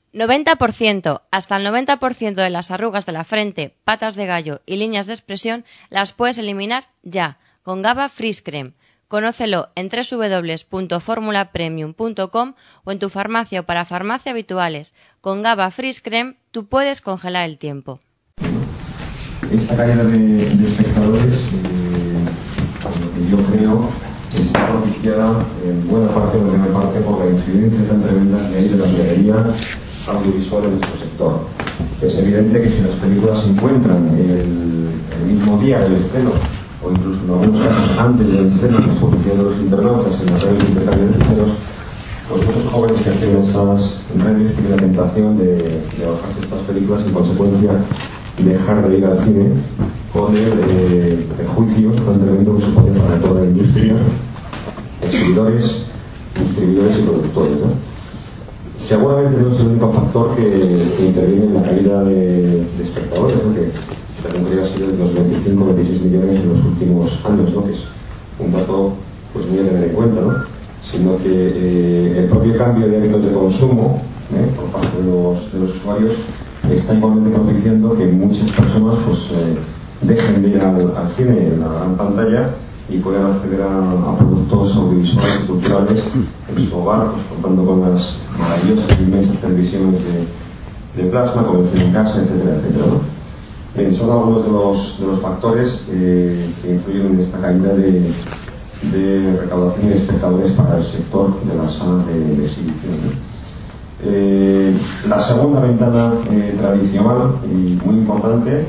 90%, hasta el 90% de las arrugas de la frente, patas de gallo y líneas de expresión las puedes eliminar ya, con GABA Freeze Cream. Conócelo en www.formulapremium.com o en tu farmacia o para farmacia habituales. Con GABA Freeze Cream tú puedes congelar el tiempo. Esta caída de espectadores, yo creo que está propiciada en buena parte, o en gran parte, por la incidencia tan tremenda que hay de la piratería audiovisual en nuestro sector. Es evidente que si las películas se encuentran el mismo día del estreno, o incluso en algunos casos antes del estreno, que es publicidad de los internautas en las redes de intercambio de ficheros, pues muchos jóvenes que acceden a estas redes tienen la tentación de bajarse estas películas y en consecuencia dejar de ir al cine con el prejuicio tan tremendo que supone para toda la industria, exhibidores, distribuidores y productores, ¿no? Seguramente no es el único factor que interviene en la caída de espectadores, ¿no? Que según creo ha sido de los 25-26 millones en los últimos años, ¿no? Que es un dato pues muy a tener en cuenta, ¿no? Sino que el propio cambio de hábitos de consumo por parte de los usuarios está igualmente propiciando que muchas personas pues dejen de ir al cine en la gran pantalla y puedan acceder a productos audiovisuales y culturales en su hogar, pues, contando con las maravillosas, inmensas televisiones de plasma, con el cine en casa, etcétera, etcétera, ¿no? Bien, son algunos de los factores que influyen en esta caída de recaudación de espectadores para el sector de las salas de exhibición, ¿no? La segunda ventana tradicional y muy importante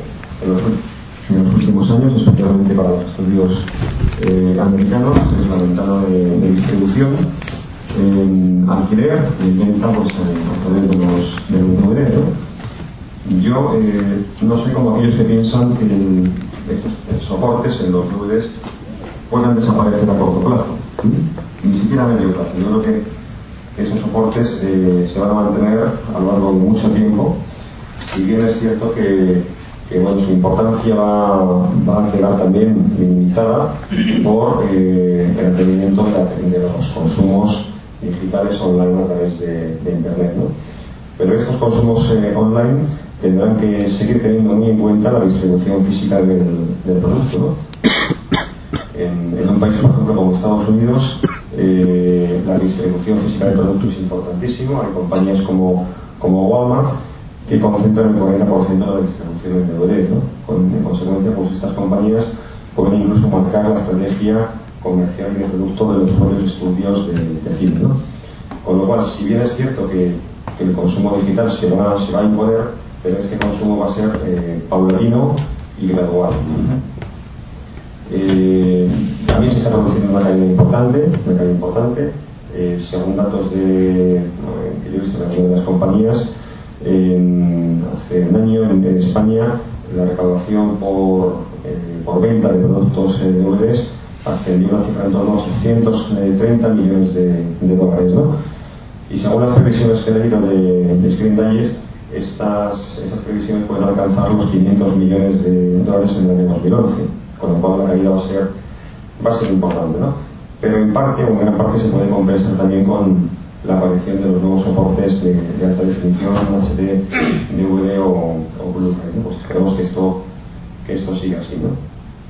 en los últimos años, especialmente para los estudios americanos, es la ventana de distribución en alquiler y venta pues, a través de los DVD, ¿no? Yo no soy como aquellos que piensan que estos soportes en los DVDs puedan desaparecer a corto plazo, ni siquiera a medio plazo. Yo creo que esos soportes se van a mantener a lo largo de mucho tiempo, si bien es cierto que bueno, su importancia va a quedar también minimizada por el atrevimiento de los consumos digitales online a través de Internet, ¿no? Pero estos consumos online tendrán que seguir teniendo muy en cuenta la distribución física del producto, ¿no? En un país, por ejemplo, como Estados Unidos, la distribución física del producto es importantísimo. Hay compañías como Walmart que concentran el 40% de la distribución en DVD, ¿no? En consecuencia, pues estas compañías pueden incluso marcar la estrategia comercial y de producto de los propios estudios de cine, ¿no? Con lo cual, si bien es cierto que el consumo digital se va a imponer, pero este consumo va a ser paulatino y gradual. También se está produciendo una caída importante. Según datos que yo he visto en algunas de las compañías, hace un año en España la recaudación por venta de productos DVDs ascendió a una cifra en torno a 630 millones de dólares, ¿no? Y según las previsiones que he leído de Screen Digest, esas previsiones pueden alcanzar los 500 millones de dólares en el año 2011, con lo cual la caída va a ser importante, ¿no? Pero en parte, o en gran parte, se puede compensar también con la aparición de los nuevos soportes de alta definición, HD, DVD o Blu-ray, ¿no? Pues esperemos que esto siga así, ¿no?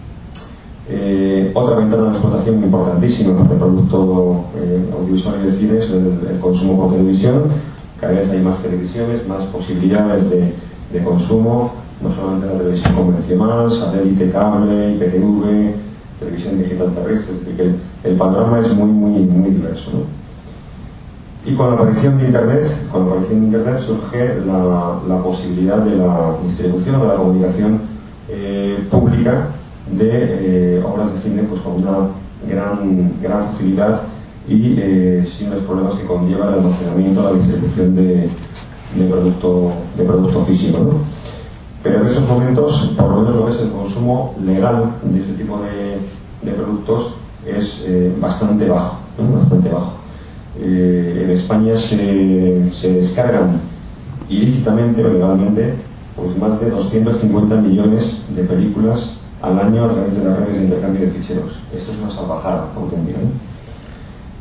Otra ventana de explotación importantísima para el producto audiovisual y de cine es el consumo por televisión. Cada vez hay más televisiones, más posibilidades de consumo, no solamente la televisión convencional, satélite, cable, IPTV, televisión digital terrestre, es decir, que el panorama es muy diverso, ¿no? Y con la aparición de Internet surge la posibilidad de la distribución, de la comunicación pública de obras de cine pues con una gran facilidad y sin los problemas que conlleva el almacenamiento, la distribución de producto físico, ¿no? Pero en esos momentos, por lo menos lo que es el consumo legal de este tipo de productos es bastante bajo, ¿no? Bastante bajo. En España se descargan ilícitamente o legalmente pues más de 250 millones de películas al año a través de las redes de intercambio de ficheros. Esto es una salvajada auténtica, ¿no?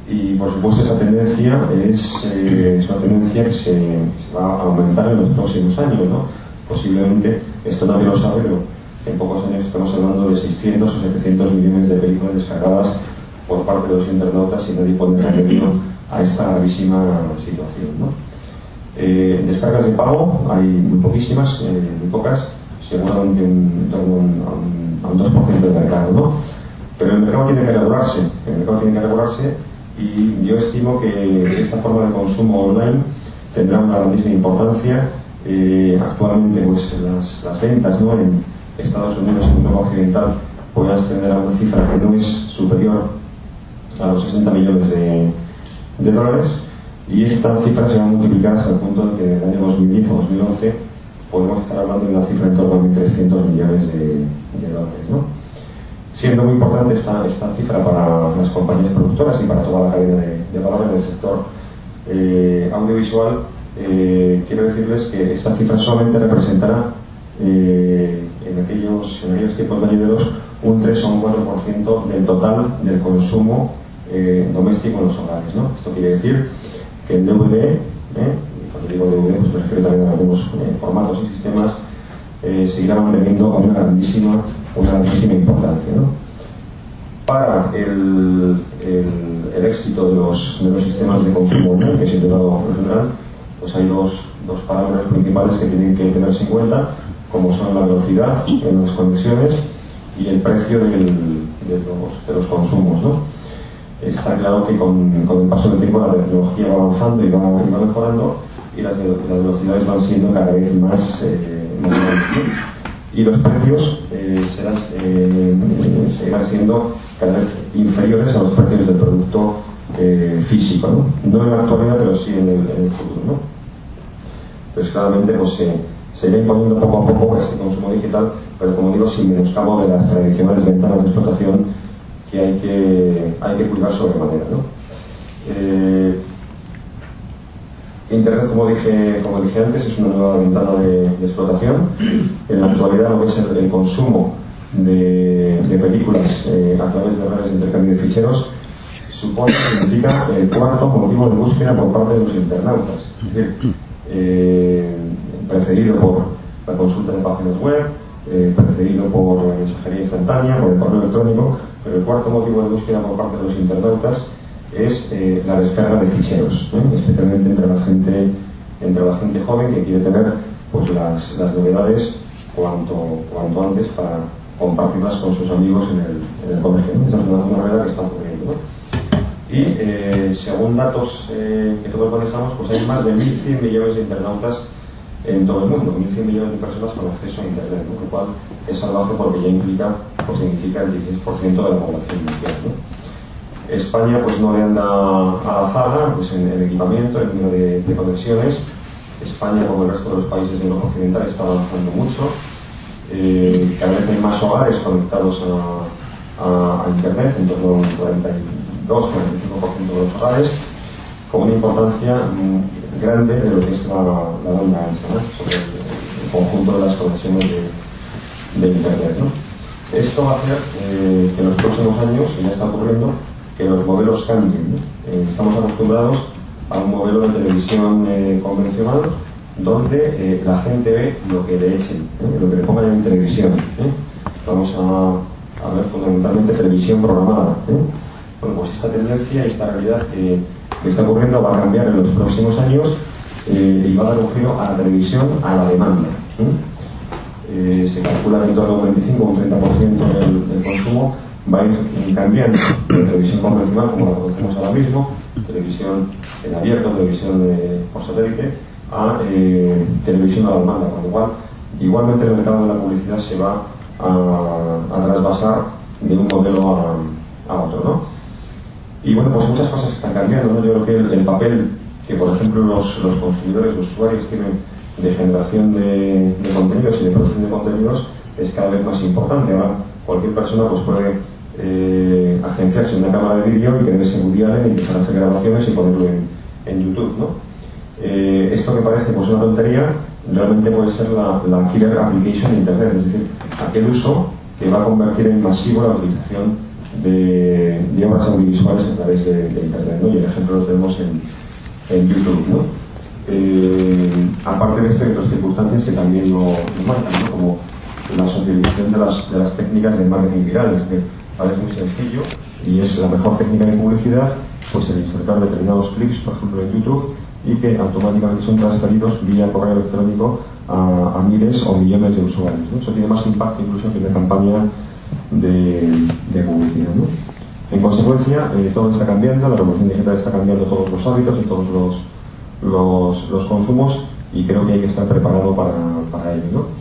Y por supuesto esa tendencia es una tendencia que se va a aumentar en los próximos años, ¿no? Posiblemente, esto nadie lo sabe, pero en pocos años estamos hablando de 600 o 700 millones de películas descargadas por parte de los internautas y nadie pone remedio a esta gravísima situación, ¿no? Descargas de pago hay muy poquísimas, muy pocas, seguramente en torno a un 2% del mercado, ¿no? Pero el mercado tiene que regularse, y yo estimo que esta forma de consumo online tendrá una grandísima importancia. Actualmente pues las ventas, ¿no?, en Estados Unidos y en Europa Occidental pueden ascender a una cifra que no es superior a los 60 millones de dólares, y esta cifra se va a multiplicar hasta el punto de que en el año 2010 o 2011 podemos estar hablando de una cifra en torno a 1.300 millones de dólares, ¿no? Siendo muy importante esta cifra para las compañías productoras y para toda la cadena de valor en el sector audiovisual, quiero decirles que esta cifra solamente representará en aquellos tiempos venideros un 3 o un 4% del total del consumo doméstico en los hogares, ¿no? Esto quiere decir que el DVD, y cuando digo DVD pues me refiero también a algunos formatos y sistemas, seguirá manteniendo una grandísima importancia, ¿no? Para el éxito de los sistemas de consumo online que se tendrán, pues hay dos parámetros principales que tienen que tenerse en cuenta, como son la velocidad en las conexiones y el precio de los consumos, ¿no? Está claro que con el paso del tiempo la tecnología va avanzando y va mejorando, y las velocidades van siendo cada vez más grandes, ¿no? Y los precios seguirán siendo cada vez inferiores a los precios del producto físico, ¿no? No en la actualidad, pero sí en el futuro, ¿no? Entonces claramente pues se irá imponiendo poco a poco este consumo digital, pero como digo, sin menoscabo de las tradicionales ventanas de explotación que hay que cuidar sobremanera, ¿no? Internet, como dije antes, es una nueva ventana de explotación. En la actualidad lo que es el consumo de películas a través de redes de intercambio de ficheros significa el cuarto motivo de búsqueda por parte de los internautas. Es decir, precedido por la consulta de páginas web, precedido por la mensajería instantánea, por el correo electrónico, pero el cuarto motivo de búsqueda por parte de los internautas es la descarga de ficheros, especialmente entre la gente joven que quiere tener pues las novedades cuanto antes para compartirlas con sus amigos en el colegio, ¿no? Esa es una novedad que está ocurriendo, ¿no? Y según datos que todos manejamos, pues hay más de 1.100 millones de internautas en todo el mundo, 1.100 millones de personas con acceso a Internet, ¿no? Lo cual es salvaje porque ya implica o significa el 16% de la población mundial, ¿no? España pues no le anda a la zaga pues en equipamiento, en número de conexiones. España, como el resto de los países de Europa Occidental, está avanzando mucho. Cada vez hay más hogares conectados a Internet, en torno a un 42-45% de los hogares, con una importancia grande de lo que es la banda ancha, ¿no? Sobre el conjunto de las conexiones de Internet, ¿no? Esto va a hacer que en los próximos años, y ya está ocurriendo, que los modelos cambien, ¿no? Estamos acostumbrados a un modelo de televisión convencional donde la gente ve lo que le echen, lo que le pongan en televisión, Vamos a ver fundamentalmente televisión programada, Bueno, pues esta tendencia, esta realidad que está ocurriendo va a cambiar en los próximos años y va a dar un giro a la televisión, a la demanda. Se calcula que en torno a un 25 o un 30% del consumo va a ir cambiando de televisión convencional, como la conocemos ahora mismo, televisión en abierto, televisión por satélite, a televisión a la demanda, con lo cual igualmente el mercado de la publicidad se va a trasvasar de un modelo a otro, ¿no? Y bueno, pues muchas cosas están cambiando, ¿no? Yo creo que el papel que, por ejemplo, los consumidores, los usuarios tienen de generación de contenidos y de producción de contenidos es cada vez más importante. Ahora cualquier persona pues puede agenciarse una cámara de vídeo y creerse Woody Allen y empezar a hacer grabaciones y ponerlo en YouTube, ¿no? Esto que parece pues una tontería realmente puede ser la killer application de Internet, es decir, aquel uso que va a convertir en masivo la utilización de obras audiovisuales a través de Internet, ¿no? Y el ejemplo lo tenemos en YouTube, ¿no? Aparte de esto hay otras circunstancias que también lo marcan, ¿no? Como la socialización de las técnicas de marketing viral. Es que ahora es muy sencillo y es la mejor técnica de publicidad, pues el insertar determinados clips, por ejemplo en YouTube, y que automáticamente son transferidos vía correo electrónico a miles o millones de usuarios, ¿no? Eso tiene más impacto incluso que una campaña de publicidad, ¿no? En consecuencia, todo está cambiando, la revolución digital está cambiando todos los hábitos y todos los consumos, y creo que hay que estar preparado para ello, ¿no?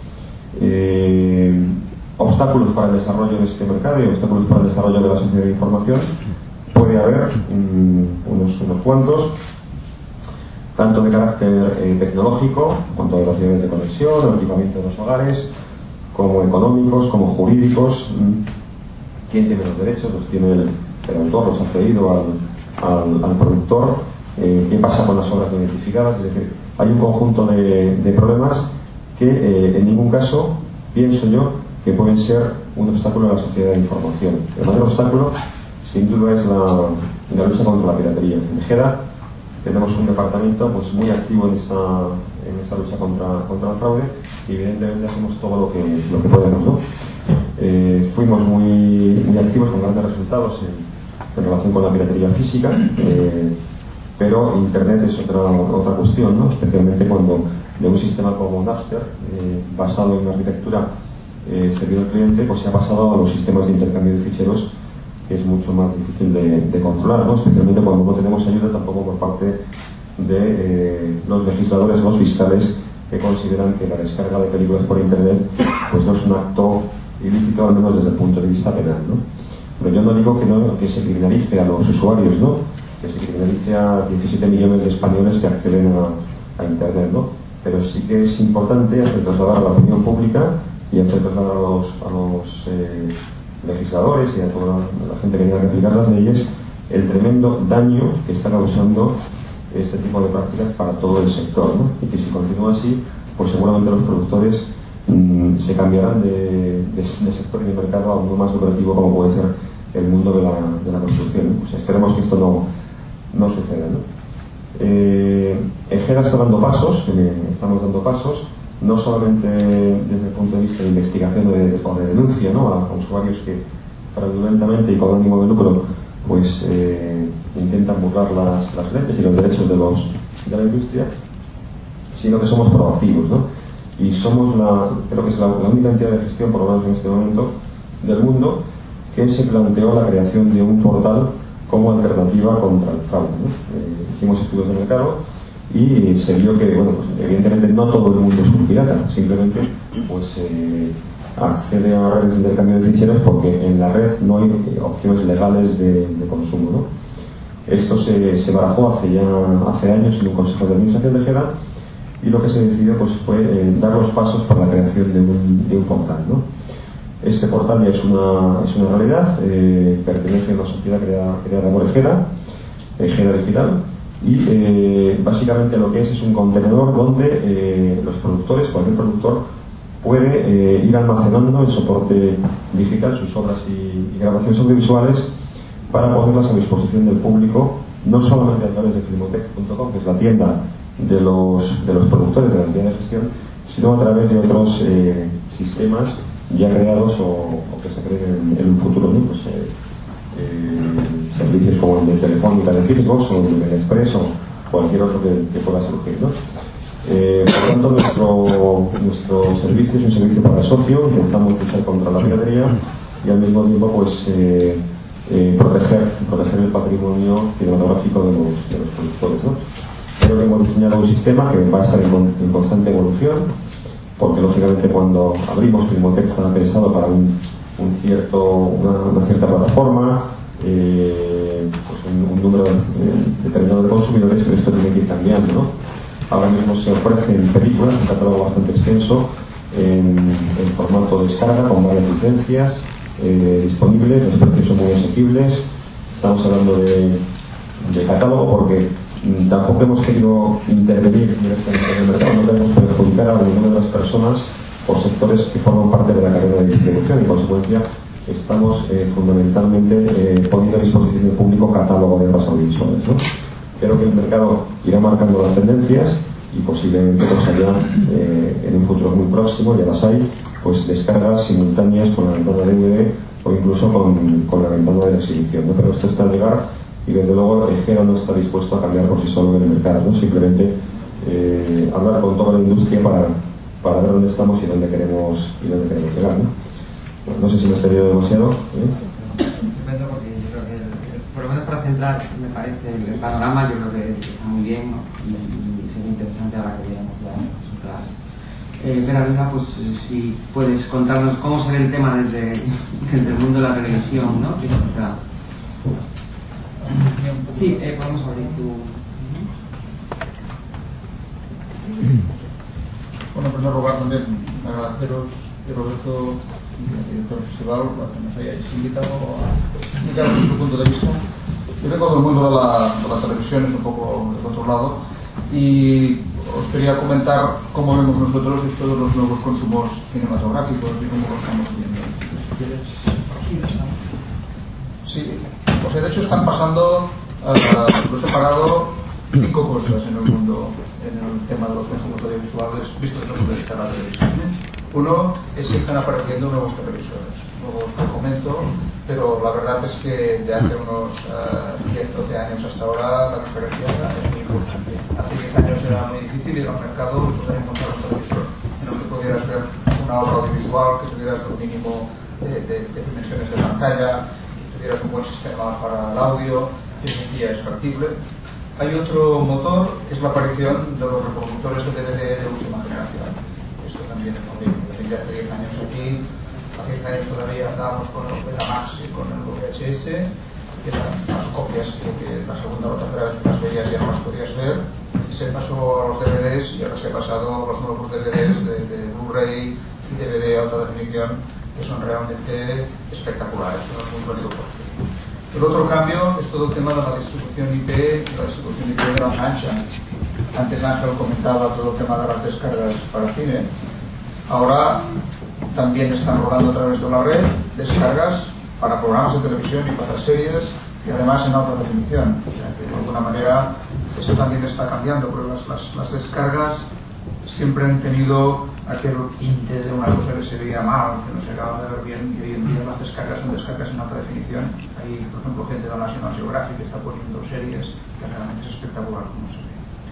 Obstáculos para el desarrollo de este mercado y obstáculos para el desarrollo de la sociedad de información puede haber unos cuantos, tanto de carácter tecnológico, en cuanto a velocidades de conexión, el equipamiento de los hogares, como económicos, como jurídicos. ¿Quién tiene los derechos? Los tiene el autor, los ha cedido al productor. ¿Qué pasa con las obras no identificadas? Es decir, hay un conjunto de problemas que en ningún caso pienso yo que pueden ser un obstáculo a la sociedad de información. El mayor obstáculo sin duda es la lucha contra la piratería. En GEDA tenemos un departamento pues muy activo en esta lucha contra el fraude, y evidentemente hacemos todo lo que podemos, ¿no? Fuimos muy activos con grandes resultados en relación con la piratería física, pero Internet es otra cuestión, ¿no? Especialmente cuando de un sistema como Napster, basado en una arquitectura servidor cliente, pues se ha pasado a los sistemas de intercambio de ficheros, que es mucho más difícil de controlar, ¿no? Especialmente cuando no tenemos ayuda tampoco por parte de los legisladores, los fiscales, que consideran que la descarga de películas por Internet pues no es un acto ilícito, al menos desde el punto de vista penal, ¿no? Pero yo no digo que se criminalice a los usuarios, ¿no? Que se criminalice a 17 millones de españoles que acceden a Internet, ¿no? Pero sí que es importante hacer trasladar a la opinión pública y hacer trasladar a los legisladores y a toda la gente que tenga que aplicar las leyes el tremendo daño que está causando este tipo de prácticas para todo el sector, ¿no? Y que si continúa así, pues seguramente los productores se cambiarán de sector y de mercado a uno más lucrativo, como puede ser el mundo de la construcción, ¿no? O sea, esperemos que esto no suceda, ¿no? GEDA está dando pasos, estamos dando pasos, no solamente desde el punto de vista de investigación o de denuncia, ¿no? A usuarios que fraudulentamente y con ánimo de lucro pues intentan burlar las leyes y los derechos de la industria, sino que somos proactivos, ¿no? Y somos creo que es la única entidad de gestión, por lo menos en este momento, del mundo que se planteó la creación de un portal como alternativa contra el fraude, ¿no? Hicimos estudios de mercado y se vio que, bueno, pues evidentemente no todo el mundo es un pirata, simplemente pues accede a redes de intercambio de ficheros porque en la red no hay opciones legales de consumo, ¿no? Esto se barajó hace años en un consejo de administración de GEDA, y lo que se decidió pues fue dar los pasos para la creación de un portal, ¿no? Este portal ya es una realidad, pertenece a una sociedad creada por GEDA Digital, y básicamente lo que es un contenedor donde los productores, cualquier productor, puede ir almacenando en soporte digital sus obras y grabaciones audiovisuales para ponerlas a disposición del público, no solamente a través de filmotech.com, que es la tienda de los productores de la entidad de gestión, sino a través de otros sistemas ya creados o que se creen en un futuro, ¿no? Pues, servicios como el de Telefónica de Xbox o el de Express o cualquier otro que pueda surgir, ¿no? Por tanto, nuestro servicio es un servicio para el socio. Intentamos luchar contra la piratería y al mismo tiempo pues proteger el patrimonio cinematográfico de los productores, ¿no? Creo que hemos diseñado un sistema que va a estar en constante evolución, porque lógicamente cuando abrimos Filmotech estaba pensado para una cierta plataforma, pues un número determinado de consumidores, pero esto tiene que ir cambiando, ¿no? Ahora mismo se ofrecen películas, un catálogo bastante extenso, en formato de descarga, con varias licencias disponibles. Los precios son muy asequibles. Estamos hablando de catálogo porque tampoco hemos querido intervenir directamente en el mercado, no queremos perjudicar a ninguna de las personas o sectores que forman parte de la cadena de distribución. En consecuencia, estamos fundamentalmente poniendo a disposición del público catálogo de obras audiovisuales, ¿no? Creo que el mercado irá marcando las tendencias y posiblemente pues haya en un futuro muy próximo, ya las hay, pues descargas simultáneas con la ventana de DVD o incluso con la ventana de la exhibición, ¿no? Pero esto está al llegar y desde luego el GERA no está dispuesto a cambiar por sí solo en el mercado, ¿no? Simplemente hablar con toda la industria para ver dónde estamos y dónde queremos llegar, ¿no? Bueno, no sé si me he extendido demasiado. Estupendo, porque yo creo que por lo menos para centrar, me parece el panorama, yo creo que está muy bien, ¿no? y sería interesante ahora que veamos ya las Vera, venga, pues si puedes contarnos cómo se ve el tema desde el mundo de la televisión, ¿no? Sí, podemos abrir tu... Bueno, en primer lugar también agradeceros y Roberto, director del festival, para que nos hayáis invitado a explicar nuestro punto de vista. Yo vengo del mundo de la televisión, es un poco del otro lado, y os quería comentar cómo vemos nosotros esto de los nuevos consumos cinematográficos y cómo los estamos viendo. Si quieres... Sí, o sea, de hecho están pasando, lo he separado, 5 cosas en el mundo, en el tema de los consumos audiovisuales, vistos desde el punto de vista de la televisión. Uno es que están apareciendo nuevos televisores. Luego os lo comento, pero la verdad es que de hace unos 10-12 años hasta ahora la diferencia es muy importante. Hace 10 años era muy difícil ir al mercado y poder encontrar un televisor en el que pudieras ver una obra audiovisual, que tuvieras un mínimo de dimensiones de pantalla, que tuvieras un buen sistema para el audio, y hoy en día es factible. Hay otro motor, que es la aparición de los reproductores de DVD de última generación. Esto también es lo mismo. Desde hace 10 años aquí, hace 10 años todavía andábamos con el Betamax y con el VHS, que eran las copias que la segunda o tercera vez que las veías ya no las podías ver. Se pasó a los DVDs y ahora se ha pasado a los nuevos DVDs de Blu-ray y DVD alta definición, que son realmente espectaculares, son muy buen soporte. El otro cambio es todo el tema de la distribución IP y la distribución IP de la ancha. Antes Ángel comentaba todo el tema de las descargas para cine. Ahora también están rolando a través de la red descargas para programas de televisión y para series, y además en alta definición. O sea que de alguna manera eso también está cambiando, porque las descargas siempre han tenido aquel tinte de una cosa que se veía mal, que no se acaba de ver bien, y hoy en día las descargas son descargas en alta definición. Hay, por ejemplo, gente de la National Geographic que está poniendo series que realmente es espectacular como se ve.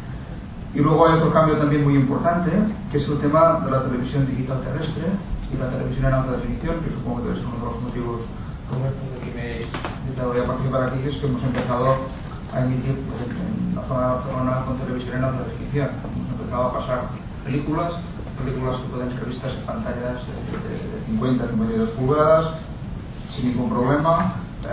Y luego hay otro cambio también muy importante, que es el tema de la televisión digital terrestre y la televisión en alta definición, que supongo que es uno de los motivos, Roberto, de que me he invitado a participar aquí, que es que hemos empezado a emitir en la zona de Barcelona con televisión en alta definición. Hemos empezado a pasar películas que pueden ser vistas en pantallas de 50-52 pulgadas sin ningún problema,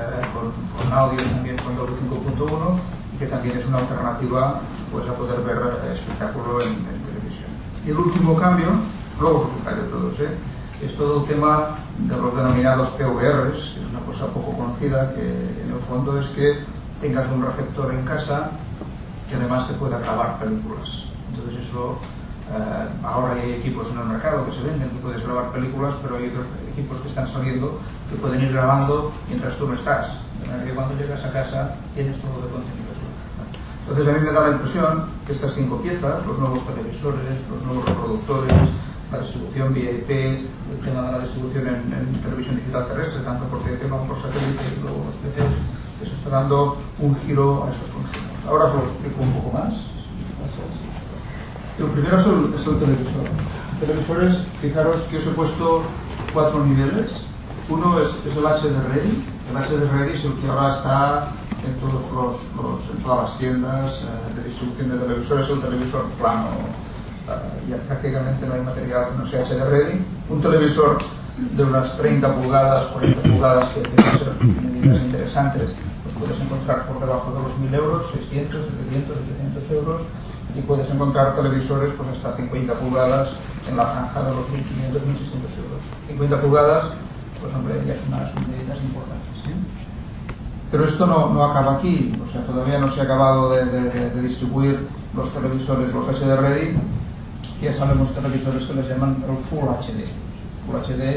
con audio también con Dolby 5.1, y que también es una alternativa pues a poder ver espectáculo en televisión. Y el último cambio, luego os explicaré todos, es todo el tema de los denominados PVRs, que es una cosa poco conocida, que en el fondo es que tengas un receptor en casa que además te pueda grabar películas. Entonces eso, ahora hay equipos en el mercado que se venden, que puedes grabar películas, pero hay otros equipos que están saliendo que pueden ir grabando mientras tú no estás, de manera que cuando llegas a casa tienes todo de contenido. Entonces a mí me da la impresión que estas 5 piezas, los nuevos televisores, los nuevos reproductores, la distribución vía IP, el tema de la distribución en televisión digital terrestre, tanto por DT como por satélite y luego los PCs, eso está dando un giro a estos consumos. Ahora os lo explico un poco más. Lo primero es el televisor. Televisores, fijaros que os he puesto 4 niveles. Uno es el HD Ready. El HD Ready es el que ahora está en todas las tiendas de distribución de televisores, el televisor plano. Ya prácticamente no hay material que no sea HD Ready. Un televisor de unas 30 pulgadas, 40 pulgadas, que pueden ser medidas interesantes, los puedes encontrar por debajo de los 1.000 euros, 600, 700, 800 euros, y puedes encontrar televisores pues hasta 50 pulgadas en la franja de los 1.500, 1.600 euros. 50 pulgadas, pues hombre, ya son unas medidas importantes. Pero esto no acaba aquí, o sea, todavía no se ha acabado de distribuir los televisores, los HD Ready, que ya sabemos televisores que les llaman el Full HD. Full HD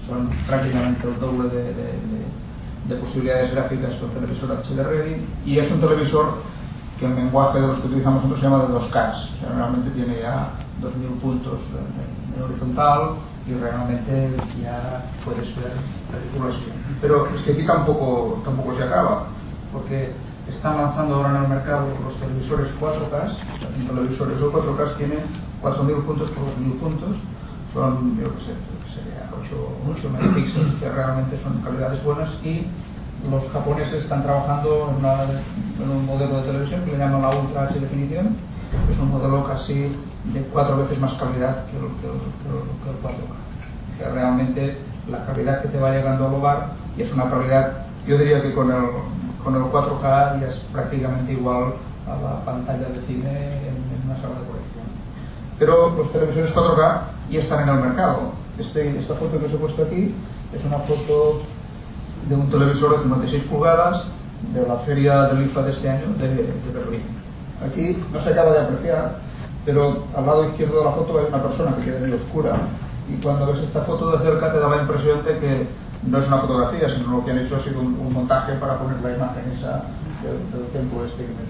son prácticamente el doble de posibilidades gráficas que un televisor HD Ready, y es un televisor que en lenguaje de los que utilizamos nosotros se llama de 2K, o sea, realmente tiene ya 2000 puntos en horizontal y realmente ya puedes ver películas bien. Pero es que aquí tampoco se acaba, porque están lanzando ahora en el mercado los televisores 4K. Un televisor de 4K tiene 4000 puntos por 2000 puntos, son, yo que sé, sería 8 megapíxeles, o sea, realmente son calidades buenas, y los japoneses están trabajando en un modelo de televisión que le llaman la Ultra H Definición, que es un modelo casi de 4 veces más calidad que el 4K. O sea, realmente la calidad que te va llegando al hogar, y es una calidad, yo diría que con el 4K ya es prácticamente igual a la pantalla de cine en una sala de colección. Pero los televisores 4K ya están en el mercado. Esta foto que os he puesto aquí es una foto de un televisor de 56 pulgadas de la feria del IFA de este año de Berlín. Aquí no se acaba de apreciar, pero al lado izquierdo de la foto hay una persona que queda muy oscura, y cuando ves esta foto de cerca te da la impresión de que no es una fotografía, sino lo que han hecho ha sido un montaje para poner la imagen esa del templo este que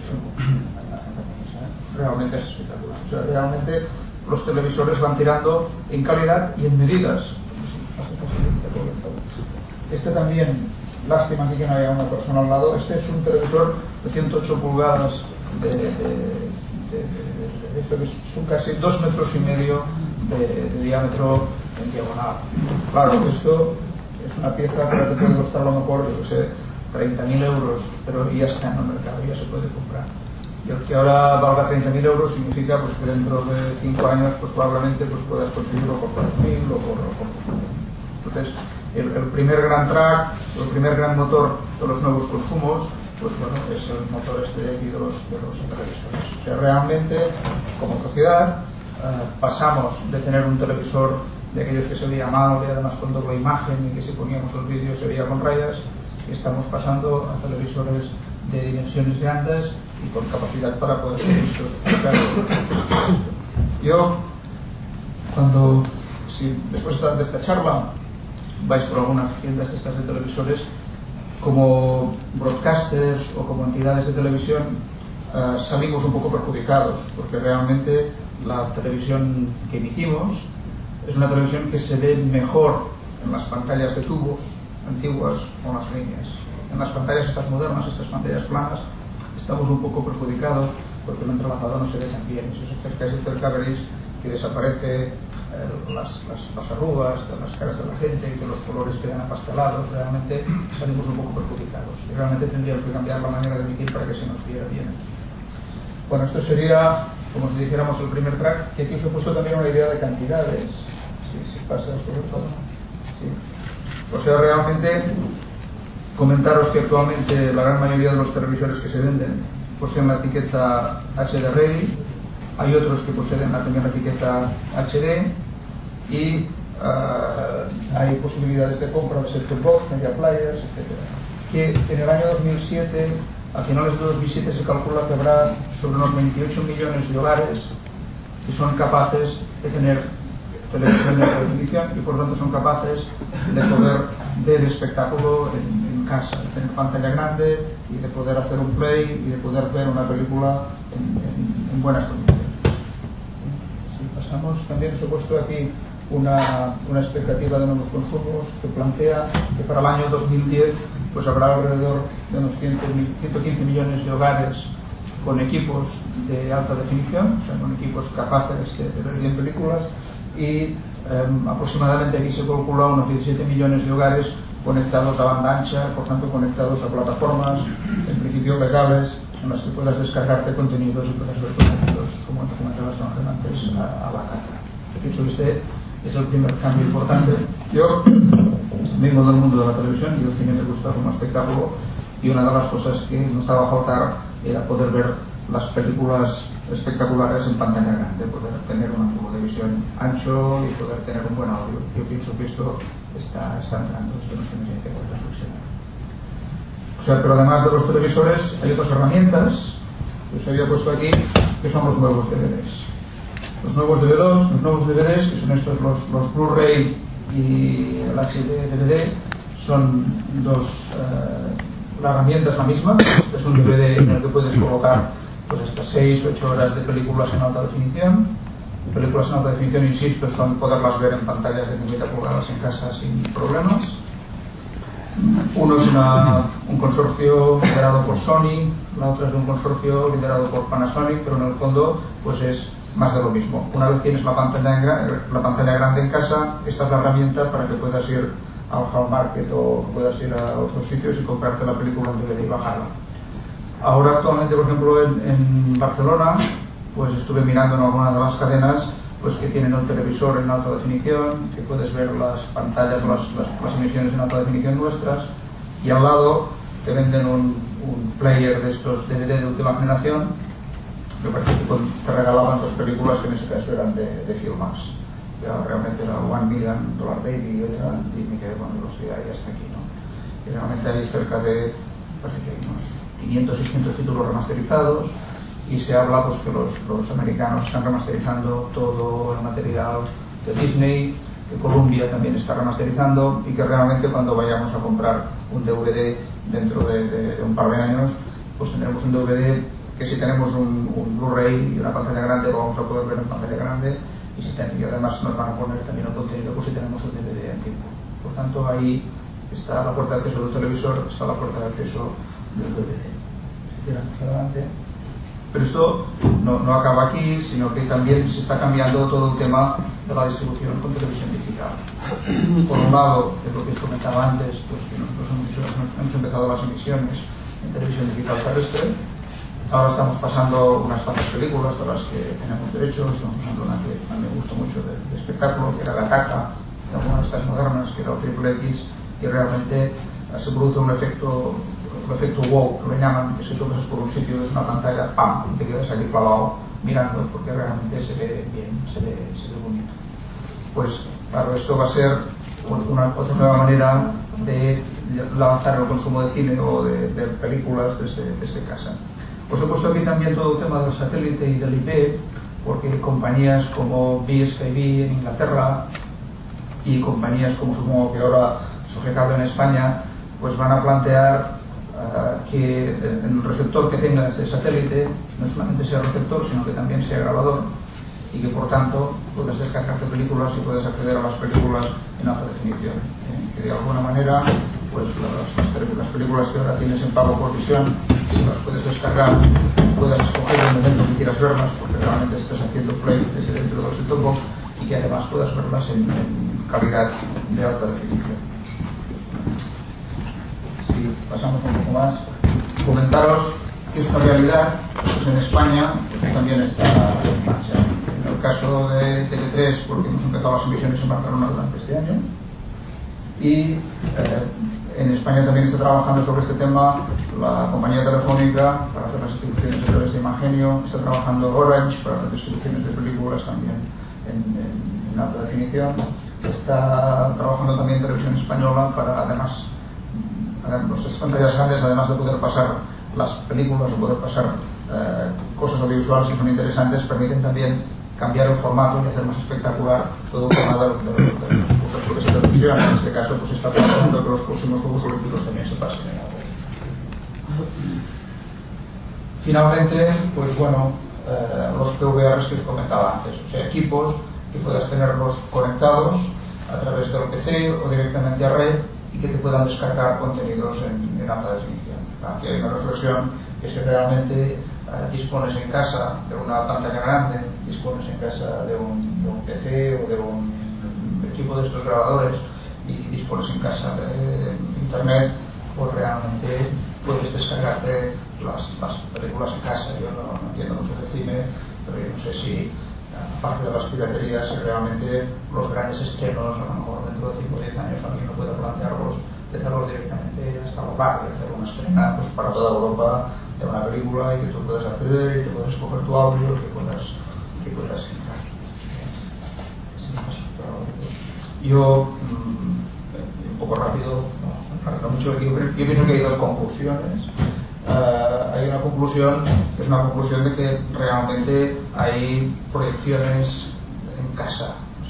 realmente es espectacular. O sea, realmente los televisores van tirando en calidad y en medidas. Este también, lástima que no haya una persona al lado. Este es un televisor de 108 pulgadas de esto, que son casi 2,5 metros de diámetro en diagonal. Claro, esto es una pieza que te puede costar a lo mejor, yo que sé, 30.000 euros, pero ya está en el mercado, ya se puede comprar. Y el que ahora valga 30.000 euros significa pues, que dentro de 5 años pues, probablemente pues, puedas conseguirlo por 4.000 o por 5.000. Entonces, el primer gran track, el primer gran motor de los nuevos consumos, pues bueno, es el motor este de aquí de los televisores. O sea, realmente, como sociedad, pasamos de tener un televisor de aquellos que se veía mal y además con doble imagen, y que si poníamos el vídeo se veía con rayas, y estamos pasando a televisores de dimensiones grandes y con capacidad para poder ser vistos. Yo, si después de esta charla vais por algunas tiendas de estas de televisores, como broadcasters o como entidades de televisión, salimos un poco perjudicados, porque realmente la televisión que emitimos es una televisión que se ve mejor en las pantallas de tubos antiguas o en las líneas. En las pantallas estas modernas, estas pantallas planas, estamos un poco perjudicados porque el entrelazado no se ve tan bien. Si os acercáis de cerca veréis que desaparece las arrugas de las caras de la gente y que los colores quedan apastelados. Realmente salimos un poco perjudicados y realmente tendríamos que cambiar la manera de emitir para que se nos viera bien. Bueno, esto sería, como si dijéramos, el primer track, que aquí os he puesto también una idea de cantidades. Si pasa esto, sí. O sea, realmente comentaros que actualmente la gran mayoría de los televisores que se venden poseen la etiqueta HD Ready, hay otros que poseen también la etiqueta HD, y hay posibilidades de compra de set-top box, media players, etc. Que en el año 2007, a finales de 2007, se calcula que habrá sobre unos 28 millones de hogares que son capaces de tener televisión de definición y por tanto son capaces de poder ver espectáculo en casa, de tener pantalla grande y de poder hacer un play y de poder ver una película en buenas condiciones. Si pasamos, también os he puesto aquí una expectativa de nuevos consumos que plantea que para el año 2010 pues habrá alrededor de unos 115 millones de hogares con equipos de alta definición, o sea, con equipos capaces de ver bien películas, y aproximadamente aquí se calcula unos 17 millones de hogares conectados a banda ancha, por tanto conectados a plataformas, en principio plegables, en las que puedas descargarte contenidos y puedas ver contenidos, como te comentabas antes, a la carta. De hecho, este es el primer cambio importante. Yo vengo del mundo de la televisión y el cine me gusta como espectáculo, y una de las cosas que notaba faltar era poder ver las películas espectaculares en pantalla grande, poder tener un tubo de visión ancho y poder tener un buen audio. Yo pienso que esto está entrando, esto nos tiene que reflexionar. O sea, pero además de los televisores hay otras herramientas que os había puesto aquí, que son los nuevos DVDs. Los nuevos DVDs, que son estos los Blu-ray y el HD-DVD son dos... la herramienta es la misma, es un DVD en el que puedes colocar pues hasta 6 o 8 horas de películas en alta definición. Películas en alta definición, insisto, son poderlas ver en pantallas de 50 pulgadas en casa sin problemas. Uno es un consorcio liderado por Sony, la otra es de un consorcio liderado por Panasonic, pero en el fondo pues es más de lo mismo. Una vez tienes la pantalla grande en casa, esta es la herramienta para que puedas ir al Hall Market o puedas ir a otros sitios y comprarte la película en DVD y bajarla. Ahora actualmente, por ejemplo, en Barcelona, pues estuve mirando en alguna de las cadenas pues que tienen un televisor en alta definición, que puedes ver las pantallas o las emisiones en alta definición nuestras, y al lado te venden un player de estos DVD de última generación. Me parece que te regalaban 2 películas que en ese caso eran de Filmax. Realmente era $1 Million Baby y me quedé con velocidad y hasta aquí, ¿no? Y realmente hay cerca de, parece que hay unos 500 600 títulos remasterizados, y se habla pues que los americanos están remasterizando todo el material de Disney, que Columbia también está remasterizando, y que realmente cuando vayamos a comprar un DVD dentro de un par de años, pues tendremos un DVD que si tenemos un Blu-ray y una pantalla grande lo vamos a poder ver en pantalla grande, y además nos van a poner también el contenido por si tenemos un DVD antiguo. Por tanto, ahí está la puerta de acceso del televisor, está la puerta de acceso del DVD. Adelante. Pero esto no acaba aquí, sino que también se está cambiando todo el tema de la distribución con televisión digital. Por un lado, es lo que os comentaba antes, pues que nosotros hemos empezado las emisiones en televisión digital terrestre. Ahora estamos pasando unas cuantas películas de las que tenemos derecho. Estamos pasando una que a mí me gustó mucho de espectáculo, que era Gataca, de algunas de estas modernas, que era el Triple X, y realmente se produce un efecto wow, que lo llaman, es que tú pasas por un sitio, es una pantalla, ¡pam!, y te quedas aquí clavado mirando, porque realmente se ve bien, se ve bonito. Pues claro, esto va a ser otra nueva manera de lanzar el consumo de cine o de películas desde casa. Os he puesto aquí también todo el tema del satélite y del IP, porque compañías como BSKB en Inglaterra y compañías como supongo que ahora Sogecable en España, pues van a plantear que el receptor que tenga este satélite no solamente sea receptor, sino que también sea grabador, y que por tanto puedes descargarte películas y puedes acceder a las películas en alta definición, que de alguna manera pues las películas que ahora tienes en pago por visión, si las puedes descargar, puedes escoger el momento que quieras verlas, porque realmente estás haciendo play desde dentro del set-top box, y que además puedas verlas en calidad de alta definición. Si pasamos un poco más, comentaros que esta realidad pues en España pues también está en marcha. En el caso de TV3, porque hemos empezado las emisiones en Barcelona durante este año, y en España también está trabajando sobre este tema la compañía telefónica para hacer las distribuciones a través de Imagenio, está trabajando Orange para hacer distribuciones de películas también en alta definición, está trabajando también Televisión Española para además nuestras pantallas grandes, además de poder pasar las películas o poder pasar cosas audiovisuales que son interesantes, permiten también cambiar el formato y hacer más espectacular todo el tema de los juegos de televisión. En este caso pues está planteando que los próximos Juegos Olímpicos también se pasen en algo. Finalmente, pues bueno, los PVRs que os comentaba antes, o sea, equipos que puedas tenerlos conectados a través del PC o directamente a red y que te puedan descargar contenidos en alta definición. Aquí hay una reflexión que si realmente dispones en casa de una pantalla grande, dispones en casa de un PC o de un equipo de estos grabadores y dispones en casa de internet, pues realmente puedes descargarte las películas en casa. Yo no entiendo mucho de cine, pero yo no sé si aparte de las piraterías, si realmente los grandes estrenos, a lo mejor dentro de 5 o 10 años alguien no puede plantearlos, de hacerlos directamente hasta el hogar y hacer una estrena pues, para toda Europa de una película y que tú puedas acceder y que puedas escoger tu audio, que puedas entrar. Yo, un poco rápido, no mucho, yo pienso que hay dos conclusiones. Hay una conclusión que es una conclusión de que realmente hay proyecciones en casa, o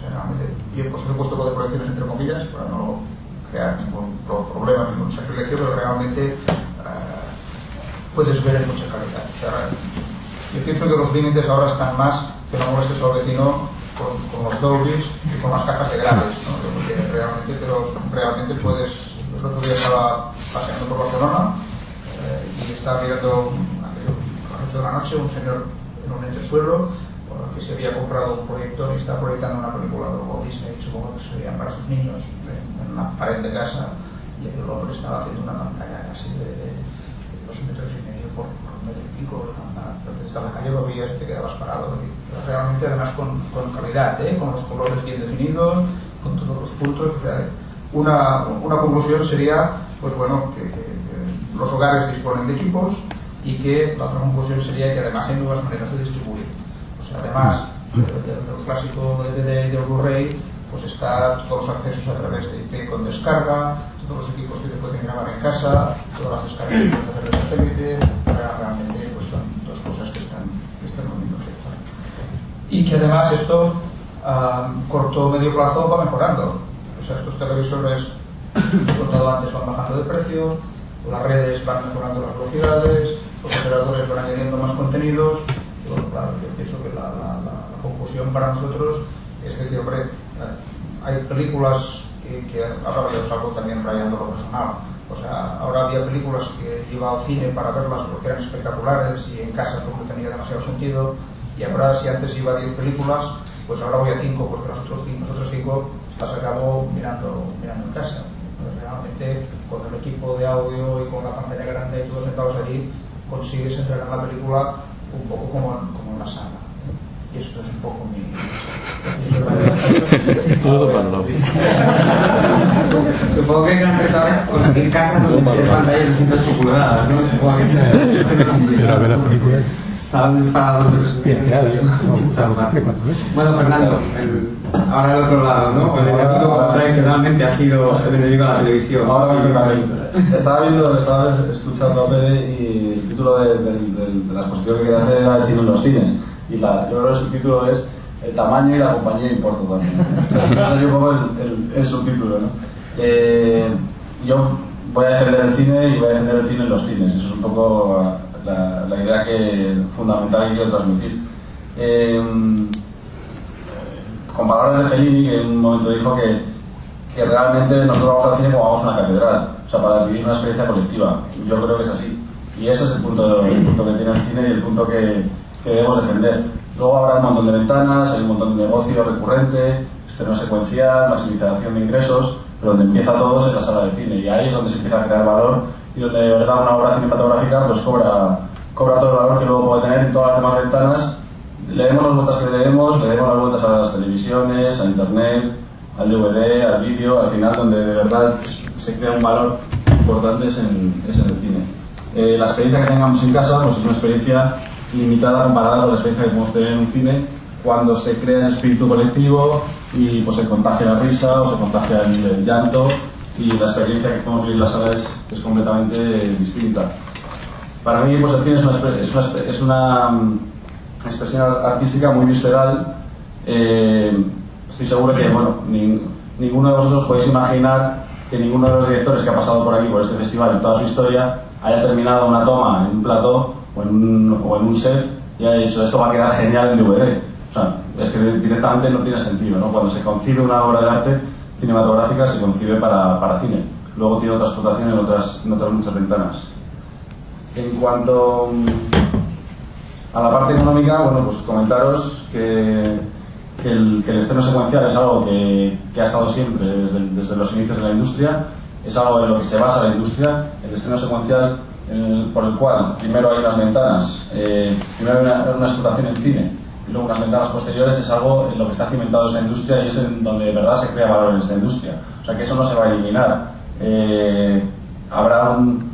Generalmente, y por supuesto con proyecciones entre comillas, para no crear ningún problema, ningún sacrilegio, pero realmente puedes ver en mucha calidad. O sea, yo pienso que los límites ahora están más que no molestes al vecino con los Dolbys y con las cajas de graves, ¿no? Pero realmente puedes. El otro día estaba paseando por Barcelona y estaba mirando a las 8 de la noche un señor en un entresuelo que se había comprado un proyector y estaba proyectando una película de Walt Disney, supongo que sería para sus niños, en una pared de casa, y el hombre estaba haciendo una pantalla casi de 2,5 metros por 1,5 metros, desde la calle lo veías y te quedabas parado. Realmente, además, con calidad, con los colores bien definidos, con todos los puntos. O sea, una conclusión sería, pues bueno, que los hogares disponen de equipos, y que la otra conclusión sería que además hay nuevas maneras de distribuir. O sea, además del clásico DVD y del Blu-ray, pues está todos los accesos a través de IP con descarga, todos los equipos que te pueden grabar en casa, todas las descargas que puedes hacer de satélite. Realmente pues son dos cosas que están uniendo el sector. Y que además esto a corto o medio plazo va mejorando. O sea, estos televisores, como he contado antes, van bajando de precio, las redes van mejorando las velocidades, los operadores van añadiendo más contenidos. Y bueno, claro, yo pienso que la conclusión para nosotros es decir, hombre, hay películas que ahora yo salgo también rayando lo personal. O sea, ahora había películas que iba al cine para verlas porque eran espectaculares y en casa pues no tenía demasiado sentido, y ahora si antes iba a 10 películas, pues ahora voy a 5 porque nosotros 5 las acabo mirando en casa. Realmente con el equipo de audio y con la pantalla grande y todos sentados allí consigues entrar en la película un poco como en la sala. Y esto es un poco mi... Supongo que hay grandes sabes con en casa no tienes pantalla de 108 pulgadas, ¿no? Pero a ver las películas. Salones para los... Bueno, Fernando, ahora al otro lado, ¿no? El enemigo tradicionalmente ha sido el enemigo de la televisión. Ahora estaba escuchando a Pere, y el título de la exposición que quería hacer era el cine en los cines. Y yo creo que el subtítulo es el tamaño y la compañía importa también. Es un poco el subtítulo, ¿no? Yo voy a defender el cine y voy a defender el cine en los cines. Eso es un poco la idea fundamental que quiero transmitir. Con palabras de Fellini, que en un momento dijo que realmente nosotros vamos al cine como vamos a una catedral, o sea, para vivir una experiencia colectiva. Yo creo que es así. Y ese es el punto que tiene el cine y el punto que debemos defender. Luego habrá un montón de ventanas, hay un montón de negocio recurrente, estreno secuencial, maximización de ingresos, pero donde empieza todo es en la sala de cine, y ahí es donde se empieza a crear valor, y donde de verdad una obra cinematográfica pues cobra todo el valor que luego puede tener en todas las demás ventanas. Le demos las vueltas que le demos las vueltas a las televisiones, a internet, al DVD, al vídeo, al final donde de verdad se crea un valor importante es en el cine. La experiencia que tengamos en casa pues es una experiencia limitada comparada con la experiencia que podemos tener en un cine cuando se crea ese espíritu colectivo y pues se contagia la risa o se contagia el llanto, y la experiencia que podemos vivir en la sala es completamente distinta. Para mí pues el cine es una expresión artística muy visceral. Estoy seguro que ninguno de vosotros podéis imaginar que ninguno de los directores que ha pasado por aquí, por este festival, en toda su historia, haya terminado una toma en un plató o en un set y haya dicho esto va a quedar genial en DVD. O sea, es que directamente no tiene sentido, ¿no? Cuando se concibe una obra de arte cinematográfica se concibe para cine, luego tiene otra explotación en otras muchas ventanas. En cuanto a la parte económica, bueno, pues comentaros que el estreno secuencial es algo que ha estado siempre desde los inicios de la industria, es algo en lo que se basa la industria. El estreno secuencial, por el cual primero hay unas ventanas, primero hay una explotación en cine y luego unas ventanas posteriores, es algo en lo que está cimentado esa industria y es en donde de verdad se crea valor en esta industria. O sea que eso no se va a eliminar. Habrá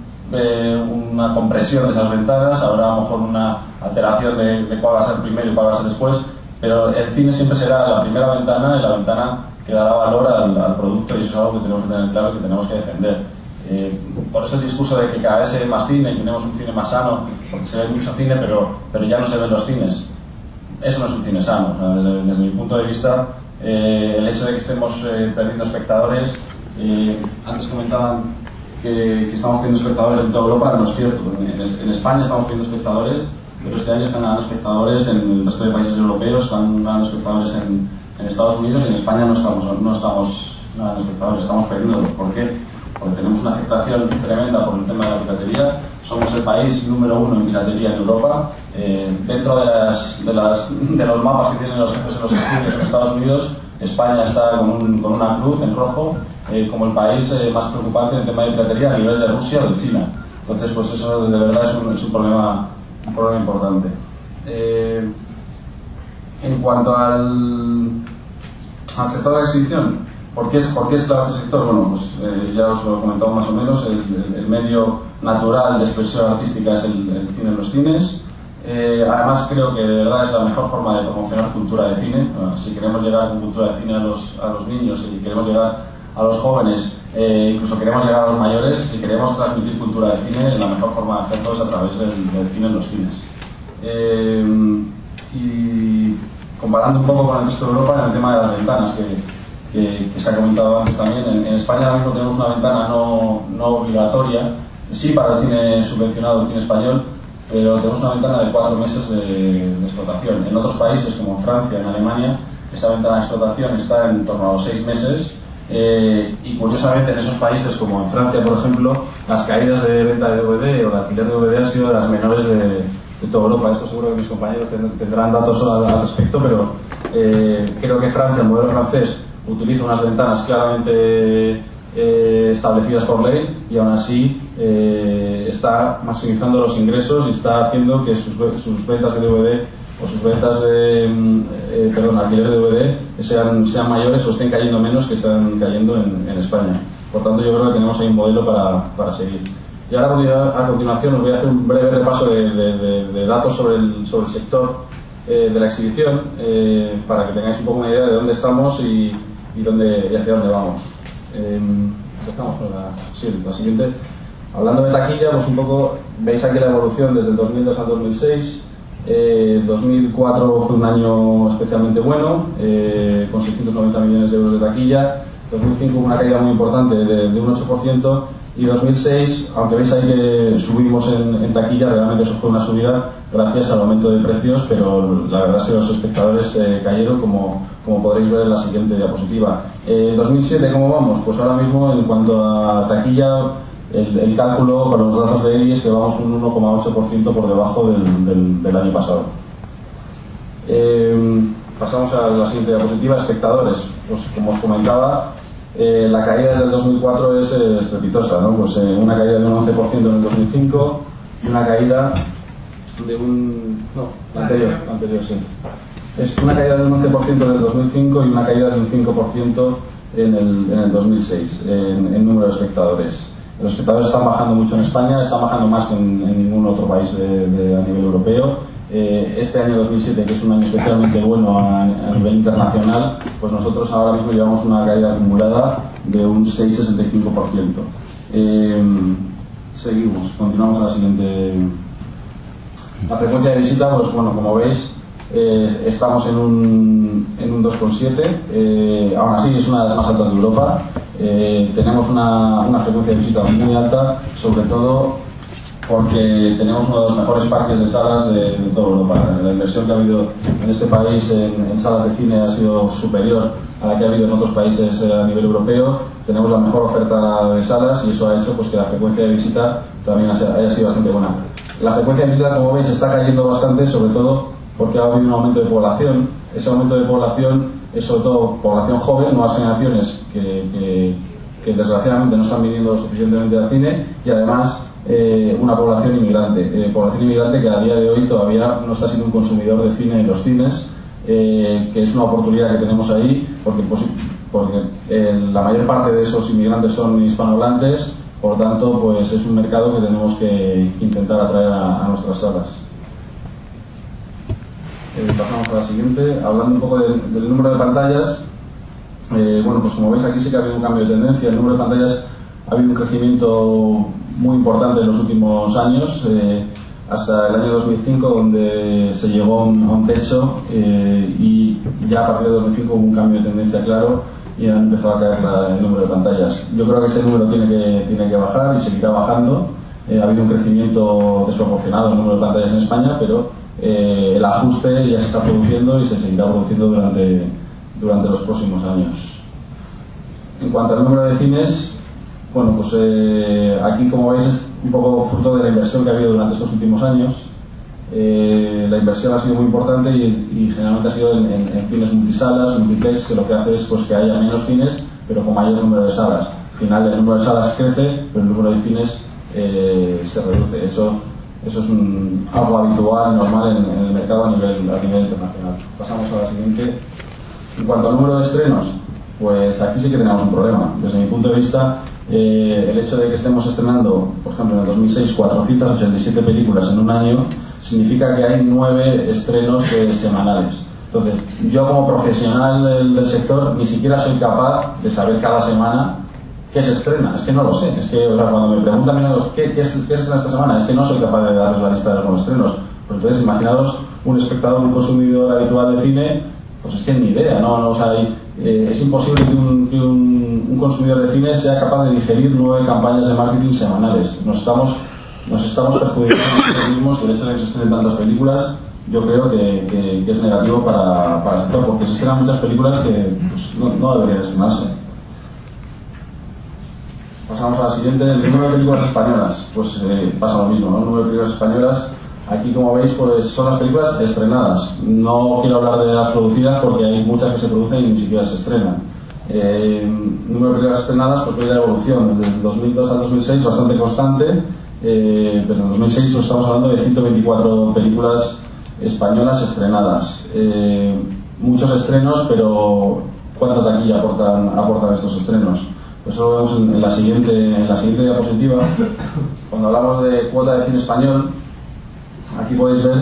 una compresión de esas ventanas, habrá a lo mejor una alteración de cuál va a ser primero y cuál va a ser después, pero el cine siempre será la primera ventana y la ventana que dará valor al producto, y eso es algo que tenemos que tener claro, que tenemos que defender. Por eso el discurso de que cada vez se ve más cine y tenemos un cine más sano, porque se ve mucho cine pero ya no se ven los cines, eso no es un cine sano. O sea, desde mi punto de vista El hecho de que estemos perdiendo espectadores, antes comentaban que estamos perdiendo espectadores en toda Europa, no es cierto. En España estamos perdiendo espectadores, pero este año están ganando espectadores en el resto de países europeos, están ganando espectadores en Estados Unidos, y en España no estamos ganando espectadores, estamos perdiendo. ¿Por qué? Porque tenemos una afectación tremenda por el tema de la piratería. Somos el país número 1 en piratería en Europa. Dentro de los mapas que tienen los jefes de los estudios en Estados Unidos, España está con una cruz en rojo como el país más preocupante en el tema de piratería a nivel de Rusia o de China. Entonces, pues eso de verdad es un problema importante. En cuanto al sector de la exhibición, ¿por qué es clave este sector? Bueno, pues ya os lo he comentado más o menos. El medio natural de expresión artística es el cine en los cines. Además, creo que de verdad es la mejor forma de promocionar cultura de cine. Si queremos llegar con cultura de cine a los niños, y queremos llegar a los jóvenes, incluso queremos llegar a los mayores, si queremos transmitir cultura de cine, la mejor forma de hacerlo es a través del cine en los cines. Y comparando un poco con el resto de Europa, en el tema de las ventanas, que se ha comentado antes también, en España ahora mismo tenemos una ventana no obligatoria, sí para el cine subvencionado, el cine español, pero tenemos una ventana de 4 meses de explotación. En otros países, como en Francia, en Alemania, esa ventana de explotación está en torno a los 6 meses, y curiosamente en esos países, como en Francia, por ejemplo, las caídas de venta de DVD o de alquiler de DVD han sido de las menores de toda Europa. Esto seguro que mis compañeros tendrán datos al respecto, pero creo que Francia, el modelo francés, utiliza unas ventanas claramente establecidas por ley, y aún así está maximizando los ingresos y está haciendo que sus ventas de DVD o sus ventas de alquiler de DVD sean mayores o estén cayendo menos que están cayendo en España. Por tanto, yo creo que tenemos ahí un modelo para seguir. Y ahora a continuación os voy a hacer un breve repaso de datos sobre el sector de la exhibición, para que tengáis un poco una idea de dónde estamos y hacia dónde vamos. Empezamos con la siguiente. Hablando de taquilla, pues un poco veis aquí la evolución desde el 2002 al 2006. 2004 fue un año especialmente bueno, con 690 millones de euros de taquilla. 2005 una caída muy importante de un 8%, y 2006, aunque veis ahí que subimos en taquilla, realmente eso fue una subida gracias al aumento de precios, pero la verdad es que los espectadores cayeron, como podréis ver en la siguiente diapositiva. 2007, ¿cómo vamos? Pues ahora mismo, en cuanto a taquilla, el cálculo para los datos de EDI es que vamos un 1,8% por debajo del año pasado. Pasamos a la siguiente diapositiva, espectadores. Pues como os comentaba, la caída desde el 2004 es estrepitosa, ¿no? Pues una caída de un 11% en el 2005 y una caída de un... No, anterior, sí. Es una caída del 11% en el 2005 y una caída del 5% en el 2006 en número de espectadores. Los espectadores están bajando mucho en España, están bajando más que en ningún otro país a nivel europeo. Este año 2007, que es un año especialmente bueno a nivel internacional, pues nosotros ahora mismo llevamos una caída acumulada de un 6,65%. Seguimos, continuamos a la siguiente. La frecuencia de visita, pues bueno, como veis, estamos en un 2,7, aún así es una de las más altas de Europa. Tenemos una frecuencia de visita muy alta, sobre todo porque tenemos uno de los mejores parques de salas de toda Europa. La inversión que ha habido en este país en salas de cine ha sido superior a la que ha habido en otros países a nivel europeo. Tenemos la mejor oferta de salas, y eso ha hecho pues que la frecuencia de visita también haya sido bastante buena. La frecuencia de visita, como veis, está cayendo bastante, sobre todo porque ha habido un aumento de población. Ese aumento de población es sobre todo población joven, nuevas generaciones que desgraciadamente no están viniendo suficientemente al cine, y además una población inmigrante que a día de hoy todavía no está siendo un consumidor de cine en los cines, que es una oportunidad que tenemos ahí, porque la mayor parte de esos inmigrantes son hispanohablantes. Por tanto, pues es un mercado que tenemos que intentar atraer a nuestras salas. Pasamos a la siguiente, hablando un poco del número de pantallas. Bueno, pues como veis aquí sí que ha habido un cambio de tendencia. El número de pantallas ha habido un crecimiento muy importante en los últimos años. hasta el año 2005, donde se llegó a un techo, y ya a partir de 2005 hubo un cambio de tendencia claro y han empezado a caer el número de pantallas. Yo creo que este número tiene que bajar y seguirá bajando. Ha habido un crecimiento desproporcionado en el número de pantallas en España, pero el ajuste ya se está produciendo y se seguirá produciendo durante los próximos años. En cuanto al número de cines, bueno, pues aquí, como veis, es un poco fruto de la inversión que ha habido durante estos últimos años. La inversión ha sido muy importante y generalmente ha sido en cines multisalas, multiplex, que lo que hace es pues, que haya menos cines, pero con mayor número de salas. Al final el número de salas crece, pero el número de cines se reduce. Eso es algo habitual, normal en el mercado a nivel internacional. Pasamos a la siguiente. En cuanto al número de estrenos, pues aquí sí que tenemos un problema. Desde mi punto de vista, el hecho de que estemos estrenando, por ejemplo, en el 2006 487 películas en un año, significa que hay 9 estrenos semanales. Entonces, yo como profesional del sector ni siquiera soy capaz de saber cada semana qué se estrena. Es que no lo sé. Es que, o sea, cuando me preguntan amigos ¿qué se estrena esta semana? Es que no soy capaz de darles la lista de los estrenos. Pues entonces, imaginaros un espectador, un consumidor habitual de cine, pues es que ni idea, ¿no? O sea, es imposible que un consumidor de cine sea capaz de digerir 9 campañas de marketing semanales. Nos estamos perjudicando nosotros mismos, y el hecho de que se estrenen tantas películas yo creo que es negativo para el sector, porque se estrenan muchas películas que pues, no deberían estrenarse. Pasamos a la siguiente. El número de películas españolas, pues pasa lo mismo, ¿no? El número de películas españolas, aquí como veis, pues son las películas estrenadas. No quiero hablar de las producidas porque hay muchas que se producen y ni siquiera se estrenan. El número de películas estrenadas, pues ve la evolución desde el 2002 al 2006 bastante constante, pero en el 2006 pues, estamos hablando de 124 películas españolas estrenadas. Muchos estrenos, pero ¿cuánta taquilla aportan estos estrenos? Pues eso lo vemos en la siguiente diapositiva. Cuando hablamos de cuota de cine español, aquí podéis ver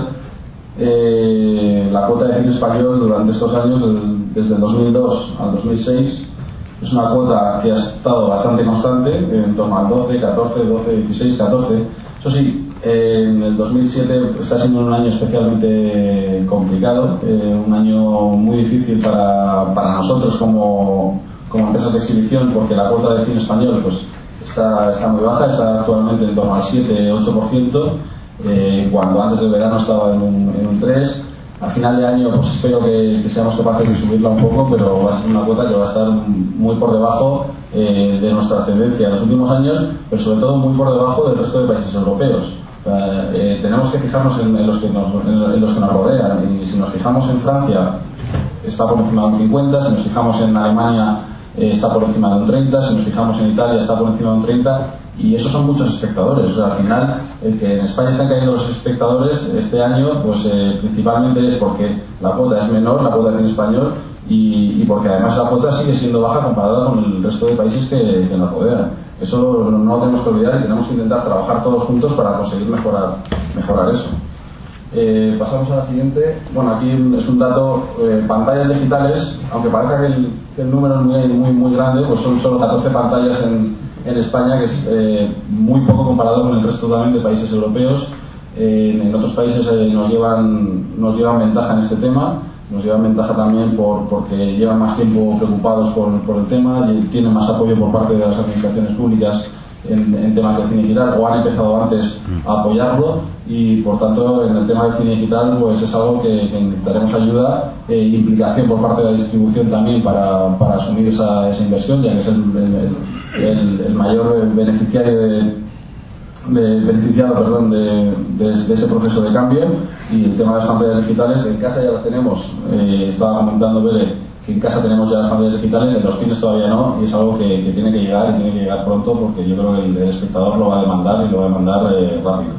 la cuota de cine español durante estos años, desde el 2002 al 2006. Es una cuota que ha estado bastante constante, en torno al 12, 14, 12, 16, 14. Eso sí, en el 2007 está siendo un año especialmente complicado, un año muy difícil para nosotros como empresas de exhibición, porque la cuota de cine español pues, está muy baja, está actualmente en torno al 7-8%, cuando antes del verano estaba en un 3%. A final de año pues espero que seamos capaces de subirla un poco, pero va a ser una cuota que va a estar muy por debajo de nuestra tendencia en los últimos años, pero sobre todo muy por debajo del resto de países europeos. Tenemos que fijarnos en los que nos rodean, y si nos fijamos en Francia está por encima de un 50, si nos fijamos en Alemania está por encima de un 30, si nos fijamos en Italia está por encima de un 30, y esos son muchos espectadores. O sea, al final, el que en España están cayendo los espectadores este año, pues principalmente es porque la cuota es menor, la cuota de cine español, y porque además la cuota sigue siendo baja comparada con el resto de países que nos rodean. Eso no lo tenemos que olvidar y tenemos que intentar trabajar todos juntos para conseguir mejorar eso. Pasamos a la siguiente. Bueno, aquí es un dato, pantallas digitales, aunque parezca que el número es muy grande, pues son solo 14 pantallas en España, que es muy poco comparado con el resto también de países europeos. En otros países nos llevan ventaja en este tema, nos llevan ventaja también porque llevan más tiempo preocupados por el tema y tienen más apoyo por parte de las administraciones públicas en temas de cine digital, o han empezado antes a apoyarlo, y por tanto en el tema del cine digital pues es algo que necesitaremos ayuda e implicación por parte de la distribución también para asumir esa inversión, ya que es el mayor beneficiado de ese proceso de cambio. Y el tema de las pantallas digitales, en casa ya las tenemos, estaba comentando Bele que en casa tenemos ya las pantallas digitales, en los cines todavía no, y es algo que tiene que llegar, y tiene que llegar pronto, porque yo creo que el espectador lo va a demandar, y lo va a demandar rápido.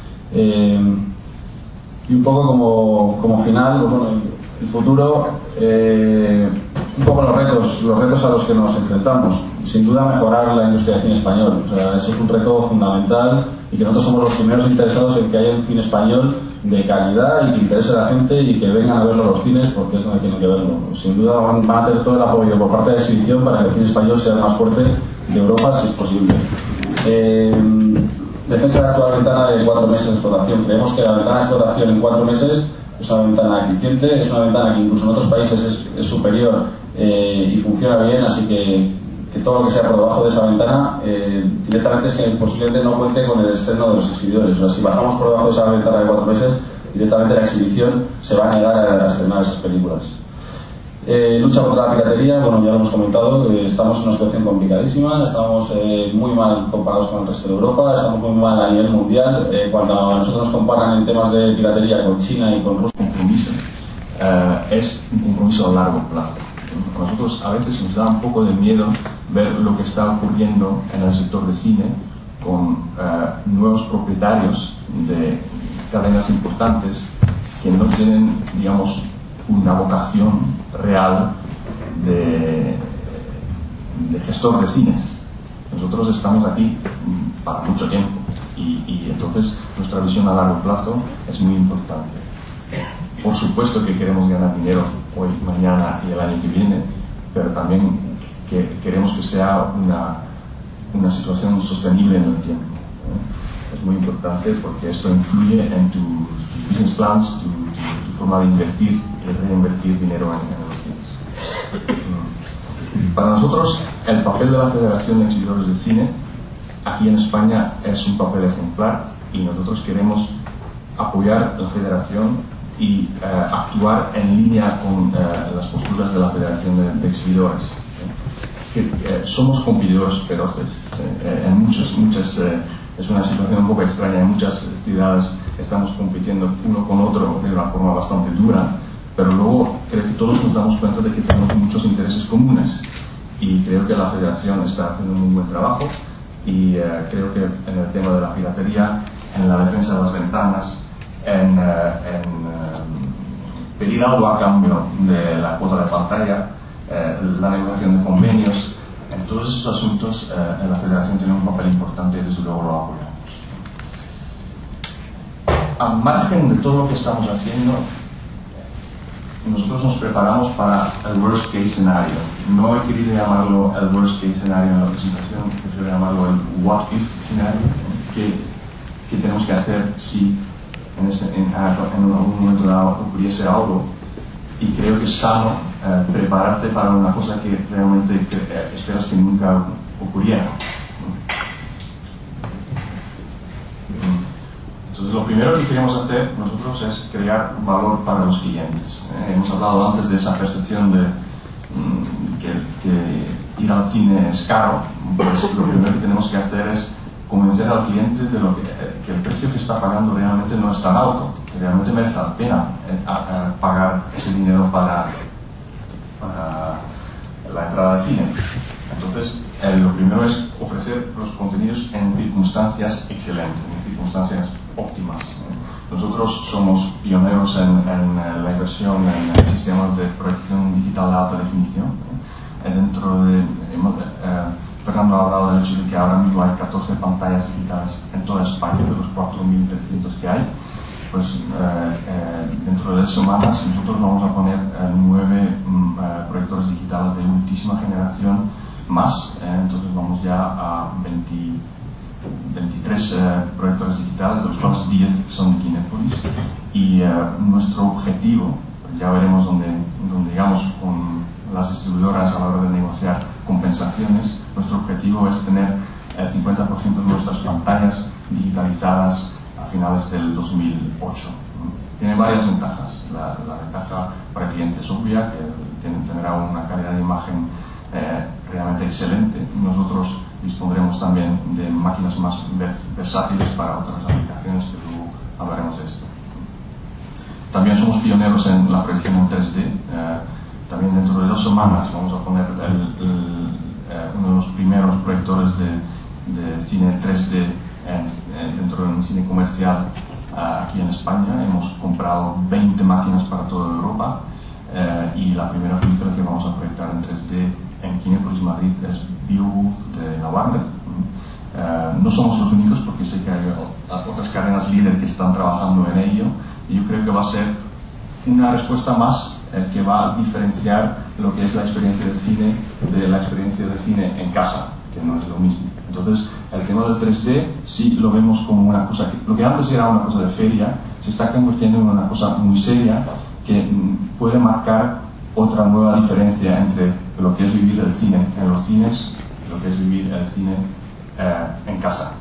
Y un poco como final, pues bueno, el futuro, un poco los retos a los que nos enfrentamos. Sin duda mejorar la industria del cine español. O sea, eso es un reto fundamental, y que nosotros somos los primeros interesados en que haya un cine español de calidad y que interese a la gente y que vengan a verlo a los cines, porque es donde tienen que verlo. Sin duda van a tener todo el apoyo por parte de la exhibición para que el cine español sea el más fuerte de Europa, si es posible. Defensa de la actual ventana de 4 meses de explotación. Creemos que la ventana de explotación en 4 meses es una ventana eficiente, es una ventana que incluso en otros países es superior y funciona bien, así que todo lo que sea por debajo de esa ventana directamente es que posiblemente no cuente con el externo de los exhibidores. O sea, si bajamos por debajo de esa ventana de 4 meses, directamente la exhibición se va a negar a estrenar esas películas. Lucha contra la piratería, bueno, ya lo hemos comentado, estamos en una situación complicadísima, estamos muy mal comparados con el resto de Europa, estamos muy mal a nivel mundial. Cuando a nosotros nos comparan en temas de piratería con China y con Rusia, compromiso es un compromiso a largo plazo. A nosotros a veces nos da un poco de miedo ver lo que está ocurriendo en el sector de cine con nuevos propietarios de cadenas importantes que no tienen, digamos, una vocación real de gestor de cines. Nosotros estamos aquí para mucho tiempo y entonces nuestra visión a largo plazo es muy importante. Por supuesto que queremos ganar dinero hoy, mañana y el año que viene, pero también queremos que sea una situación sostenible en el tiempo. Es muy importante porque esto influye en tus business plans, tu forma de invertir y reinvertir dinero en los cines. Para nosotros, el papel de la Federación de Exhibidores de Cine aquí en España es un papel ejemplar y nosotros queremos apoyar la Federación y actuar en línea con las posturas de la Federación de Exhibidores. Somos competidores feroces. En muchas es una situación un poco extraña. En muchas ciudades estamos compitiendo uno con otro de una forma bastante dura, pero luego creo que todos nos damos cuenta de que tenemos muchos intereses comunes y creo que la Federación está haciendo un muy buen trabajo y creo que en el tema de la piratería, en la defensa de las ventanas, en pedir algo a cambio de la cuota de pantalla, la negociación de convenios, en todos esos asuntos la Federación tiene un papel importante y desde luego lo apoyamos. Al margen de todo lo que estamos haciendo, nosotros nos preparamos para el worst case scenario. No he querido llamarlo el worst case scenario en la presentación, prefiero llamarlo el what if scenario. ¿Qué tenemos que hacer si en algún momento dado ocurriese algo? Y creo que es sano prepararte para una cosa que realmente esperas que nunca ocurriera. Entonces, lo primero que queremos hacer nosotros es crear valor para los clientes. Hemos hablado antes de esa percepción de que ir al cine es caro. Pues lo primero que tenemos que hacer es convencer al cliente de que el precio que está pagando realmente no es tan alto, que realmente merece la pena pagar ese dinero para la entrada al cine. Entonces, lo primero es ofrecer los contenidos en circunstancias excelentes, en circunstancias óptimas. Nosotros somos pioneros en la inversión en sistemas de proyección digital de alta definición. Fernando ha hablado del hecho de que ahora mismo hay 14 pantallas digitales en toda España, de los 4.300 que hay. Pues dentro de 2 semanas nosotros vamos a poner 9 proyectores digitales de ultísima generación más. Entonces vamos ya a 23 proyectores digitales, de los cuales 10 son de Kinépolis. Y nuestro objetivo, ya veremos dónde llegamos con las distribuidoras a la hora de negociar compensaciones, nuestro objetivo es tener el 50% de nuestras pantallas digitalizadas a finales del 2008. Tiene varias ventajas. La ventaja para el cliente es obvia, que tendrá una calidad de imagen realmente excelente. Nosotros dispondremos también de máquinas más versátiles para otras aplicaciones, que luego hablaremos de esto. También somos pioneros en la proyección en 3D. También dentro de 2 semanas vamos a poner uno de los primeros proyectores de cine 3D dentro de un cine comercial aquí en España. Hemos comprado 20 máquinas para toda Europa y la primera película que vamos a proyectar en 3D en Kinépolis Madrid es Beowulf de la Warner. No somos los únicos, porque sé que hay otras cadenas líder que están trabajando en ello, y yo creo que va a ser una respuesta más que va a diferenciar lo que es la experiencia de cine de la experiencia de cine en casa. que no es lo mismo. Entonces, el tema del 3D sí lo vemos como una cosa, lo que antes era una cosa de feria, se está convirtiendo en una cosa muy seria que puede marcar otra nueva diferencia entre lo que es vivir el cine en los cines y lo que es vivir el cine en casa.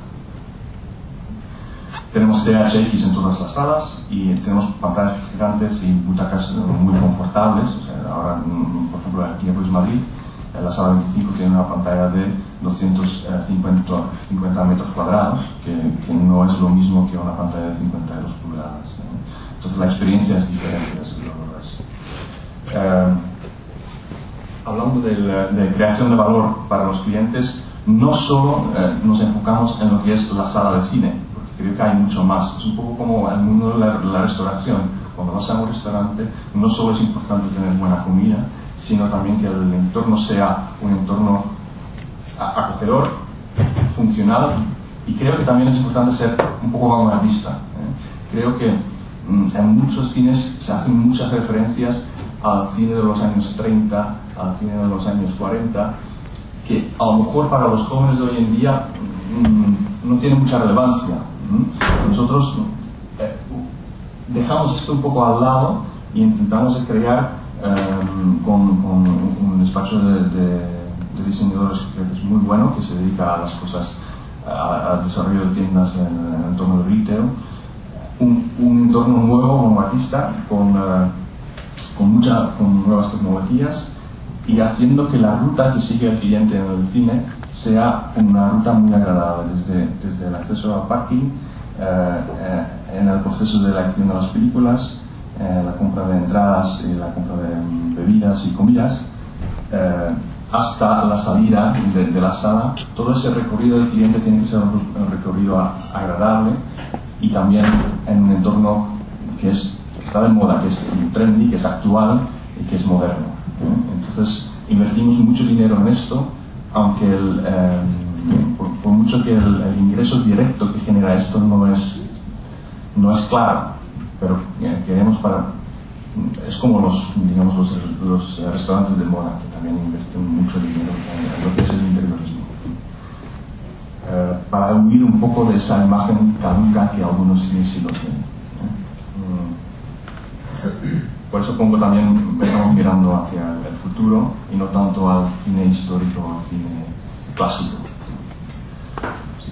Tenemos THX en todas las salas y tenemos pantallas gigantes y butacas muy confortables. O sea, ahora, por ejemplo, aquí en Luis Madrid, en la sala 25 tiene una pantalla de 250 metros cuadrados, que no es lo mismo que una pantalla de 52 pulgadas. Entonces la experiencia es diferente, eso es lo que es. Hablando de creación de valor para los clientes, no solo nos enfocamos en lo que es la sala de cine, porque creo que hay mucho más. Es un poco como el mundo de la restauración. Cuando vas a un restaurante, no solo es importante tener buena comida, sino también que el entorno sea un entorno acogedor, funcional, y creo que también es importante ser un poco vanguardista. Creo que en muchos cines se hacen muchas referencias al cine de los años 30, al cine de los años 40, que a lo mejor para los jóvenes de hoy en día no tiene mucha relevancia. Nosotros dejamos esto un poco al lado y intentamos crear con un despacho de diseñadores que creo que es muy bueno, que se dedica a las cosas, al desarrollo de tiendas en el entorno de retail, un entorno nuevo, vanguardista, con nuevas tecnologías, y haciendo que la ruta que sigue el cliente en el cine sea una ruta muy agradable, desde el acceso al parking, en el proceso de la elección de las películas, la compra de entradas y la compra de bebidas y comidas, hasta la salida de la sala. Todo ese recorrido del cliente tiene que ser un recorrido agradable y también en un entorno que está de moda, que es trendy, que es actual y que es moderno. Entonces invertimos mucho dinero en esto, aunque por mucho que el ingreso directo que genera esto no es claro, pero queremos es como los restaurantes de moda, que también invierten mucho dinero en lo que es el interiorismo, para huir un poco de esa imagen caduca que algunos cines sí lo tienen. Por eso estamos mirando hacia el futuro y no tanto al cine histórico o al cine clásico. Sí.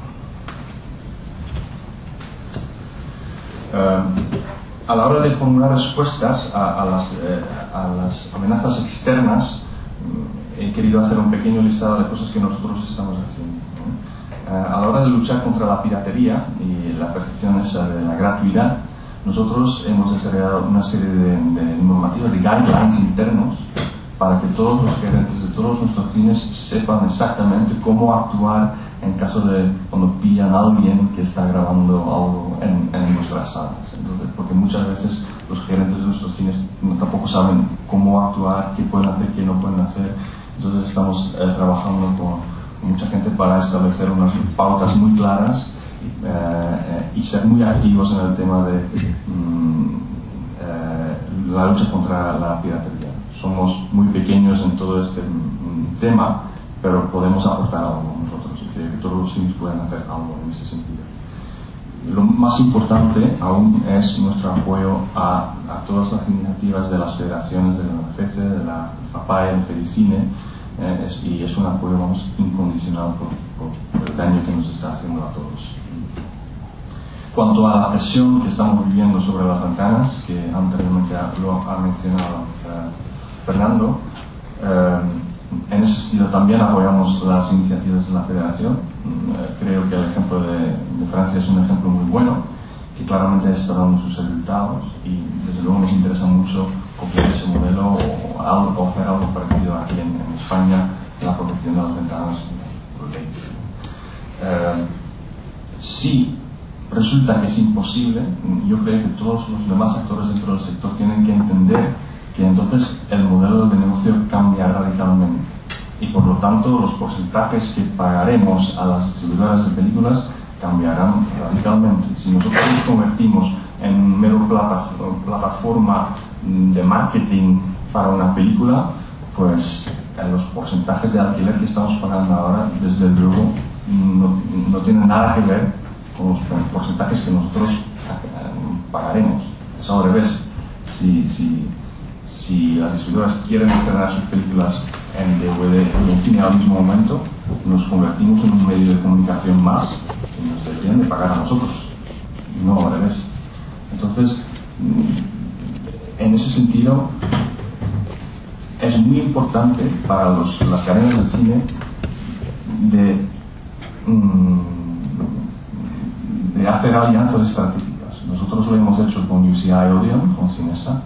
A la hora de formular respuestas a las amenazas externas, he querido hacer un pequeño listado de cosas que nosotros estamos haciendo. A la hora de luchar contra la piratería y la percepción esa de la gratuidad, nosotros hemos desarrollado una serie de normativas, de guidelines internos, para que todos los gerentes de todos nuestros cines sepan exactamente cómo actuar en caso de cuando pillan a alguien que está grabando algo en nuestras salas. Entonces, porque muchas veces los gerentes de nuestros cines tampoco saben cómo actuar, qué pueden hacer, qué no pueden hacer. Entonces estamos trabajando con mucha gente para establecer unas pautas muy claras y ser muy activos en el tema de la lucha contra la piratería. Somos muy pequeños en todo este tema, pero podemos aportar algo nosotros, y creo que todos los cines pueden hacer algo en ese sentido. Lo más importante aún es nuestro apoyo a todas las iniciativas de las federaciones, de la FECE, de la FAPAE, de Fedicine, y es un apoyo, incondicional por el daño que nos está haciendo a todos. Cuanto a la presión que estamos viviendo sobre las ventanas, que anteriormente lo ha mencionado Fernando, en ese sentido también apoyamos las iniciativas de la Federación. Creo que el ejemplo de Francia es un ejemplo muy bueno, que claramente está dando sus resultados, y desde luego nos interesa mucho copiar ese modelo o hacer algo parecido aquí en España, la protección de las ventanas por ley. Si resulta que es imposible, yo creo que todos los demás actores dentro del sector tienen que entender que entonces el modelo de negocio cambia radicalmente, y por lo tanto los porcentajes que pagaremos a las distribuidoras de películas cambiarán radicalmente. Si nosotros nos convertimos en mero plataforma de marketing para una película, pues los porcentajes de alquiler que estamos pagando ahora, desde luego, no tienen nada que ver con los porcentajes que nosotros pagaremos. Es al revés. Si las distribuidoras quieren estrenar sus películas en DVD y en cine al mismo momento, nos convertimos en un medio de comunicación más y nos deberían de pagar a nosotros, no al revés. Entonces, en ese sentido, es muy importante para las cadenas del cine de hacer alianzas estratégicas. Nosotros lo hemos hecho con UCI Odeon, con Cinesa,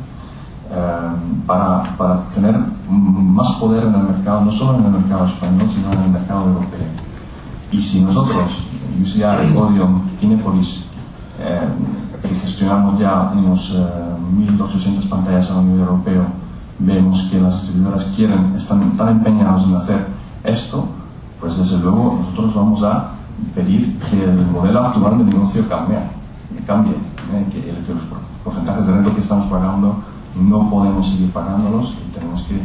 para tener más poder en el mercado, no solo en el mercado español, sino en el mercado europeo. Y si nosotros, UCI, Odeon, Kinepolis, que gestionamos ya unos 1.800 pantallas a nivel europeo, vemos que las distribuidoras están tan empeñadas en hacer esto, pues desde luego nosotros vamos a pedir que el modelo actual de negocio cambie, que los porcentajes de renta que estamos pagando no podemos seguir pagándolos y tenemos que,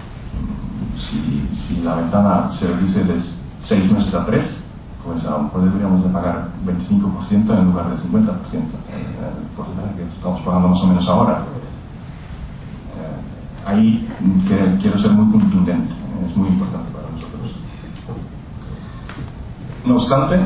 si la ventana se reduce de 6 meses a 3, pues a lo mejor deberíamos de pagar 25% en lugar de 50%, el porcentaje que estamos pagando más o menos ahora. Ahí quiero ser muy contundente, es muy importante para nosotros. No obstante,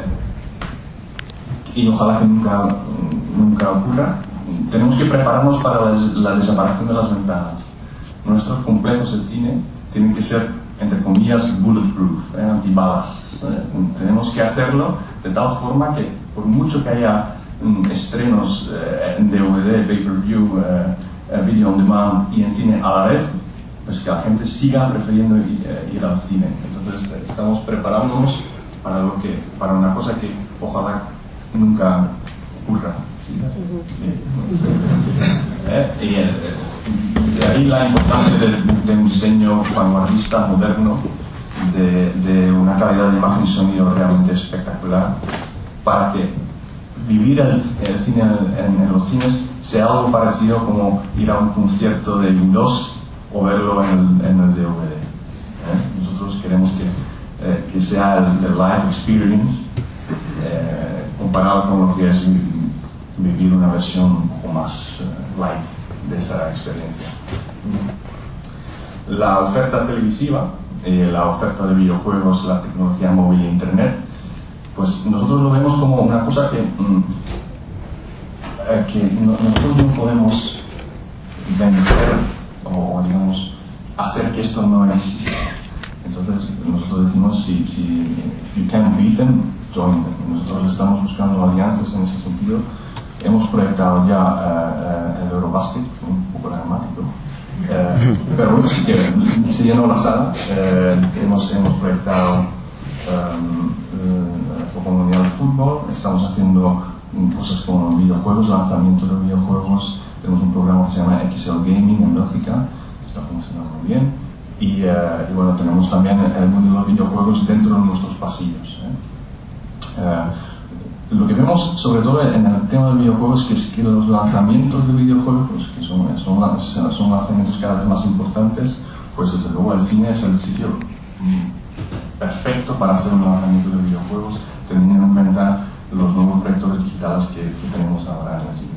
y ojalá que nunca ocurra, tenemos que prepararnos para la desaparición de las ventanas. Nuestros complejos de cine tienen que ser, entre comillas, bulletproof, antibalas. Tenemos que hacerlo de tal forma que, por mucho que haya estrenos en DVD, pay-per-view, video on demand y en cine a la vez, pues que la gente siga prefiriendo ir al cine. Entonces estamos preparándonos para una cosa que ojalá nunca ocurra. Y de ahí la importancia de un diseño vanguardista, moderno, de una calidad de imagen y sonido realmente espectacular, para que vivir el cine en los cines sea algo parecido como ir a un concierto de U2 o verlo en el DVD. Nosotros queremos que sea el live experience comparado con lo que es vivir una versión un poco más light de esa experiencia. La oferta televisiva, la oferta de videojuegos, la tecnología móvil e internet, pues nosotros lo vemos como una cosa que nosotros no podemos vender o digamos hacer que esto no exista. Entonces nosotros decimos si you can't beat them, join them. Nosotros estamos buscando alianzas en ese sentido. Hemos proyectado ya el Eurobasket, un poco dramático, pero bueno, sí que se llenó la sala. Hemos proyectado la Copa Mundial de Fútbol, estamos haciendo cosas como videojuegos, lanzamiento de videojuegos. Tenemos un programa que se llama XL Gaming en Bélgica, que está funcionando muy bien. Y bueno, tenemos también el mundo de los videojuegos dentro de nuestros pasillos. Lo que vemos sobre todo en el tema de videojuegos es que los lanzamientos de videojuegos, que son lanzamientos cada vez más importantes, pues desde luego el cine es el sitio perfecto para hacer un lanzamiento de videojuegos, teniendo en cuenta los nuevos proyectores digitales que tenemos ahora en el cine.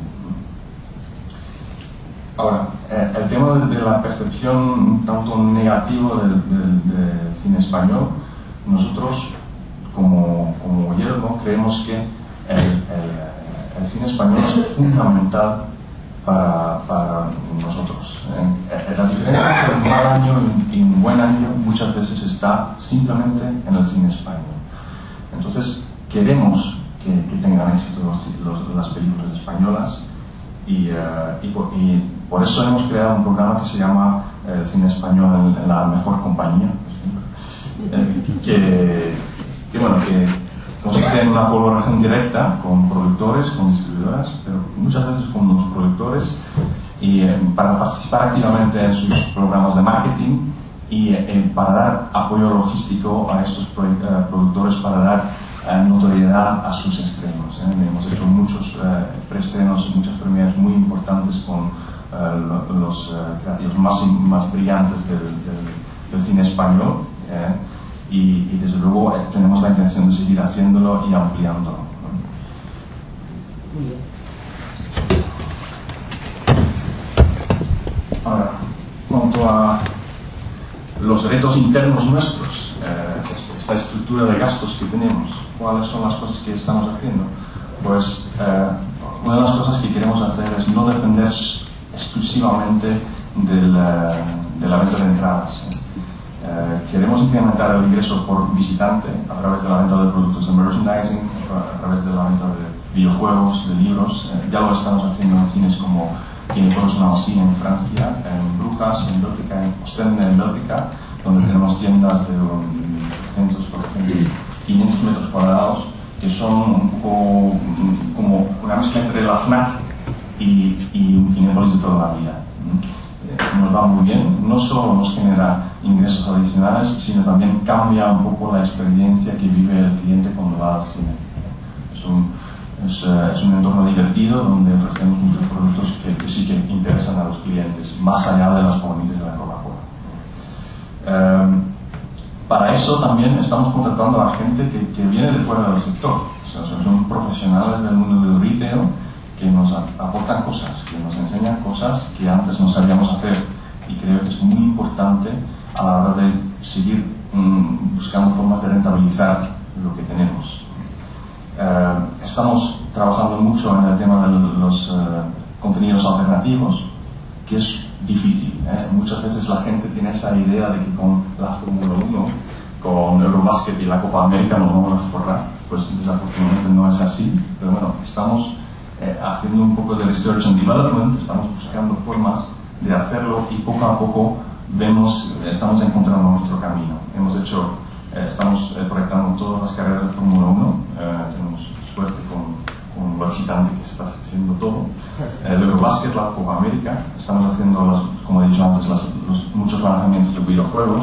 Ahora, el tema de la percepción un tanto negativa del cine español, nosotros como Yelmo creemos que el cine español es fundamental para nosotros. La diferencia entre un mal año y un buen año muchas veces está simplemente en el cine español. Entonces queremos que tengan éxito las películas españolas y por eso hemos creado un programa que se llama Cine Español en la Mejor Compañía, que consiste en una colaboración directa con productores, con distribuidoras, pero muchas veces con los productores, y para participar activamente en sus programas de marketing y para dar apoyo logístico a estos productores, para dar notoriedad a sus estrenos. Hemos hecho muchos preestrenos y muchas premieres muy importantes con los creativos más brillantes del cine español, y desde luego tenemos la intención de seguir haciéndolo y ampliándolo. Ahora, cuanto a los retos internos nuestros, esta estructura de gastos que tenemos, ¿cuáles son las cosas que estamos haciendo? Pues una de las cosas que queremos hacer es no depender exclusivamente de la venta de entradas. Queremos incrementar el ingreso por visitante a través de la venta de productos de merchandising, a través de la venta de videojuegos, de libros. Ya lo estamos haciendo en cines como Kinepolis Nancy en Francia, en Brujas, en Bélgica, en Ostende, en Bélgica, donde tenemos tiendas de 300 por 500 metros cuadrados, que son un poco como una mezcla entre la FNAC y un Kinepolis de toda la vida. Nos va muy bien, no solo nos genera ingresos adicionales, sino también cambia un poco la experiencia que vive el cliente cuando va al cine. Es un entorno divertido donde ofrecemos muchos productos que sí que interesan a los clientes, más allá de las palomitas de la Coca-Cola. Para eso también estamos contratando a gente que viene de fuera del sector. O sea, son profesionales del mundo del retail que nos aportan cosas, que nos enseñan cosas que antes no sabíamos hacer, y creo que es muy importante a la hora de seguir buscando formas de rentabilizar lo que tenemos. Estamos trabajando mucho en el tema de los contenidos alternativos, que es difícil. Muchas veces la gente tiene esa idea de que con la Fórmula 1, con Eurobasket y la Copa América nos vamos a forrar. Pues desafortunadamente no es así, pero bueno, estamos haciendo un poco de research and development, estamos buscando formas de hacerlo y poco a poco estamos encontrando nuestro camino. Estamos proyectando todas las carreras de Fórmula 1, tenemos suerte con un visitante que está haciendo todo. El Eurobasket, la Copa América, estamos haciendo, como he dicho antes, muchos lanzamientos de videojuegos,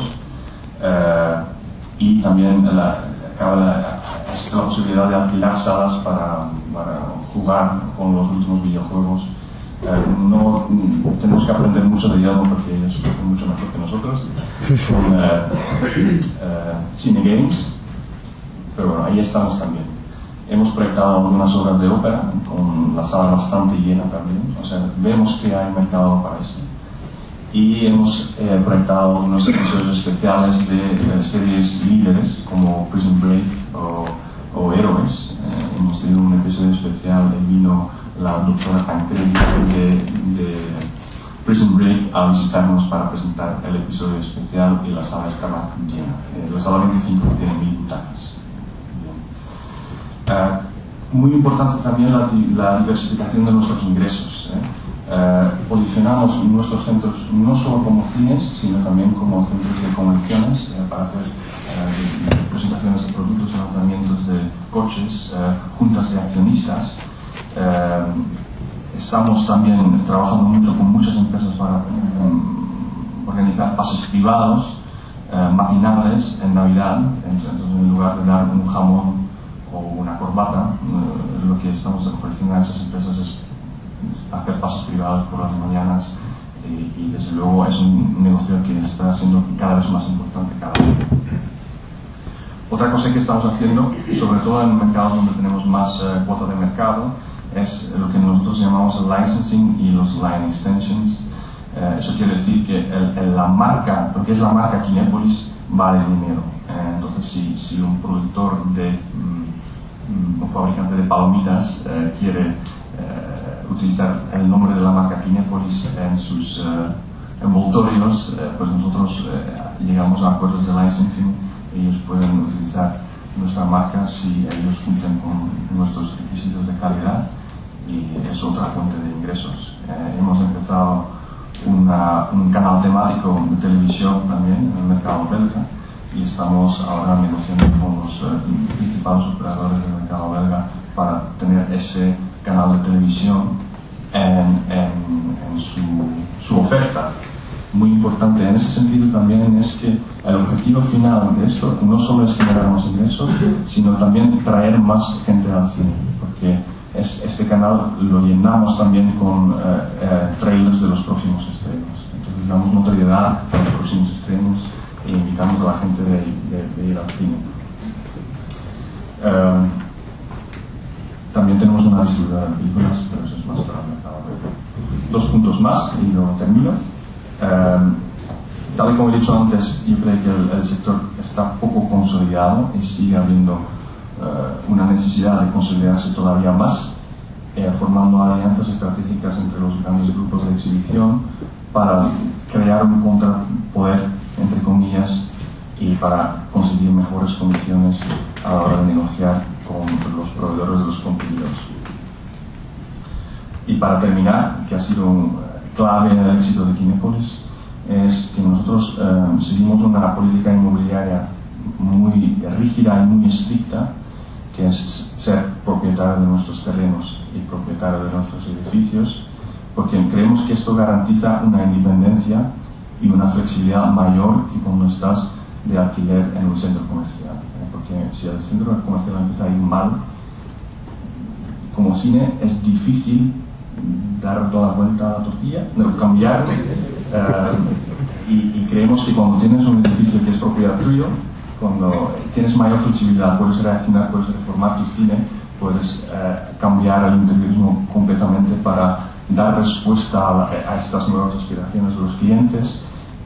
y también existe la posibilidad de alquilar salas para jugar con los últimos videojuegos. No tenemos que aprender mucho de idioma porque ellos lo hacen mucho mejor que nosotros con Cine Games, pero bueno, ahí estamos también. Hemos proyectado algunas obras de ópera con la sala bastante llena también, o sea, vemos que hay mercado para eso. Y hemos proyectado unos episodios especiales de series líderes como Prison Break o Héroes. Hemos tenido un episodio especial de vino la doctora Tancredi de Prison Break a visitarnos para presentar el episodio especial, y la sala estaba llena. La sala 25 tiene 1000 butacas. Muy importante también la diversificación de nuestros ingresos. Posicionamos nuestros centros no solo como cines, sino también como centros de convenciones para hacer presentaciones de productos, lanzamientos de coches, juntas de accionistas. Estamos también trabajando mucho con muchas empresas para organizar pases privados matinales en Navidad. Entonces, en lugar de dar un jamón o una corbata, lo que estamos ofreciendo a esas empresas es hacer pases privados por las mañanas, y desde luego es un negocio que está siendo cada vez más importante cada día. Otra cosa que estamos haciendo, sobre todo en mercados donde tenemos más cuota de mercado, es lo que nosotros llamamos el licensing y los line extensions. Eso quiere decir que lo que es la marca Kinepolis vale dinero. Entonces, si un productor un fabricante de palomitas quiere utilizar el nombre de la marca Kinepolis en sus envoltorios, pues nosotros llegamos a acuerdos de licensing. Ellos pueden utilizar nuestra marca si ellos cumplen con nuestros requisitos de calidad, y es otra fuente de ingresos. Hemos empezado un canal temático de televisión también en el mercado belga, y estamos ahora negociando con los principales operadores del mercado belga para tener ese canal de televisión en su oferta. Muy importante en ese sentido también es que el objetivo final de esto no solo es generar más ingresos, sino también traer más gente al cine, porque este canal lo llenamos también con trailers de los próximos estrenos. Entonces damos notoriedad a los próximos estrenos evitamos a la gente de ir al cine. También tenemos una distribuidora de películas, pero eso es más para el mercado. 2 puntos más y lo termino. Tal y como he dicho antes, yo creo que el sector está poco consolidado y sigue habiendo una necesidad de consolidarse todavía más, formando alianzas estratégicas entre los grandes grupos de exhibición para crear un contrapoder, entre comillas, y para conseguir mejores condiciones a la hora de negociar con los proveedores de los contenidos. Y para terminar, que ha sido clave en el éxito de Kinépolis, es que nosotros seguimos una política inmobiliaria muy rígida y muy estricta, que es ser propietario de nuestros terrenos y propietario de nuestros edificios, porque creemos que esto garantiza una independencia y una flexibilidad mayor que cuando estás de alquiler en un centro comercial. Porque si el centro comercial empieza a ir mal, como cine es difícil dar toda la vuelta a la tortilla, cambiar, y creemos que cuando tienes un edificio que es propiedad tuyo, cuando tienes mayor flexibilidad, puedes reaccionar, puedes reformar tu cine, puedes cambiar el interiorismo completamente para dar respuesta a estas nuevas aspiraciones de los clientes,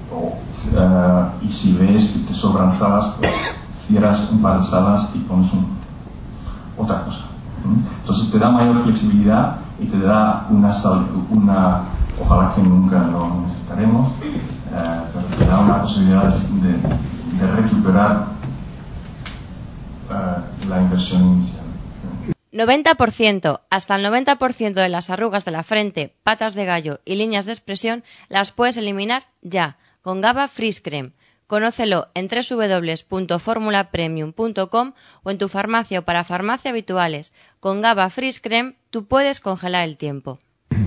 y si ves que te sobran salas, pues cierras un par de salas y pones otra cosa. Entonces te da mayor flexibilidad y te da una ojalá que nunca lo necesitaremos, pero te da una posibilidad de recuperar la inversión inicial. 90%, hasta el 90% de las arrugas de la frente, patas de gallo y líneas de expresión las puedes eliminar ya, con GABA Freeze Creme. Conócelo en www.formulapremium.com o en tu farmacia o para farmacia habituales. Con GABA Freeze Creme tú puedes congelar el tiempo.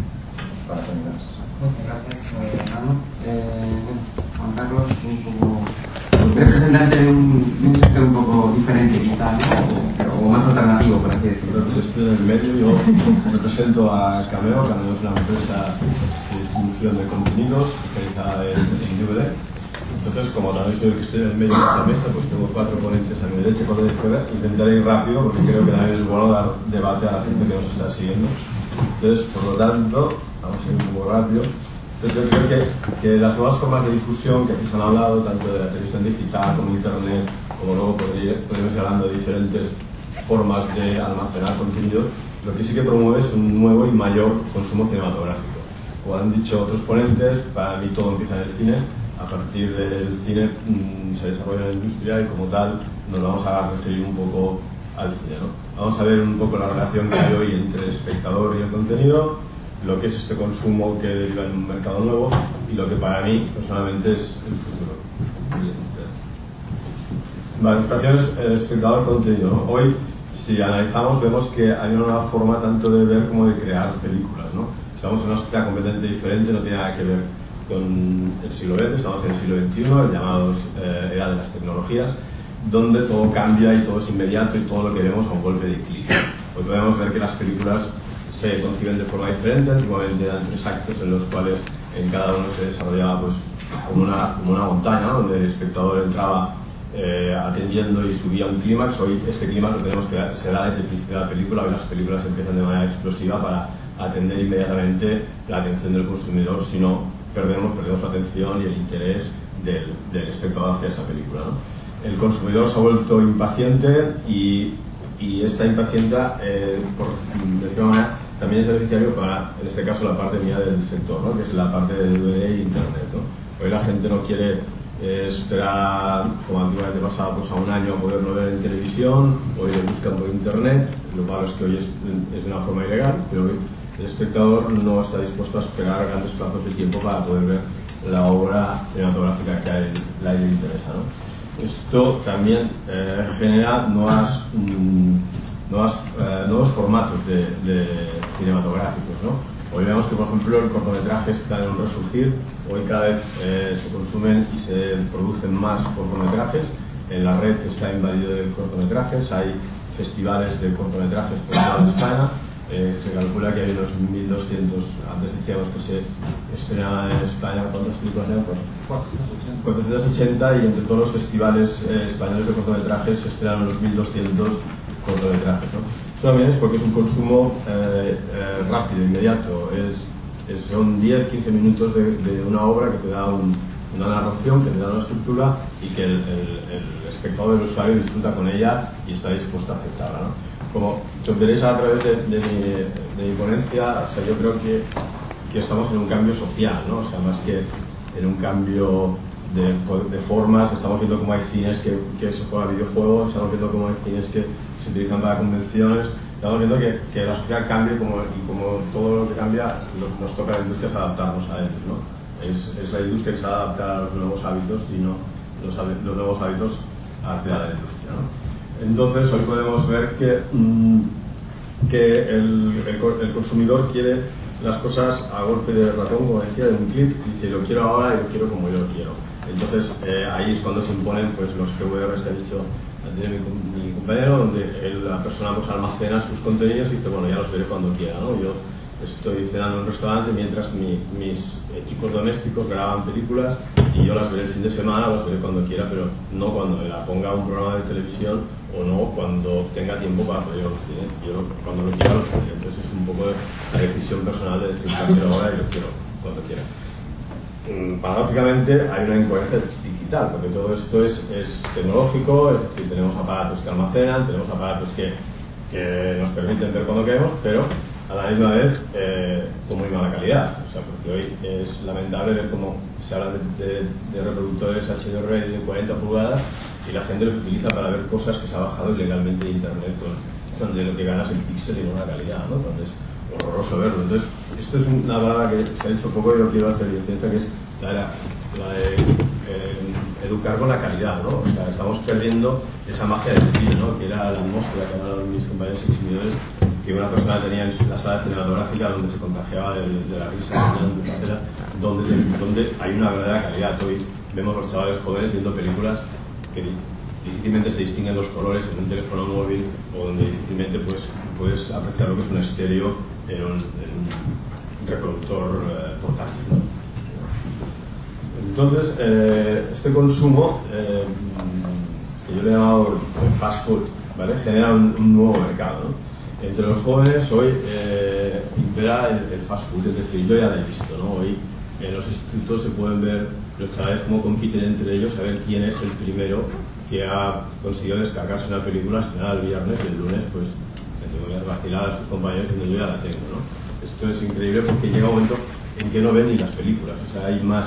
Muchas gracias, Nano. Juan Carlos, representante de un sector un poco diferente quizá, ¿no? o más alternativo, por así decirlo. Yo estoy en el medio, yo represento a Cameo. Cameo es una empresa de distribución de contenidos especializada en DVD. Entonces, como también soy el que estoy en el medio de esta mesa, pues tengo 4 ponentes a mi derecha y 4 a mi izquierda. Intentaré ir rápido porque creo que también es bueno dar debate a la gente que nos está siguiendo. Entonces, por lo tanto, vamos a ir un poco rápido. Entonces, yo creo que las nuevas formas de difusión que aquí se han hablado, tanto de la televisión digital como internet, como luego podríamos ir hablando de diferentes formas de almacenar contenidos, lo que sí que promueve es un nuevo y mayor consumo cinematográfico. Como han dicho otros ponentes, para mí todo empieza en el cine. A partir del cine se desarrolla la industria y como tal nos vamos a referir un poco al cine, ¿no? Vamos a ver un poco la relación que hay hoy entre el espectador y el contenido, lo que es este consumo que deriva en un mercado nuevo y lo que para mí personalmente es el futuro. Vale, relaciones espectador-contenido, ¿no? Hoy, si analizamos, vemos que hay una nueva forma tanto de ver como de crear películas, ¿no? Estamos en una sociedad completamente diferente, no tiene nada que ver con el siglo XX, estamos en el siglo XXI, el llamado era de las tecnologías, donde todo cambia y todo es inmediato y todo lo que vemos a un golpe de clic. Hoy podemos ver que las películas se conciben de forma diferente. Antiguamente eran 3 actos en los cuales en cada uno se desarrollaba pues como una montaña, ¿no? Donde el espectador entraba atendiendo y subía un clímax. Hoy este clímax lo tenemos que se da desde el principio de la película. Hoy las películas empiezan de manera explosiva para atender inmediatamente la atención del consumidor, si no perdemos su atención y el interés del espectador hacia esa película, ¿no? El consumidor se ha vuelto impaciente y esta impaciencia, por decirlo de manera, también es beneficiario para, en este caso, la parte mía del sector, ¿no? Que es la parte de DVD e Internet, ¿no? Hoy la gente no quiere esperar, como antiguamente pasaba, pues a un año a poderlo ver en televisión. Hoy lo buscan por Internet. Lo malo es que hoy es de una forma ilegal, pero hoy el espectador no está dispuesto a esperar grandes plazos de tiempo para poder ver la obra cinematográfica que a él le interesa, ¿no? Esto también genera nuevos formatos de cinematográficos, ¿no? Hoy vemos que, por ejemplo, el cortometraje está en un resurgir. Hoy cada vez se consumen y se producen más cortometrajes. En la red está invadido de cortometrajes. Hay festivales de cortometrajes por toda España. Se calcula que hay unos 1.200, antes decíamos que se estrenaban en España, ¿cuántas películas eran? 480. 480 y entre todos los festivales españoles de cortometrajes se estrenan unos 1200 cortometrajes, ¿no? Esto también es porque es un consumo rápido, inmediato. Son 10-15 minutos de una obra que te da una narración, que te da una estructura y que el espectador, el usuario, disfruta con ella y está dispuesto a aceptarla, ¿no? Como veréis a través de mi ponencia, o sea, yo creo que estamos en un cambio social, ¿no? O sea, más que en un cambio de formas, estamos viendo cómo hay cines que se juegan videojuegos, estamos viendo cómo hay cines que se utilizan para convenciones, estamos viendo que la sociedad cambia y como todo lo que cambia nos toca a la industria adaptarnos a ellos, ¿no? Es la industria que se va a adaptar a los nuevos hábitos y no los nuevos hábitos hacia la industria, ¿no? Entonces hoy podemos ver que el consumidor quiere las cosas a golpe de ratón, como decía, de un clic, y dice lo quiero ahora y lo quiero como yo lo quiero. Entonces ahí es cuando se imponen pues los GVRs que ha dicho antes mi compañero, donde la persona pues almacena sus contenidos y dice bueno, ya los veré cuando quiera, ¿no? Yo estoy cenando en un restaurante mientras mis equipos domésticos graban películas y yo las veré el fin de semana, las veré cuando quiera, pero no cuando me la ponga un programa de televisión o no cuando tenga tiempo para poder ir al cine. Yo cuando lo quiera lo quiero. Entonces es un poco la decisión personal de decir lo quiero ahora y lo quiero cuando quiera. Paradójicamente hay una incoherencia digital, porque todo esto es tecnológico, es decir, tenemos aparatos que almacenan, tenemos aparatos que nos permiten ver cuando queremos, pero a la misma vez con muy mala calidad. O sea, porque hoy es lamentable ver cómo se habla de reproductores HDR de 40 pulgadas y la gente los utiliza para ver cosas que se ha bajado ilegalmente de internet, donde lo que ganas es el píxel y no la calidad, ¿no? Donde es horroroso verlo. Entonces, esto es una palabra que se ha dicho poco y yo quiero hacer evidencia, que es la de educar con la calidad, ¿no? O sea, estamos perdiendo esa magia del cine, ¿no? Que era la atmósfera que hablaron mis compañeros exhibidores, que una persona tenía en la sala cinematográfica donde se contagiaba de la risa, etcétera, donde hay una verdadera calidad. Hoy vemos los chavales jóvenes viendo películas que difícilmente se distinguen los colores en un teléfono móvil o donde difícilmente puedes apreciar lo que es un estéreo en un reproductor portátil, ¿no? Entonces, este consumo, que yo le he llamado fast food, ¿vale? Genera un nuevo mercado, ¿no? Entre los jóvenes hoy impera el fast food, es decir, yo ya lo he visto, ¿no? Hoy en los institutos se pueden ver los chavales cómo compiten entre ellos a ver quién es el primero que ha conseguido descargarse una película estrenada el viernes y el lunes pues le tengo que vacilar a sus compañeros diciendo yo ya la tengo, ¿no? Esto es increíble porque llega un momento en que no ven ni las películas, o sea, hay más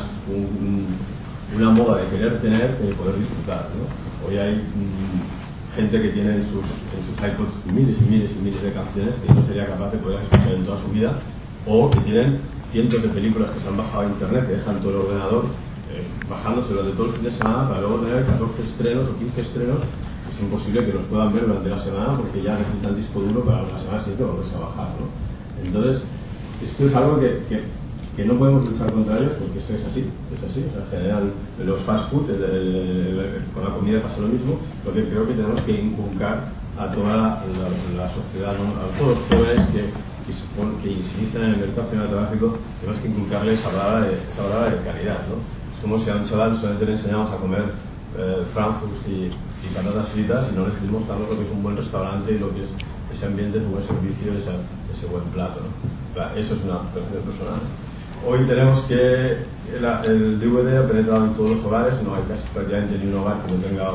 una moda de querer tener que de poder disfrutar, ¿no? Hoy hay gente que tiene en sus iPods miles y miles y miles de canciones que no sería capaz de poder escuchar en toda su vida, o que tienen cientos de películas que se han bajado a internet, que dejan todo el ordenador bajándoselos de todo el fin de semana para luego tener 14 estrenos o 15 estrenos. Es imposible que los puedan ver durante la semana porque ya necesitan disco duro para la semana siguiente volverse a bajar, ¿no? Entonces, esto es algo que no podemos luchar contra ellos porque esto es así, o sea, en general los fast food, con la comida pasa lo mismo. Lo que creo que tenemos que inculcar a toda la sociedad, ¿no? A todos los jóvenes que se inician en el mercado cinematográfico, tenemos que inculcarles esa palabra de calidad, ¿no? Es como si a un chaval solamente le enseñamos a comer frankfurts y patatas fritas y no les mostramos lo que es un buen restaurante y lo que es ese ambiente, ese buen servicio, ese buen plato, ¿no? Claro, eso es una percepción personal. Hoy tenemos que el DVD ha penetrado en todos los hogares, no hay casi prácticamente ni un hogar que no tenga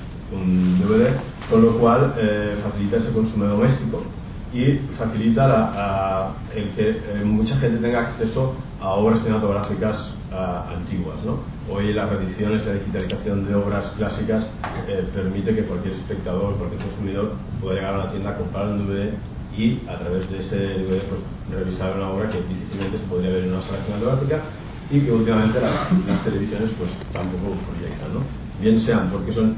un DVD, con lo cual facilita ese consumo doméstico y facilita el que mucha gente tenga acceso a obras cinematográficas antiguas, ¿no? Hoy las reediciones y la digitalización de obras clásicas permite que cualquier espectador, cualquier consumidor pueda llegar a una tienda a comprar un DVD y a través de ese DVD pues, revisar una obra que difícilmente se podría ver en una sala cinematográfica y que últimamente las televisiones pues tampoco proyectan, ¿no? Bien sean porque son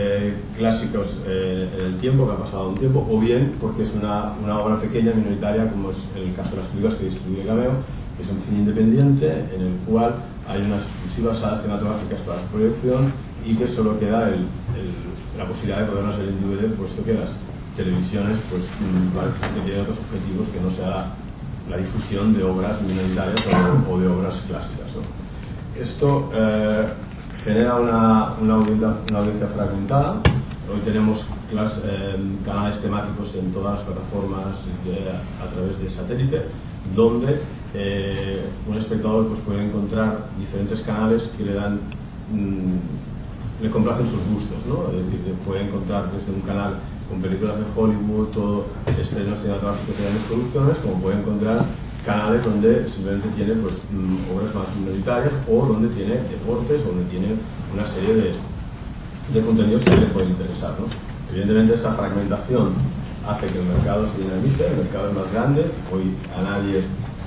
clásicos en el tiempo, que ha pasado un tiempo, o bien porque es una obra pequeña, minoritaria, como es el caso de las películas que distribuye Cameo, que es un cine independiente en el cual hay unas exclusivas salas cinematográficas para su proyección y que solo queda la posibilidad de poderlas ver en DVD, puesto que las televisiones pues parece que tienen otros objetivos que no sea la difusión de obras minoritarias o de obras clásicas, ¿no? Esto genera una audiencia fragmentada. Hoy tenemos canales temáticos en todas las plataformas a través de satélite, donde un espectador pues, puede encontrar diferentes canales que le complacen sus gustos, ¿no? Es decir, puede encontrar desde un canal con películas de Hollywood o estrenos cinematográficos de grandes producciones, como puede encontrar canales donde simplemente tiene pues, obras más minoritarias, o donde tiene deportes, o donde tiene una serie de contenidos que le pueden interesar, ¿no? Evidentemente esta fragmentación hace que el mercado se dinamice, el mercado es más grande. Hoy a nadie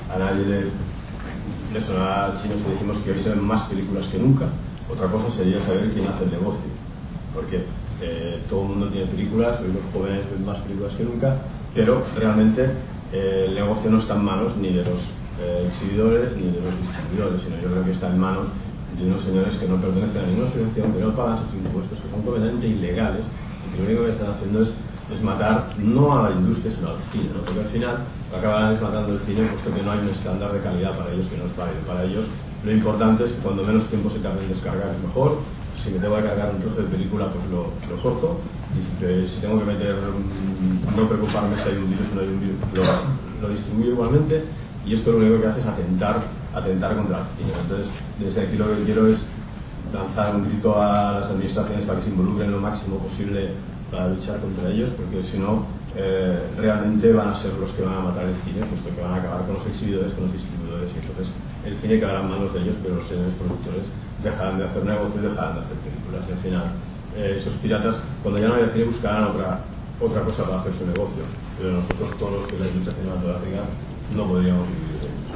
le sonará al chino si decimos que hoy se ven más películas que nunca. Otra cosa sería saber quién hace el negocio, porque todo el mundo tiene películas, hoy los jóvenes ven más películas que nunca, pero realmente el negocio no está en manos ni de los exhibidores ni de los distribuidores, sino yo creo que está en manos de unos señores que no pertenecen a ninguna asociación, que no pagan sus impuestos, que son completamente ilegales, y que lo único que están haciendo es matar no a la industria sino al cine, ¿no? Porque al final acabarán matando el cine, puesto que no hay un estándar de calidad para ellos que no es válido. Para ellos lo importante es que cuando menos tiempo se tarde en descargar es mejor. Si me tengo que cargar un trozo de película, pues lo corto, y si tengo que meter, no preocuparme si hay un virus o no hay un virus, lo distribuyo igualmente, y esto lo único que hace es atentar contra el cine. Entonces desde aquí lo que quiero es lanzar un grito a las administraciones para que se involucren lo máximo posible para luchar contra ellos, porque si no realmente van a ser los que van a matar el cine, puesto que van a acabar con los exhibidores, con los distribuidores, y entonces el cine quedará en manos de ellos, pero los señores productores dejarán de hacer negocio y dejarán de hacer películas. Y al final esos piratas, cuando ya no haya cine, buscarán otra cosa para hacer su negocio, pero nosotros todos los que la industria cinematográfica no podríamos vivir de ellos.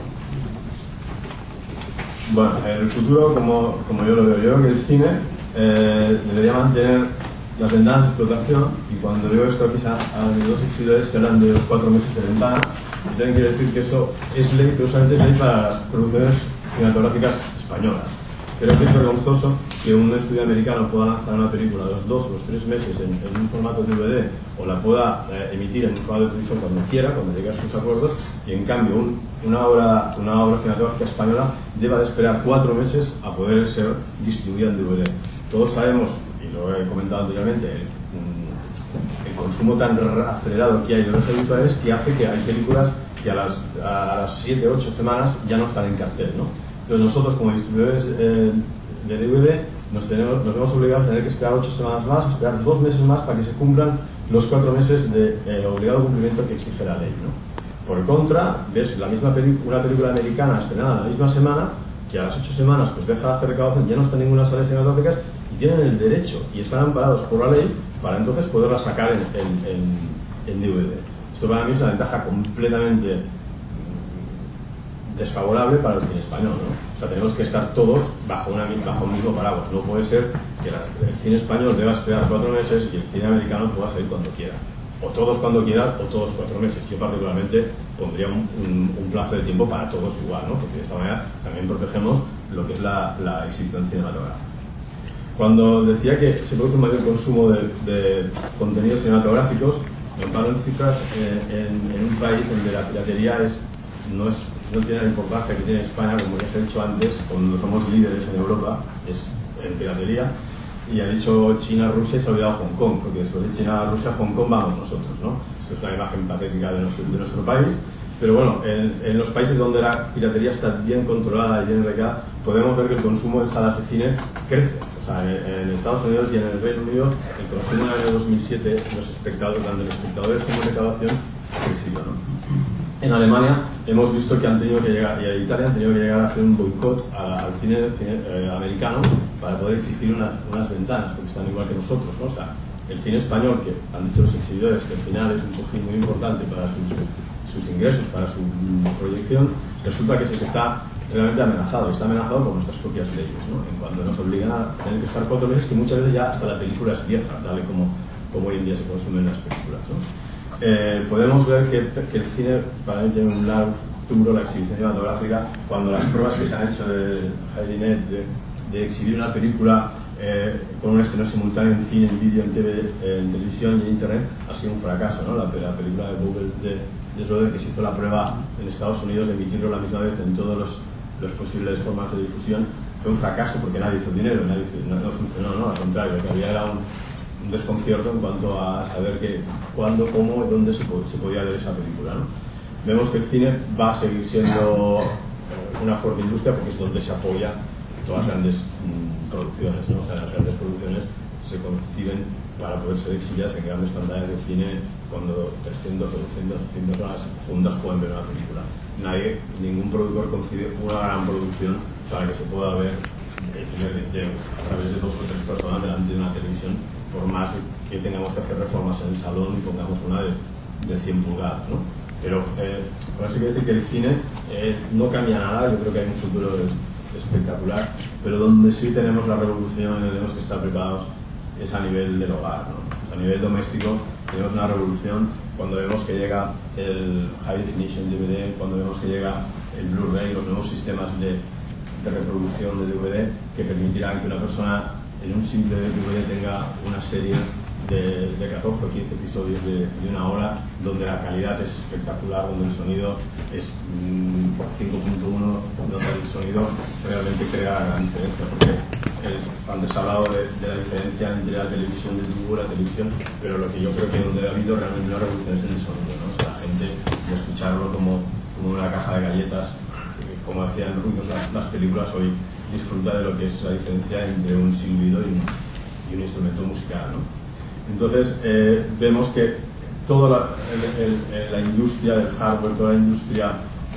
Bueno, el futuro, como yo lo veo, yo creo que el cine debería mantener las ventanas de explotación, y cuando digo esto aquí a los dos exhibidores que hablan de los 4 meses de ventana, yo también quiero decir que eso es ley, pero solamente es ley para las producciones cinematográficas españolas. Creo que es vergonzoso que un estudio americano pueda lanzar una película los 2 o los 3 meses en un formato DVD, o la pueda emitir en un formato de televisión cuando quiera, cuando llegue a sus acuerdos, y en cambio una obra cinematográfica española deba de esperar 4 meses a poder ser distribuida en DVD. Todos sabemos, y lo he comentado anteriormente, el consumo tan acelerado que hay de los audiovisuales, que hace que hay películas que a las 7 o 8 semanas ya no están en cartel, ¿no? Entonces nosotros, como distribuidores de DVD, nos vemos obligados a tener que esperar 8 semanas más, esperar 2 meses más para que se cumplan los 4 meses de obligado cumplimiento que exige la ley, ¿no? Por contra, ves una película americana estrenada la misma semana, que a las 8 semanas pues deja de hacer recaudación, ya no está en ninguna sala cinematográfica, y tienen el derecho y están amparados por la ley para entonces poderla sacar en DVD. Esto para mí es una ventaja completamente desfavorable para el cine español, ¿no? O sea, tenemos que estar todos bajo un mismo paraguas. No puede ser que el cine español deba esperar 4 meses y el cine americano pueda salir cuando quiera. O todos cuando quieran, o todos 4 meses. Yo particularmente pondría un plazo de tiempo para todos igual, ¿no? Porque de esta manera también protegemos lo que es la exhibición cinematográfica. Cuando decía que se produce un mayor consumo de contenidos cinematográficos, me paro en cifras en un país donde la piratería no tiene la importancia que tiene España, como ya se ha dicho antes, cuando somos líderes en Europa, es en piratería, y ha dicho China, Rusia, y se ha olvidado Hong Kong, porque después de China, Rusia, Hong Kong vamos nosotros, ¿no? Esto es una imagen patética de nuestro país, pero bueno, en los países donde la piratería está bien controlada y bien arreglada, podemos ver que el consumo en salas de cine crece. O sea, en Estados Unidos y en el Reino Unido, el consumo en el año 2007, los espectadores, tanto los espectadores como recaudación, ha crecido, ¿no? En Alemania hemos visto que han tenido que llegar, y a Italia han tenido que llegar a hacer un boicot al cine americano para poder exigir unas ventanas, porque están igual que nosotros, ¿no? O sea, el cine español, que han dicho los exhibidores que al final es un cojín muy importante para sus ingresos, para su proyección, resulta que es el que está realmente amenazado, y está amenazado por nuestras propias leyes, ¿no? En cuanto nos obligan a tener que estar 4 meses, que muchas veces ya hasta la película es vieja, tal y como hoy en día se consumen las películas, ¿no? Podemos ver que el cine para mí tiene un largo futuro, la exhibición cinematográfica, cuando las pruebas que se han hecho de Heidi de exhibir una película con un estreno simultáneo en cine, en vídeo, en televisión y en internet, ha sido un fracaso, ¿no? La película de Google de Schroeder, que se hizo la prueba en Estados Unidos de emitirlo la misma vez en todos los posibles formas de difusión, fue un fracaso porque nadie hizo dinero, no funcionó, ¿no? Al contrario, lo que había era un desconcierto en cuanto a saber cuándo, cómo y dónde se podía ver esa película, ¿no? Vemos que el cine va a seguir siendo una fuerte industria porque es donde se apoya todas las grandes producciones, ¿no? O sea, las grandes producciones se conciben para poder ser exhibidas en grandes pantallas de cine cuando 300 o 200 personas juntas pueden ver una película. Ningún productor concibe una gran producción para que se pueda ver a través de 2 o 3 personas delante de una televisión, por más que tengamos que hacer reformas en el salón y pongamos una de 100 pulgadas, ¿no? Pero con eso quiero decir que el cine no cambia nada. Yo creo que hay un futuro espectacular, pero donde sí tenemos la revolución y tenemos que estar preparados es a nivel del hogar, ¿no? A nivel doméstico tenemos una revolución cuando vemos que llega el High Definition DVD, cuando vemos que llega el Blu-ray, los nuevos sistemas de reproducción de DVD que permitirán que una persona en un simple DVD tenga una serie de 14 o 15 episodios de 1 hora, donde la calidad es espectacular, donde el sonido es 5.1, donde el sonido realmente crea la gran diferencia, porque cuando se ha hablado de la diferencia entre la televisión de tubo y la televisión, pero lo que yo creo que donde ha habido realmente una revolución es en el sonido, ¿no? O sea, la gente de escucharlo como una caja de galletas, como hacían ruidos las películas, hoy disfruta de lo que es la diferencia entre un silbido y un instrumento musical, ¿no? Entonces vemos que toda la industria del hardware, toda la industria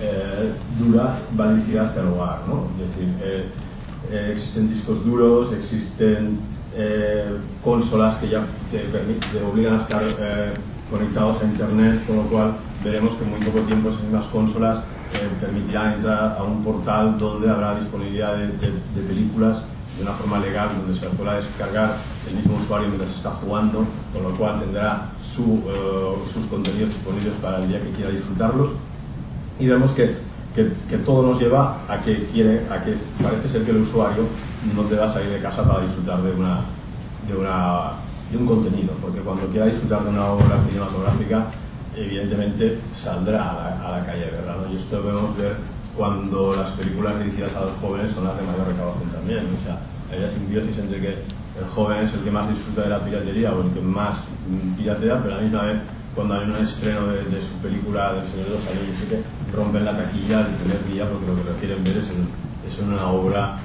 dura va dirigida hacia el hogar, ¿no? Es decir, existen discos duros, existen consolas que ya te obligan a estar conectados a internet, con lo cual veremos que en muy poco tiempo esas mismas consolas permitirán entrar a un portal donde habrá disponibilidad de películas de una forma legal, donde se podrá descargar el mismo usuario mientras está jugando, con lo cual tendrá sus contenidos disponibles para el día que quiera disfrutarlos. Y vemos que todo nos lleva a que parece ser que el usuario no deba salir de casa para disfrutar de un contenido, porque cuando quiera disfrutar de una obra cinematográfica, evidentemente saldrá a la calle a verla, ¿no? Y esto debemos ver cuando las películas dirigidas a los jóvenes son las de mayor recaudación también. O sea, hay una simbiosis entre que el joven es el que más disfruta de la piratería o el que más piratea, pero a la misma vez cuando hay un estreno de su película del Señor de los Anillos, que rompen la taquilla el primer día porque lo que lo quieren ver es una obra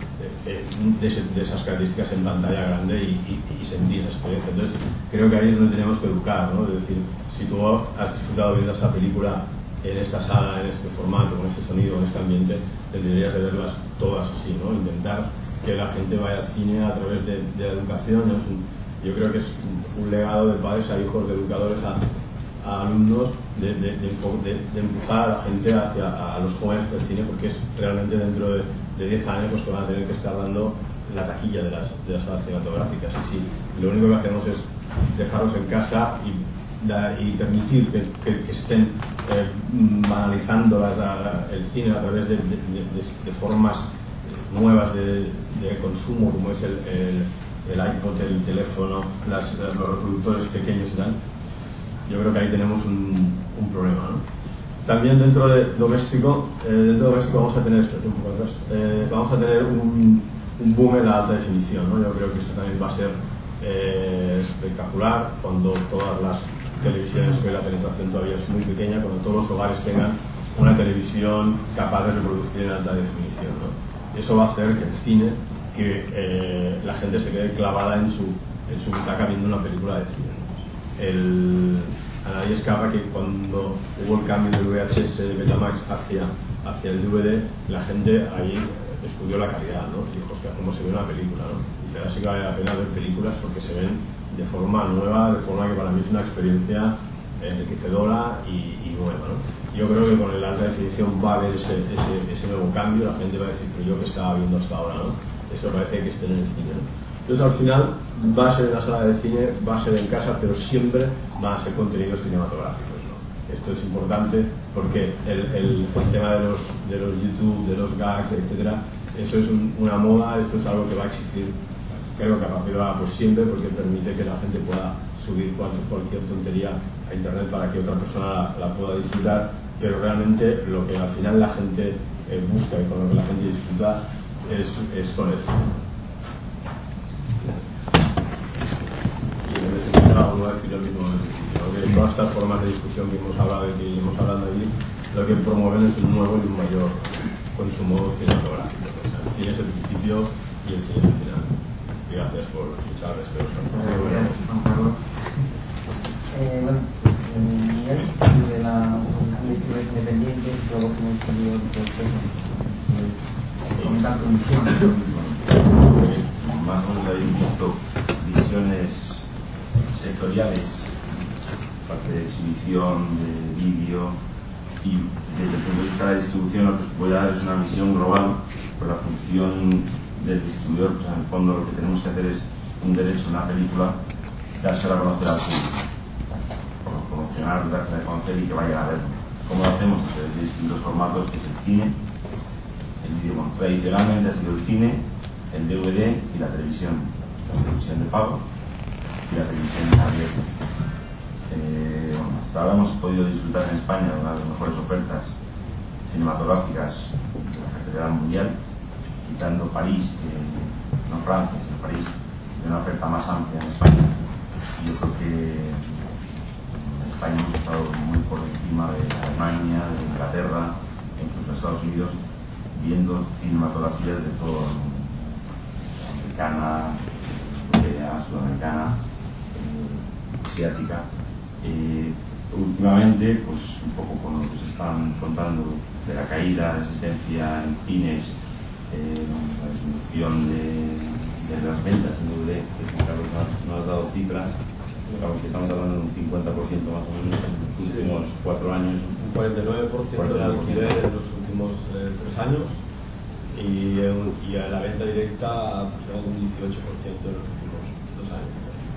de esas características en pantalla grande y sentir esa experiencia. Entonces creo que ahí es donde tenemos que educar, ¿no? Es decir, si tú has disfrutado viendo esta película en esta sala, en este formato, con este sonido, con este ambiente, deberías de verlas todas así, ¿no? Intentar que la gente vaya al cine a través de la educación, ¿no? Yo creo que es un legado de padres a hijos, de educadores a alumnos, de empujar a la gente a los jóvenes del cine, porque es realmente dentro de 10 años los que van a tener que estar dando la taquilla de las salas cinematográficas. Y si lo único que hacemos es dejarlos en casa y permitir que estén banalizando el cine a través de formas nuevas de consumo, como es el iPod, el teléfono, los reproductores pequeños y tal, yo creo que ahí tenemos un problema, ¿no? También dentro de doméstico vamos a tener, vamos a tener un boom en la alta definición, ¿no? Yo creo que esto también va a ser espectacular cuando todas las televisiones, que la penetración todavía es muy pequeña, cuando todos los hogares tengan una televisión capaz de reproducir en alta definición, ¿no? Eso va a hacer que el cine, que la gente se quede clavada en su butaca viendo una película de cine, ¿no? A nadie escapa que cuando hubo el cambio del VHS de Betamax hacia el DVD, la gente ahí estudió la calidad, ¿no? Y dijo, hostia, cómo se ve una película, ¿no? Dice, ahora sí que vale la pena ver películas porque se ven de forma nueva, de forma que para mí es una experiencia enriquecedora y nueva, ¿no? Yo creo que con el alta definición va a haber ese nuevo cambio. La gente va a decir, pero yo que estaba viendo hasta ahora, ¿no? Eso parece que esté en el cine, ¿no? Entonces al final va a ser en la sala de cine, va a ser en casa, pero siempre van a ser contenidos cinematográficos, ¿no? Esto es importante porque el tema de los YouTube, de los gags, etcétera, eso es una moda, esto es algo que va a existir, creo que a partir de ahora pues siempre, porque permite que la gente pueda subir cualquier tontería a internet para que otra persona la pueda disfrutar, pero realmente lo que al final la gente busca y con lo que la gente disfruta es con el cine. Y voy a decir lo mismo en el principio, que todas estas formas de discusión que hemos hablado y que hemos hablado aquí, lo que promueven es un nuevo y un mayor consumo cinematográfico. O sea, el cine es el principio y el cine es el final. Y gracias por escuchar. Espero que muchas gracias, Juan Carlos. Bueno, pues Miguel, de la Distribuidores Independientes, luego que hemos tenido el tema, pues comentar tu misión. Más o menos habéis visto visiones sectoriales, parte de exhibición, de vídeo, y desde el punto de vista de la distribución lo que os voy a dar es una visión global, por la función del distribuidor. Pues en el fondo lo que tenemos que hacer es un derecho a una película, dársela a conocer al público, promocionar, dársela a conocer y que vayan a verlo. ¿Cómo lo hacemos? A través de distintos formatos, que es el cine, el vídeo. Bueno, tradicionalmente ha sido el cine, el DVD y la televisión de pago y la televisión abierta. Bueno, hasta ahora hemos podido disfrutar en España de una de las mejores ofertas cinematográficas de la cartelera mundial, quitando París, no Francia, sino París, de una oferta más amplia en España. Yo creo que en España hemos estado muy por encima de Alemania, de Inglaterra, incluso de Estados Unidos, viendo cinematografías de todo el mundo, americana, europea, sudamericana, asiática. Últimamente, pues un poco con lo que se están contando de la caída de asistencia en cines, la disminución de las ventas en DVD, que Carlos no has dado cifras, digamos que estamos hablando de un 50% más o menos en los últimos 4 años. Un 49% de alquiler en los últimos 3 años y a la venta directa aproximadamente un 18% en los últimos 2 años.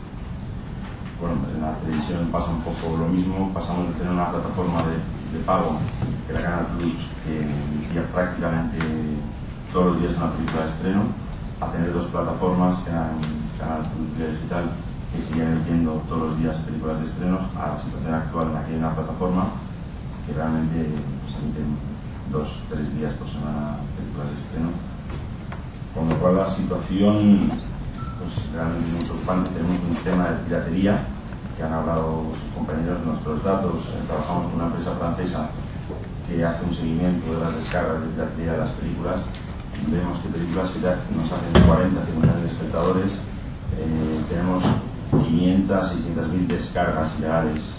Bueno, en la televisión pasa un poco lo mismo. Pasamos de tener una plataforma de pago, que era Canal Plus, que emitía prácticamente todos los días una película de estreno, a tener 2 plataformas, que eran Canal Plus y Digital, que seguían emitiendo todos los días películas de estrenos, a la situación actual en la que hay una plataforma que realmente pues, emiten 2-3 días por semana películas de estreno, con lo cual la situación pues realmente muy preocupante. Tenemos un tema de piratería que han hablado sus compañeros. Nuestros datos, trabajamos con una empresa francesa que hace un seguimiento de las descargas de piratería de las películas y vemos que películas que nos hacen 40-50 millones de espectadores, tenemos 500-600.000 descargas ilegales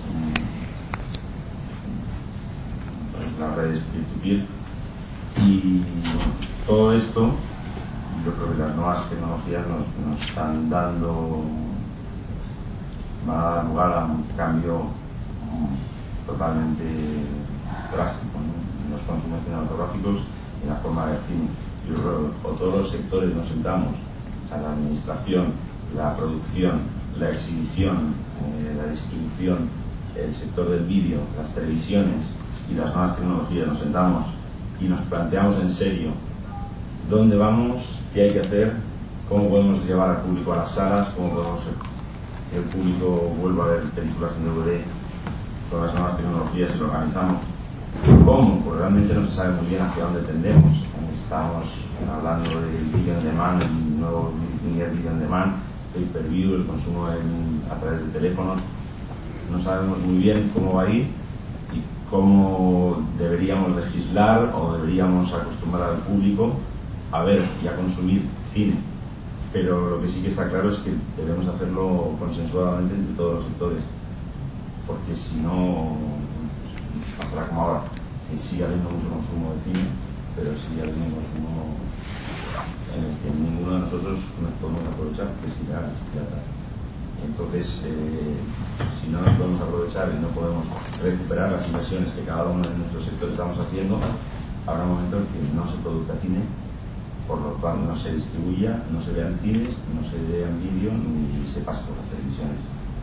en las redes peer-to-peer. Y todo esto, yo creo que las nuevas tecnologías nos están dando, van a dar lugar a un cambio totalmente drástico, ¿no?, en los consumos cinematográficos y en la forma de ver cine. Yo creo que todos los sectores nos sentamos, o sea, la administración, la producción, la exhibición, la distribución, el sector del vídeo, las televisiones y las nuevas tecnologías, nos sentamos y nos planteamos en serio dónde vamos, qué hay que hacer, cómo podemos llevar al público a las salas, cómo podemos que el público vuelva a ver películas en DVD con las nuevas tecnologías, y lo organizamos. ¿Cómo? Pues realmente no se sabe muy bien hacia dónde tendemos. Estamos hablando del video on demand, el nuevo video on demand, pay-per-view, el consumo a través de teléfonos. No sabemos muy bien cómo va a ir y cómo deberíamos legislar o deberíamos acostumbrar al público a ver y a consumir cine. Pero lo que sí que está claro es que debemos hacerlo consensuadamente entre todos los sectores, porque si no, pues, pasará como ahora, que sigue habiendo mucho consumo de cine, pero sigue habiendo un consumo en el que ninguno de nosotros nos podemos aprovechar, que es ilegal, es pirata. Entonces, si no nos podemos aprovechar y no podemos recuperar las inversiones que cada uno de nuestros sectores estamos haciendo, habrá un momento en que no se produzca cine, por lo cual no se distribuya, no se vean cines, no se vean vídeo ni se pase por las televisiones.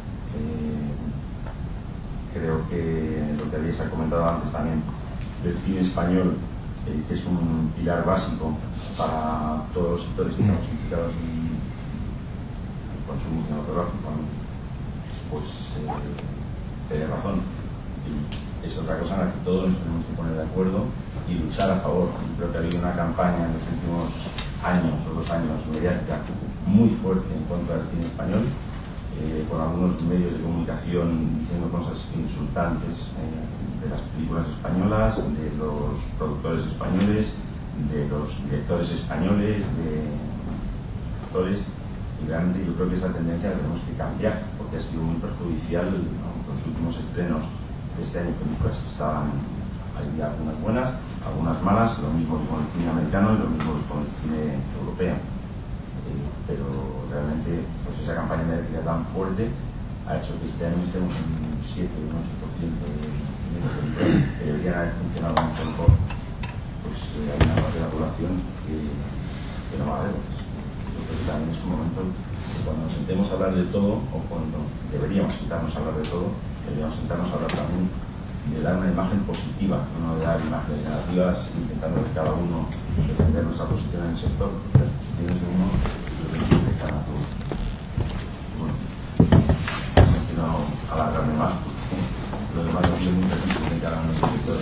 Creo que lo que habéis comentado antes también del cine español, que es un pilar básico para todos los sectores que estamos implicados en el consumo cinematográfico, ¿no?, pues tiene razón. Y es otra cosa en la que todos nos tenemos que poner de acuerdo y luchar a favor. Creo que ha habido una campaña en los últimos años o 2 años mediática muy fuerte en contra del cine español, con algunos medios de comunicación diciendo cosas insultantes de las películas españolas, de los productores españoles, de los directores españoles, de actores, y realmente yo creo que esa tendencia la tenemos que cambiar porque ha sido muy perjudicial, ¿no? Los últimos estrenos de este año, películas que estaban, hay algunas buenas, algunas malas, lo mismo que con el cine americano y lo mismo que con el cine europeo. Pero realmente pues esa campaña mediática tan fuerte ha hecho que este año estemos en un 7 o un 8% de películas que deberían haber funcionado mucho mejor. Pues hay una parte de la población que no va a ver. Yo creo que también es un momento que cuando nos sentemos a hablar de todo, o cuando deberíamos sentarnos a hablar de todo, deberíamos sentarnos a hablar también de dar una imagen positiva, no de dar imágenes negativas intentando que cada uno defender nuestra posición en el sector, porque las posiciones de uno afectan a todos. Bueno, no quiero alargarme más porque lo demás no tiene mucha gente que hagan en el sector.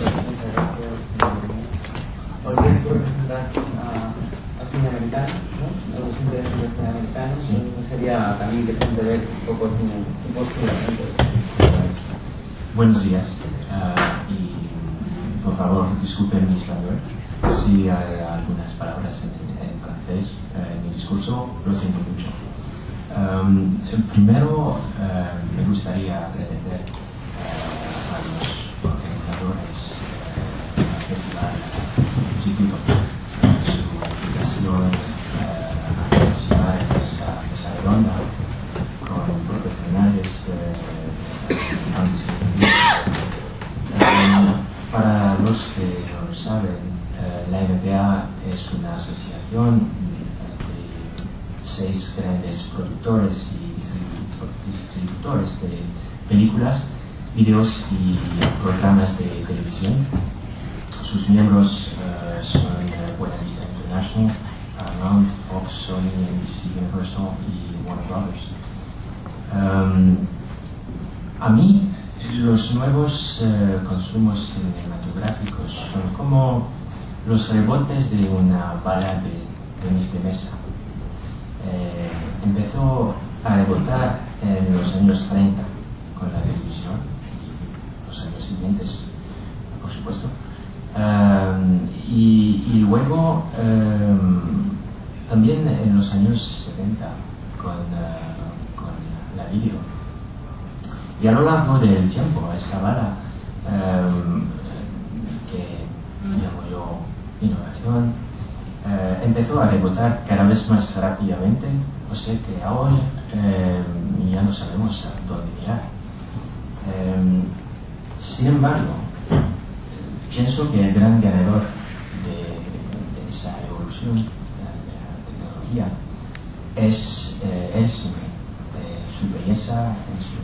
Hoy tú representas al cine americano, ¿no? A los intereses del cine americano, sí. Sería también interesante ver un poco tu postura. Buenos días. Y por favor disculpen mi español si hay algunas palabras en francés en mi discurso, lo siento mucho. Primero me gustaría agradecer a los organizadores del festival Instituto su invitación a participar en esa ronda con profesionales para los que no lo saben, la NPA es una asociación de 6 grandes productores y distribuidores de películas, vídeos y programas de televisión. Sus miembros son Buena Vista International, Paramount, Fox, Sony, NBC Universal y Warner Brothers. A mí, los nuevos consumos cinematográficos son como los rebotes de una bala de tenis de mesa. Empezó a rebotar en los años 30 con la televisión y los años siguientes, por supuesto. Y luego también en los años 70 con la video. Y a lo largo del tiempo, esta bala que llamo yo innovación empezó a rebotar cada vez más rápidamente, o sea que ahora ya no sabemos a dónde mirar. Sin embargo, pienso que el gran ganador de esa evolución de la tecnología es el cine, su belleza,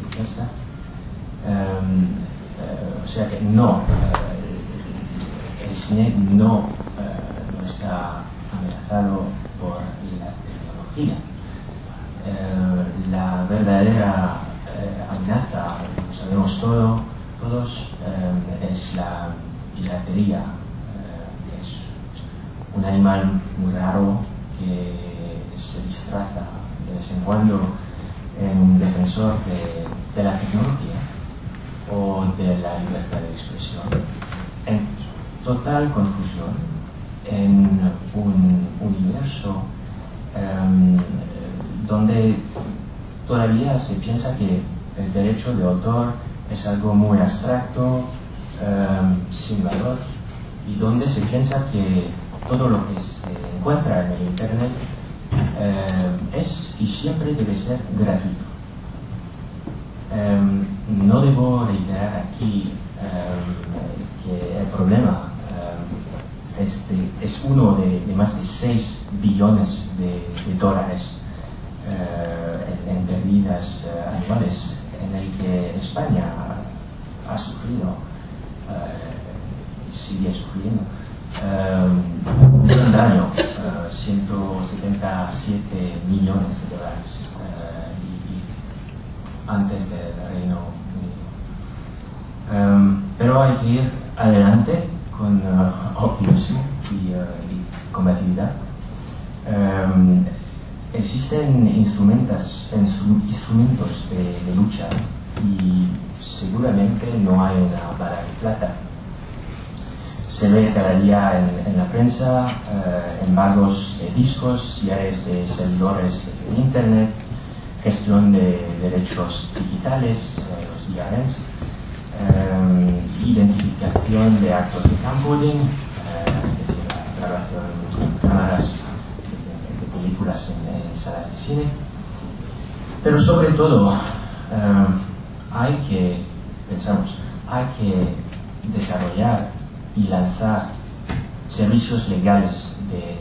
o sea que no, el cine no está amenazado por la tecnología. La verdadera amenaza, lo sabemos todos, es la piratería, que es un animal muy raro que se disfraza de vez en cuando en un defensor de la tecnología o de la libertad de expresión, en total confusión, en un universo donde todavía se piensa que el derecho de autor es algo muy abstracto, sin valor, y donde se piensa que todo lo que se encuentra en el Internet es y siempre debe ser gratuito. No debo reiterar aquí que el problema es uno de más de 6 billones de dólares en pérdidas anuales, en el que España ha sufrido y sigue sufriendo un gran daño, 177 millones de dólares y antes del Reino Unido. Pero hay que ir adelante con optimismo y combatividad. Existen instrumentos de lucha y seguramente no hay una bala de plata. Se ve cada día en la prensa embargos de discos, cierres de servidores de internet, gestión de derechos digitales, los DRMs, identificación de actos de camcoding, es decir, la grabación con cámaras de películas en salas de cine. Pero sobre todo hay que desarrollar y lanzar servicios legales de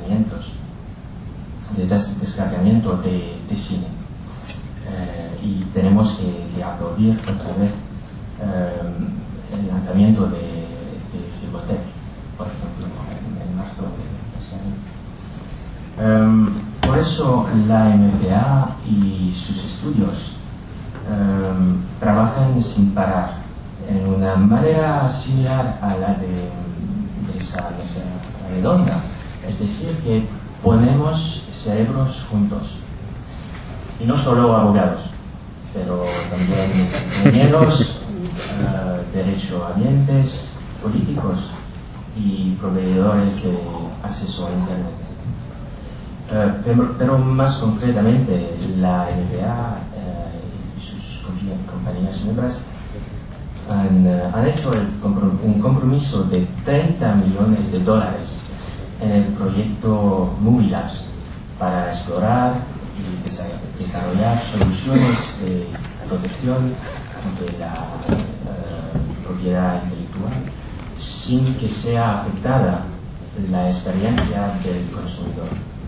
descargamiento de cine. Y tenemos que aplaudir otra vez el lanzamiento de Filmotec, por ejemplo, en marzo de este año. Por eso la MPA y sus estudios trabajan sin parar en una manera similar a la de esa mesa redonda, es decir, que ponemos cerebros juntos, y no solo abogados, pero también ingenieros, derechohabientes, políticos y proveedores de acceso a Internet. Pero más concretamente, la NBA y sus compañías miembros han hecho un compromiso de $30 millones en el proyecto Movie Labs para explorar y desarrollar soluciones de protección de la propiedad intelectual sin que sea afectada la experiencia del consumidor.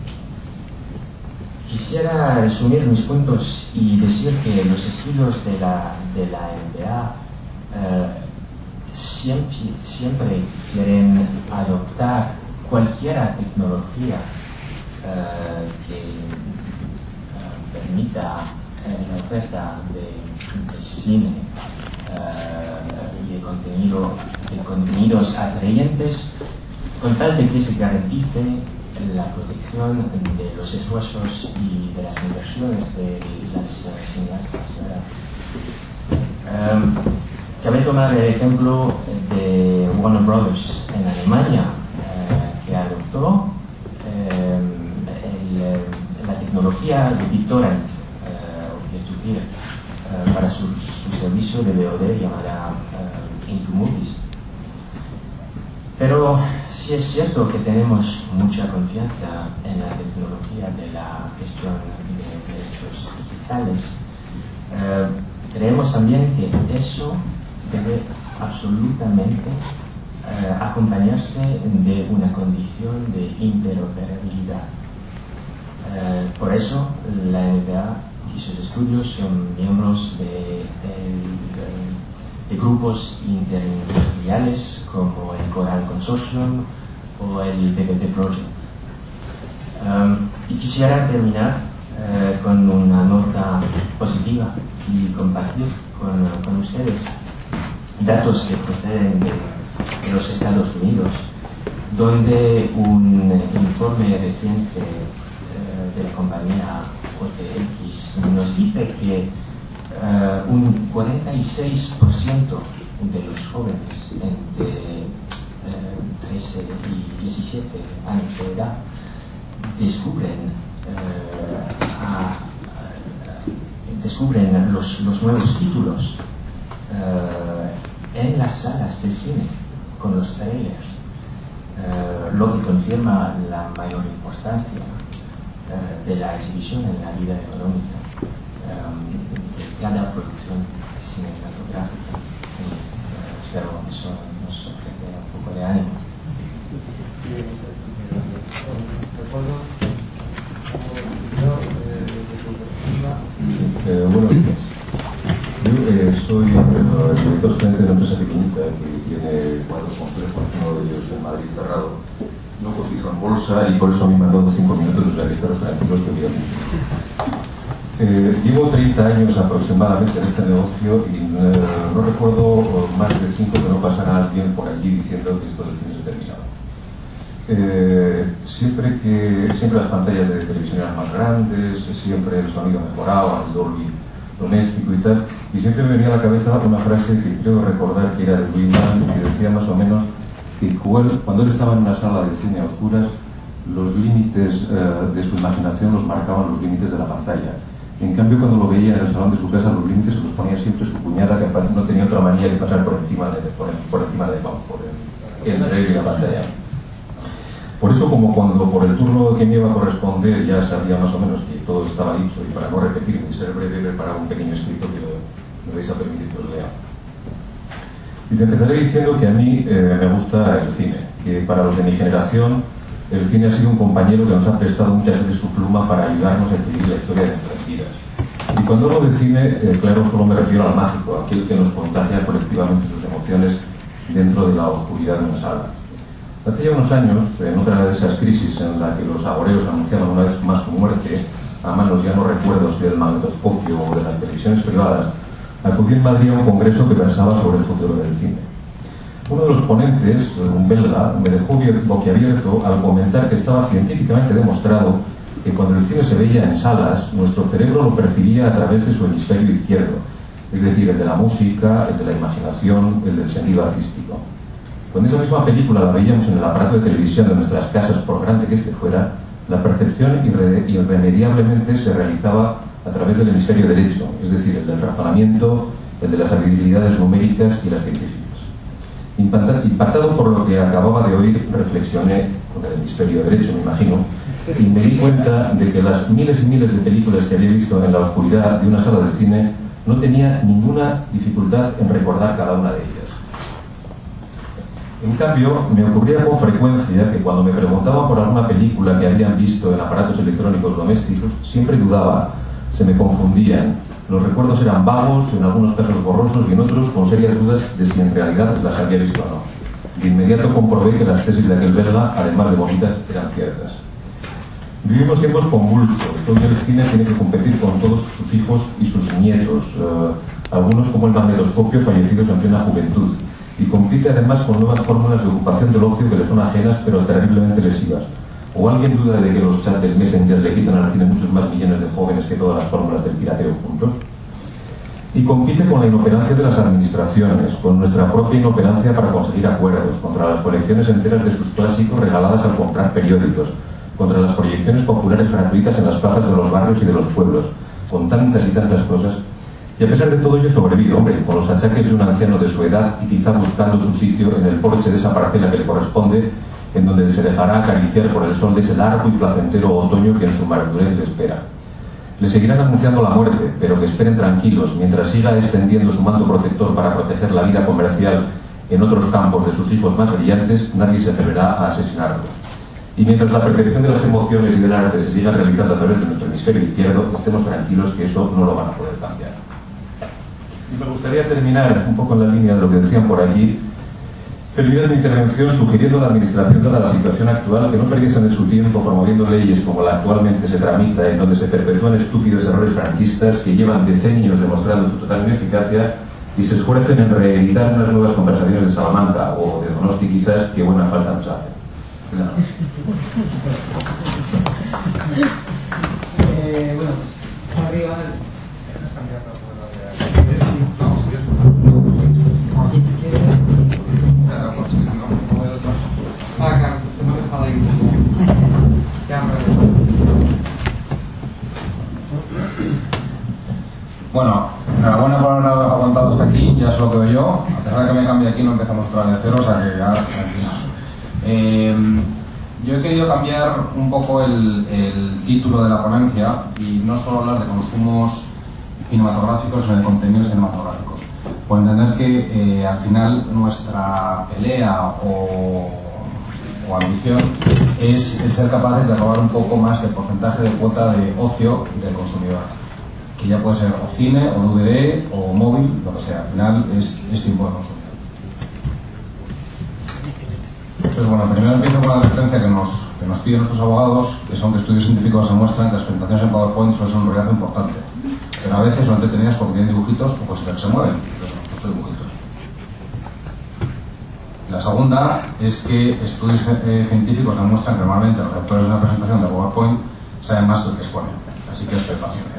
Quisiera resumir mis puntos y decir que los estudios de la MPA siempre quieren adoptar cualquier tecnología que permita la oferta de cine y de contenidos atrayentes, con tal de que se garantice la protección de los esfuerzos y de las inversiones de las cineastas. Cabe tomar el ejemplo de Warner Brothers en Alemania, que adoptó la tecnología de BitTorrent o peer-to-peer para su servicio de VOD llamada Into Movies. Pero sí es cierto que tenemos mucha confianza en la tecnología de la gestión de derechos digitales. Creemos también que eso debe absolutamente acompañarse de una condición de interoperabilidad. Por eso la NBA y sus estudios son miembros de grupos interindustriales como el Coral Consortium o el BBT Project. Y quisiera terminar con una nota positiva y compartir con ustedes datos que proceden de los Estados Unidos, donde un informe reciente de la compañía OTX nos dice que un 46% de los jóvenes entre 13 y 17 años de edad descubren los nuevos títulos en las salas de cine con los trailers, lo que confirma la mayor importancia de la exhibición en la vida económica de cada producción cinematográfica. Espero que eso nos ofrece un poco de ánimo. Buenos días. Yo soy director gerente de una empresa pequeñita que tiene 4 complejos, uno de ellos en Madrid cerrado. No cotizo en bolsa y por eso a mí me han dado 5 minutos, o sea que estaros tranquilos que voy a llevo 30 años aproximadamente en este negocio y no recuerdo más de 5 que no pasaran alguien por allí diciendo que esto del cine se terminaba. siempre las pantallas de televisión eran más grandes, siempre el sonido mejoraba, el Dolby doméstico y tal, y siempre me venía a la cabeza una frase que creo recordar que era de Louis Malle, que decía más o menos que cuando él estaba en una sala de cine a oscuras, los límites de su imaginación los marcaban los límites de la pantalla. En cambio, cuando lo veía en el salón de su casa, los límites se los ponía siempre su cuñada, que no tenía otra manía que pasar por encima de el reloj de la pantalla. Por eso, como cuando por el turno que me iba a corresponder ya sabía más o menos que todo estaba dicho, y para no repetir ni ser breve, he preparado un pequeño escrito que me vais a permitir que os lea. Dice, empezaré diciendo que a mí me gusta el cine, que para los de mi generación el cine ha sido un compañero que nos ha prestado muchas veces su pluma para ayudarnos a escribir la historia de nuestras vidas. Y cuando hablo de cine, claro, solo me refiero al mágico, aquel que nos contagia colectivamente sus emociones dentro de la oscuridad de una sala. Hace ya unos años, en otra de esas crisis en la que los agoreros anunciaban una vez más su muerte, a manos ya no recuerdo si del magnetoscopio o de las televisiones privadas, acudí en Madrid a un congreso que versaba sobre el futuro del cine. Uno de los ponentes, un belga, me dejó boquiabierto al comentar que estaba científicamente demostrado que cuando el cine se veía en salas, nuestro cerebro lo percibía a través de su hemisferio izquierdo, es decir, el de la música, el de la imaginación, el del sentido artístico. Cuando esa misma película la veíamos en el aparato de televisión de nuestras casas, por grande que este fuera, la percepción irremediablemente se realizaba a través del hemisferio derecho, es decir, el del razonamiento, el de las habilidades numéricas y las científicas. Impactado por lo que acababa de oír, reflexioné con el hemisferio derecho, me imagino, y me di cuenta de que las miles y miles de películas que había visto en la oscuridad de una sala de cine no tenía ninguna dificultad en recordar cada una de ellas. En cambio, me ocurría con frecuencia que cuando me preguntaban por alguna película que habían visto en aparatos electrónicos domésticos, siempre dudaba, se me confundían. Los recuerdos eran vagos, en algunos casos borrosos y en otros con serias dudas de si en realidad las había visto o no. De inmediato comprobé que las tesis de aquel belga, además de bonitas, eran ciertas. Vivimos tiempos convulsos. Hoy el cine tiene que competir con todos sus hijos y sus nietos, algunos como el magnetoscopio fallecidos en plena juventud, y compite además con nuevas fórmulas de ocupación del ocio que le son ajenas pero terriblemente lesivas. ¿O alguien duda de que los chats del Messenger le quitan al cine muchos más millones de jóvenes que todas las fórmulas del pirateo juntos? Y compite con la inoperancia de las administraciones, con nuestra propia inoperancia para conseguir acuerdos, contra las colecciones enteras de sus clásicos regaladas al comprar periódicos, contra las proyecciones populares gratuitas en las plazas de los barrios y de los pueblos, con tantas y tantas cosas. Y a pesar de todo ello he sobrevivido, hombre, con los achaques de un anciano de su edad y quizá buscando su sitio en el porche de esa parcela que le corresponde, en donde se dejará acariciar por el sol de ese largo y placentero otoño que en su madurez le espera. Le seguirán anunciando la muerte, pero que esperen tranquilos, mientras siga extendiendo su manto protector para proteger la vida comercial en otros campos de sus hijos más brillantes, nadie se atreverá a asesinarlo. Y mientras la perfección de las emociones y del arte se siga realizando a través de nuestro hemisferio izquierdo, estemos tranquilos que eso no lo van a poder cambiar. Y me gustaría terminar un poco en la línea de lo que decían por aquí, terminar mi intervención sugiriendo a la Administración, dada la situación actual, que no perdiesen su tiempo promoviendo leyes como la actualmente se tramita, en donde se perpetúan estúpidos errores franquistas que llevan decenios demostrando su total ineficacia, y se esfuercen en reeditar unas nuevas conversaciones de Salamanca o de Donosti quizás, que buena falta nos hace. No. Bueno, pues arriba Bueno, enhorabuena por haber aguantado hasta aquí, ya se lo quedo yo. A pesar de que me cambie aquí, no empezamos otra vez de cero, o sea que ya tranquilos. Yo he querido cambiar un poco el título de la ponencia y no solo hablar de consumos cinematográficos, sino de contenidos cinematográficos. Por entender que al final nuestra pelea o ambición es el ser capaces de robar un poco más el porcentaje de cuota de ocio del consumidor, que ya puede ser o cine, o DVD, o móvil, lo que sea. Al final es tiempo de consumo. Entonces, bueno, primero empiezo con la referencia que nos piden nuestros abogados, que son que estudios científicos demuestran que las presentaciones en PowerPoint suelen ser un rollazo importante, pero a veces son entretenidas porque tienen dibujitos o pues se mueven, pero son puestos dibujitos. La segunda es que estudios científicos demuestran que normalmente los lectores de una presentación de PowerPoint saben más que el que exponen. Así que es paciencia.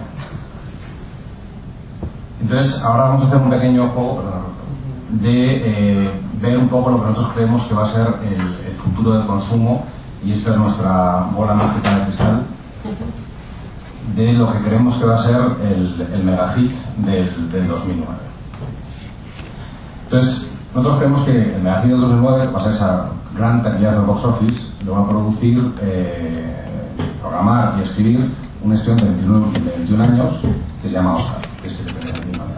Entonces, ahora vamos a hacer un pequeño juego de ver un poco lo que nosotros creemos que va a ser el futuro del consumo, y esta es nuestra bola mágica de cristal, de lo que creemos que va a ser el mega hit del 2009. Entonces, nosotros creemos que el mega hit del 2009 va a ser esa gran taquilla del box office, lo va a producir, programar y escribir un estudiante de 21 años que se llama Oscar, que es el que tenemos aquí en pantalla.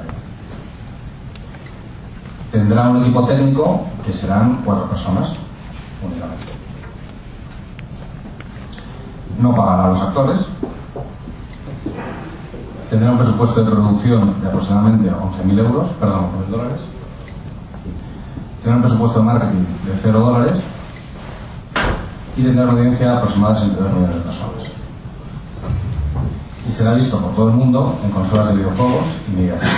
Tendrá un equipo técnico que serán 4 personas únicamente. No pagará a los actores. Tendrá un presupuesto de producción de aproximadamente 11.000 euros, perdón, 11.000 dólares. Tendrá un presupuesto de marketing de $0 y tendrá una audiencia aproximada entre 2 millones de personas. Y será visto por todo el mundo en consolas de videojuegos y mediaciones.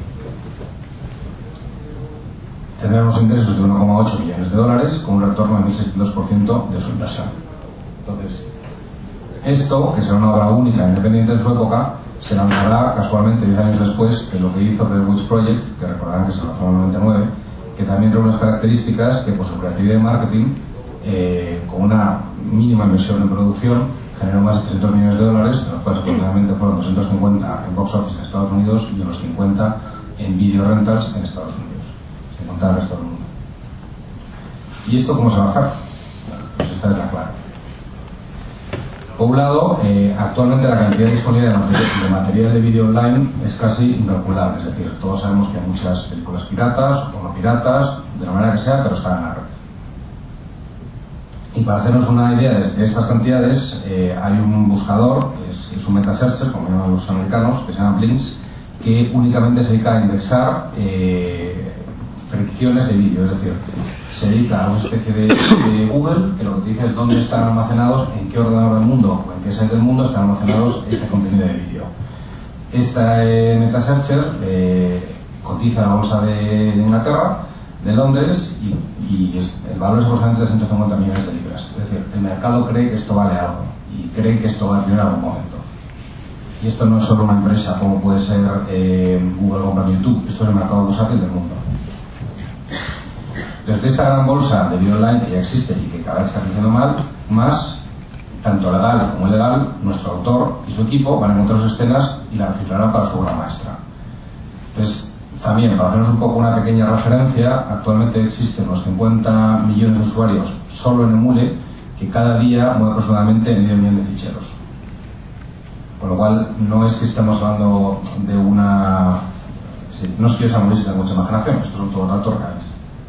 Tendrá unos ingresos de 1,8 millones de dólares con un retorno de 1.600% de su inversión. Entonces, esto, que será una obra única e independiente en su época, se lanzará casualmente 10 años después de lo que hizo Blair Witch Project, que recordarán que se lanzó en el 99, que también reúne unas características que por su creatividad y marketing, con una mínima inversión en producción, generó más de 300 millones de dólares, de los cuales aproximadamente fueron 250 en box office en Estados Unidos y unos 50 en video rentals en Estados Unidos, sin contar el resto del mundo. ¿Y esto cómo se va a bajar? Pues esta es la clave. Por un lado, actualmente la cantidad disponible de material de vídeo online es casi incalculable, es decir, todos sabemos que hay muchas películas piratas o no piratas, de la manera que sea, pero están en la red. Y para hacernos una idea de estas cantidades, hay un buscador, es un meta-searcher, como llaman los americanos, que se llama Blinks, que únicamente se dedica a indexar fricciones de vídeo, es decir, se dedica a una especie de Google que lo que te dice es dónde están almacenados, en qué ordenador del mundo o en qué site del mundo están almacenados este contenido de vídeo. Este meta-searcher cotiza en la bolsa de Inglaterra, de Londres, y el valor es aproximadamente 350 millones de libras. Es decir, el mercado cree que esto vale algo y cree que esto va a tener algún momento. Y esto no es solo una empresa como puede ser Google comprando YouTube, esto es el mercado bursátil del mundo. Desde esta gran bolsa de vídeo online que ya existe y que cada vez está creciendo más, tanto legal como ilegal, nuestro autor y su equipo van a encontrar sus escenas y las reciclarán para su obra maestra. Entonces, también, para hacernos un poco una pequeña referencia, actualmente existen unos 50 millones de usuarios solo en Emule, que cada día mueve aproximadamente medio millón de ficheros. Con lo cual, no es que estemos hablando de una... Sí, no es que yo sea muy listo, tengo mucha imaginación, estos son todos datos reales.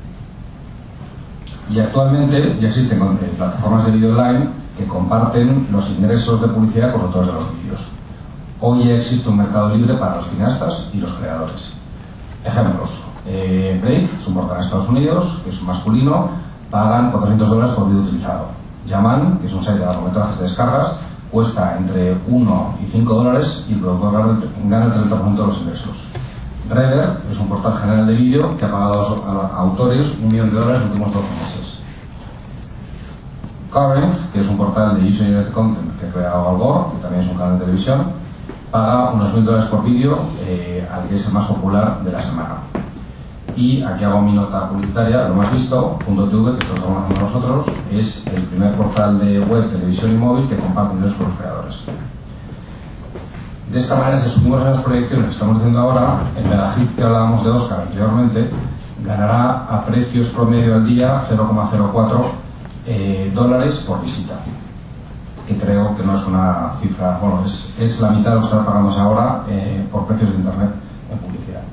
Y actualmente ya existen plataformas de vídeo online que comparten los ingresos de publicidad con los autores de los vídeos. Hoy ya existe un mercado libre para los cineastas y los creadores. Ejemplos: Break, es un portal en Estados Unidos, que es masculino, pagan $400 por vídeo utilizado. Yaman, que es un site de largometrajes de descargas, cuesta entre $1 y $5 y el productor gana el 30% de los ingresos. Rever es un portal general de vídeo que ha pagado a autores $1 millón en los últimos 12 meses. Current, que es un portal de user-generated content que ha creado Al Gore, que también es un canal de televisión, paga unos $1.000 por vídeo al que es el más popular de la semana. Y aquí hago mi nota publicitaria, lo hemos visto, .tv, que esto lo estamos haciendo nosotros, es el primer portal de web, televisión y móvil que comparte ingresos con los creadores. De esta manera, si subimos las proyecciones que estamos diciendo ahora, el mega hit que hablábamos de Oscar anteriormente ganará a precios promedio al día $0,04 dólares por visita, que creo que no es una cifra, bueno, es la mitad de lo que están pagándose ahora por precios de internet en publicidad.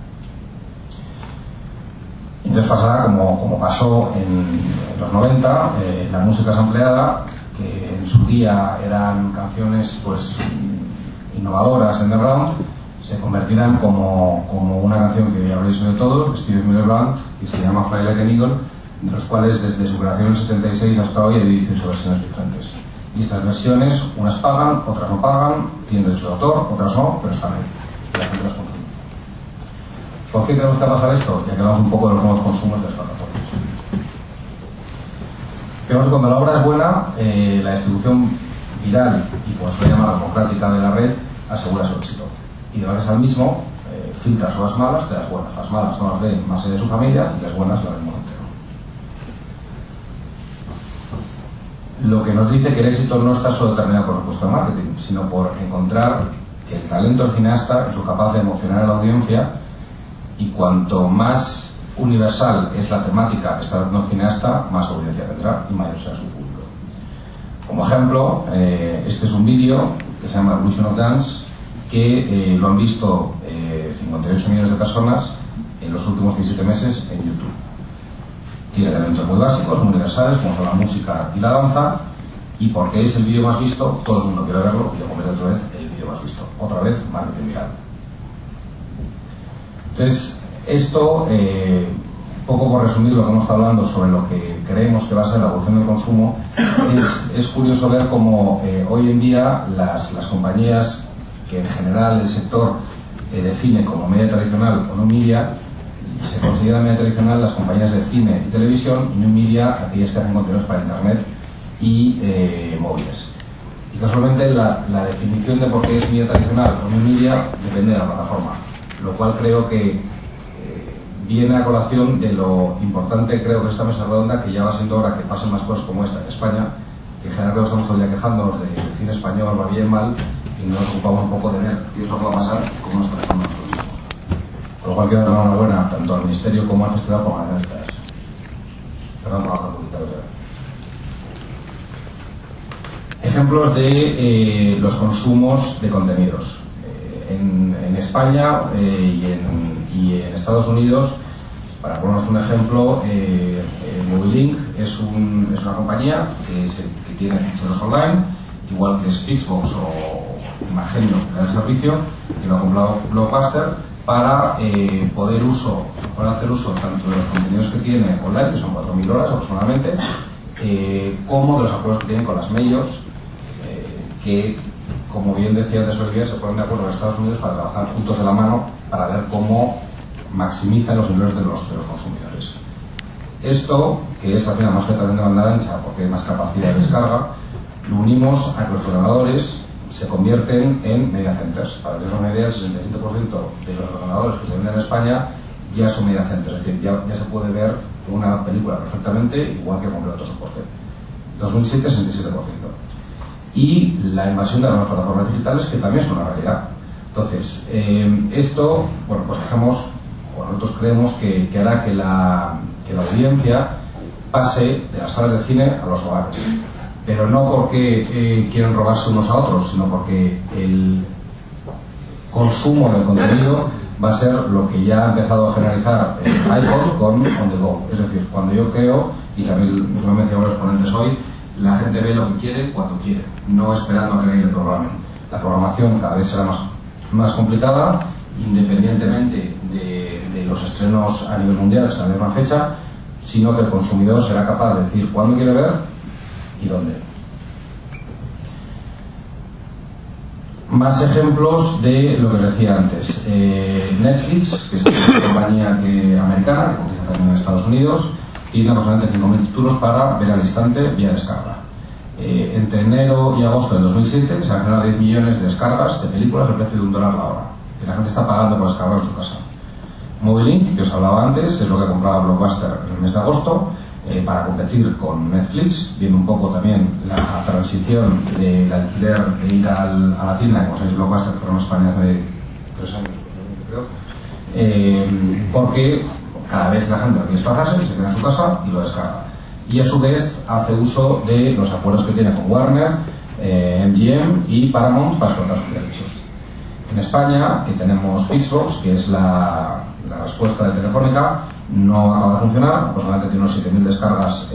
Entonces pasará como pasó en los 90, la música sampleada, que en su día eran canciones pues innovadoras, underground, se convertirán como una canción que ya habréis oído todos, de Stevie Miller Band, que se llama Fly Like an Eagle, de los cuales desde su creación en el 76 hasta hoy hay 18 versiones diferentes. Y estas versiones, unas pagan, otras no pagan, tienen derecho de autor, otras no, pero están ahí, y la gente las consume. ¿Por qué tenemos que pasar esto? Ya que hablamos un poco de los nuevos consumos de las plataformas. Vemos que cuando la obra es buena, la distribución viral y, como se llama, democrática de la red asegura su éxito. Y gracias al mismo, filtras obras malas de las buenas. Las malas no las ven más allá de su familia y las buenas las ven mundo entero. Lo que nos dice que el éxito no está solo determinado por supuesto en marketing, sino por encontrar el talento del cineasta en su capacidad de emocionar a la audiencia, y cuanto más universal es la temática está dando el cineasta, más audiencia tendrá y mayor será su público. Como ejemplo, este es un vídeo que se llama Revolution of Dance, que lo han visto 58 millones de personas en los últimos 17 meses en YouTube. Tiene elementos muy básicos, muy universales, como son la música y la danza, y porque es el vídeo más visto, todo el mundo quiere verlo y lo convierte otra vez el vídeo más visto. Otra vez, marketing viral. Entonces, esto, poco por resumir lo que hemos estado hablando sobre lo que creemos que va a ser la evolución del consumo, es curioso ver cómo hoy en día las compañías que en general el sector define como media tradicional o no media, se considera media tradicional las compañías de cine y televisión, y new media aquellas que hacen contenidos para internet y móviles. Y casualmente la definición de por qué es media tradicional o new media depende de la plataforma, lo cual creo que viene a colación de lo importante, creo que esta mesa redonda, que ya va siendo hora que pasen más cosas como esta en España, que en general estamos todo el día quejándonos del cine español, va bien, mal, y nos ocupamos un poco de ver qué es lo que va a pasar y cómo nos tratamos nosotros mismos. Por lo cual quiero dar una enhorabuena tanto al Ministerio como al Festival por ganar estas. Perdón por la otra publicidad. Ejemplos de los consumos de contenidos. En España y en Estados Unidos, para ponernos un ejemplo, Mobilink es una compañía que tiene ficheros online, igual que Spixbox o Imagenio, que da el servicio, que lo ha comprado Blockbuster, para poder hacer uso tanto de los contenidos que tiene online, que son 4.000 horas aproximadamente, como de los acuerdos que tienen con las majors, que, como bien decía antes Olivier, se ponen de acuerdo en Estados Unidos para trabajar juntos de la mano para ver cómo maximizan los niveles de los consumidores. Esto, que es al final más que también de banda ancha porque hay más capacidad de descarga, lo unimos a que los ordenadores se convierten en media centers. Para que os una idea, el 67% de los ordenadores que se venden en España ya son media centers, es decir, ya se puede ver una película perfectamente, igual que con otro soporte. 2007, 67%. Y la invasión de las nuevas plataformas digitales, que también es una realidad. Entonces, esto, bueno, pues nosotros creemos que hará que la audiencia pase de las salas de cine a los hogares. Pero no porque quieren robarse unos a otros, sino porque el consumo del contenido va a ser lo que ya ha empezado a generalizar el iPod con On The Go. Es decir, cuando yo creo, y también lo han mencionado los ponentes hoy, la gente ve lo que quiere cuando quiere, no esperando a que alguien le programen. La programación cada vez será más complicada, independientemente de los estrenos a nivel mundial hasta la misma fecha, sino que el consumidor será capaz de decir cuándo quiere ver y dónde. Más ejemplos de lo que os decía antes. Netflix, que es una compañía americana, que cotiza también en Estados Unidos, tiene aproximadamente 5.000 títulos para ver al instante vía descarga. Entre enero y agosto del 2007 se han generado 10 millones de descargas de películas al precio de $1 la hora, que la gente está pagando por descargar en su casa. Mobilink, que os hablaba antes, es lo que compraba Blockbuster en el mes de agosto, para competir con Netflix, viendo un poco también la transición del alquiler de ir a la tienda, como sabéis Blockbuster fueron en España hace 3 años, creo, porque cada vez la gente quiere desplazarse, se queda en su casa y lo descarga. Y a su vez hace uso de los acuerdos que tiene con Warner, MGM y Paramount para explotar sus derechos. En España, que tenemos Xbox, que es la respuesta de Telefónica, no acaba de funcionar, aproximadamente tiene unos 7.000 descargas.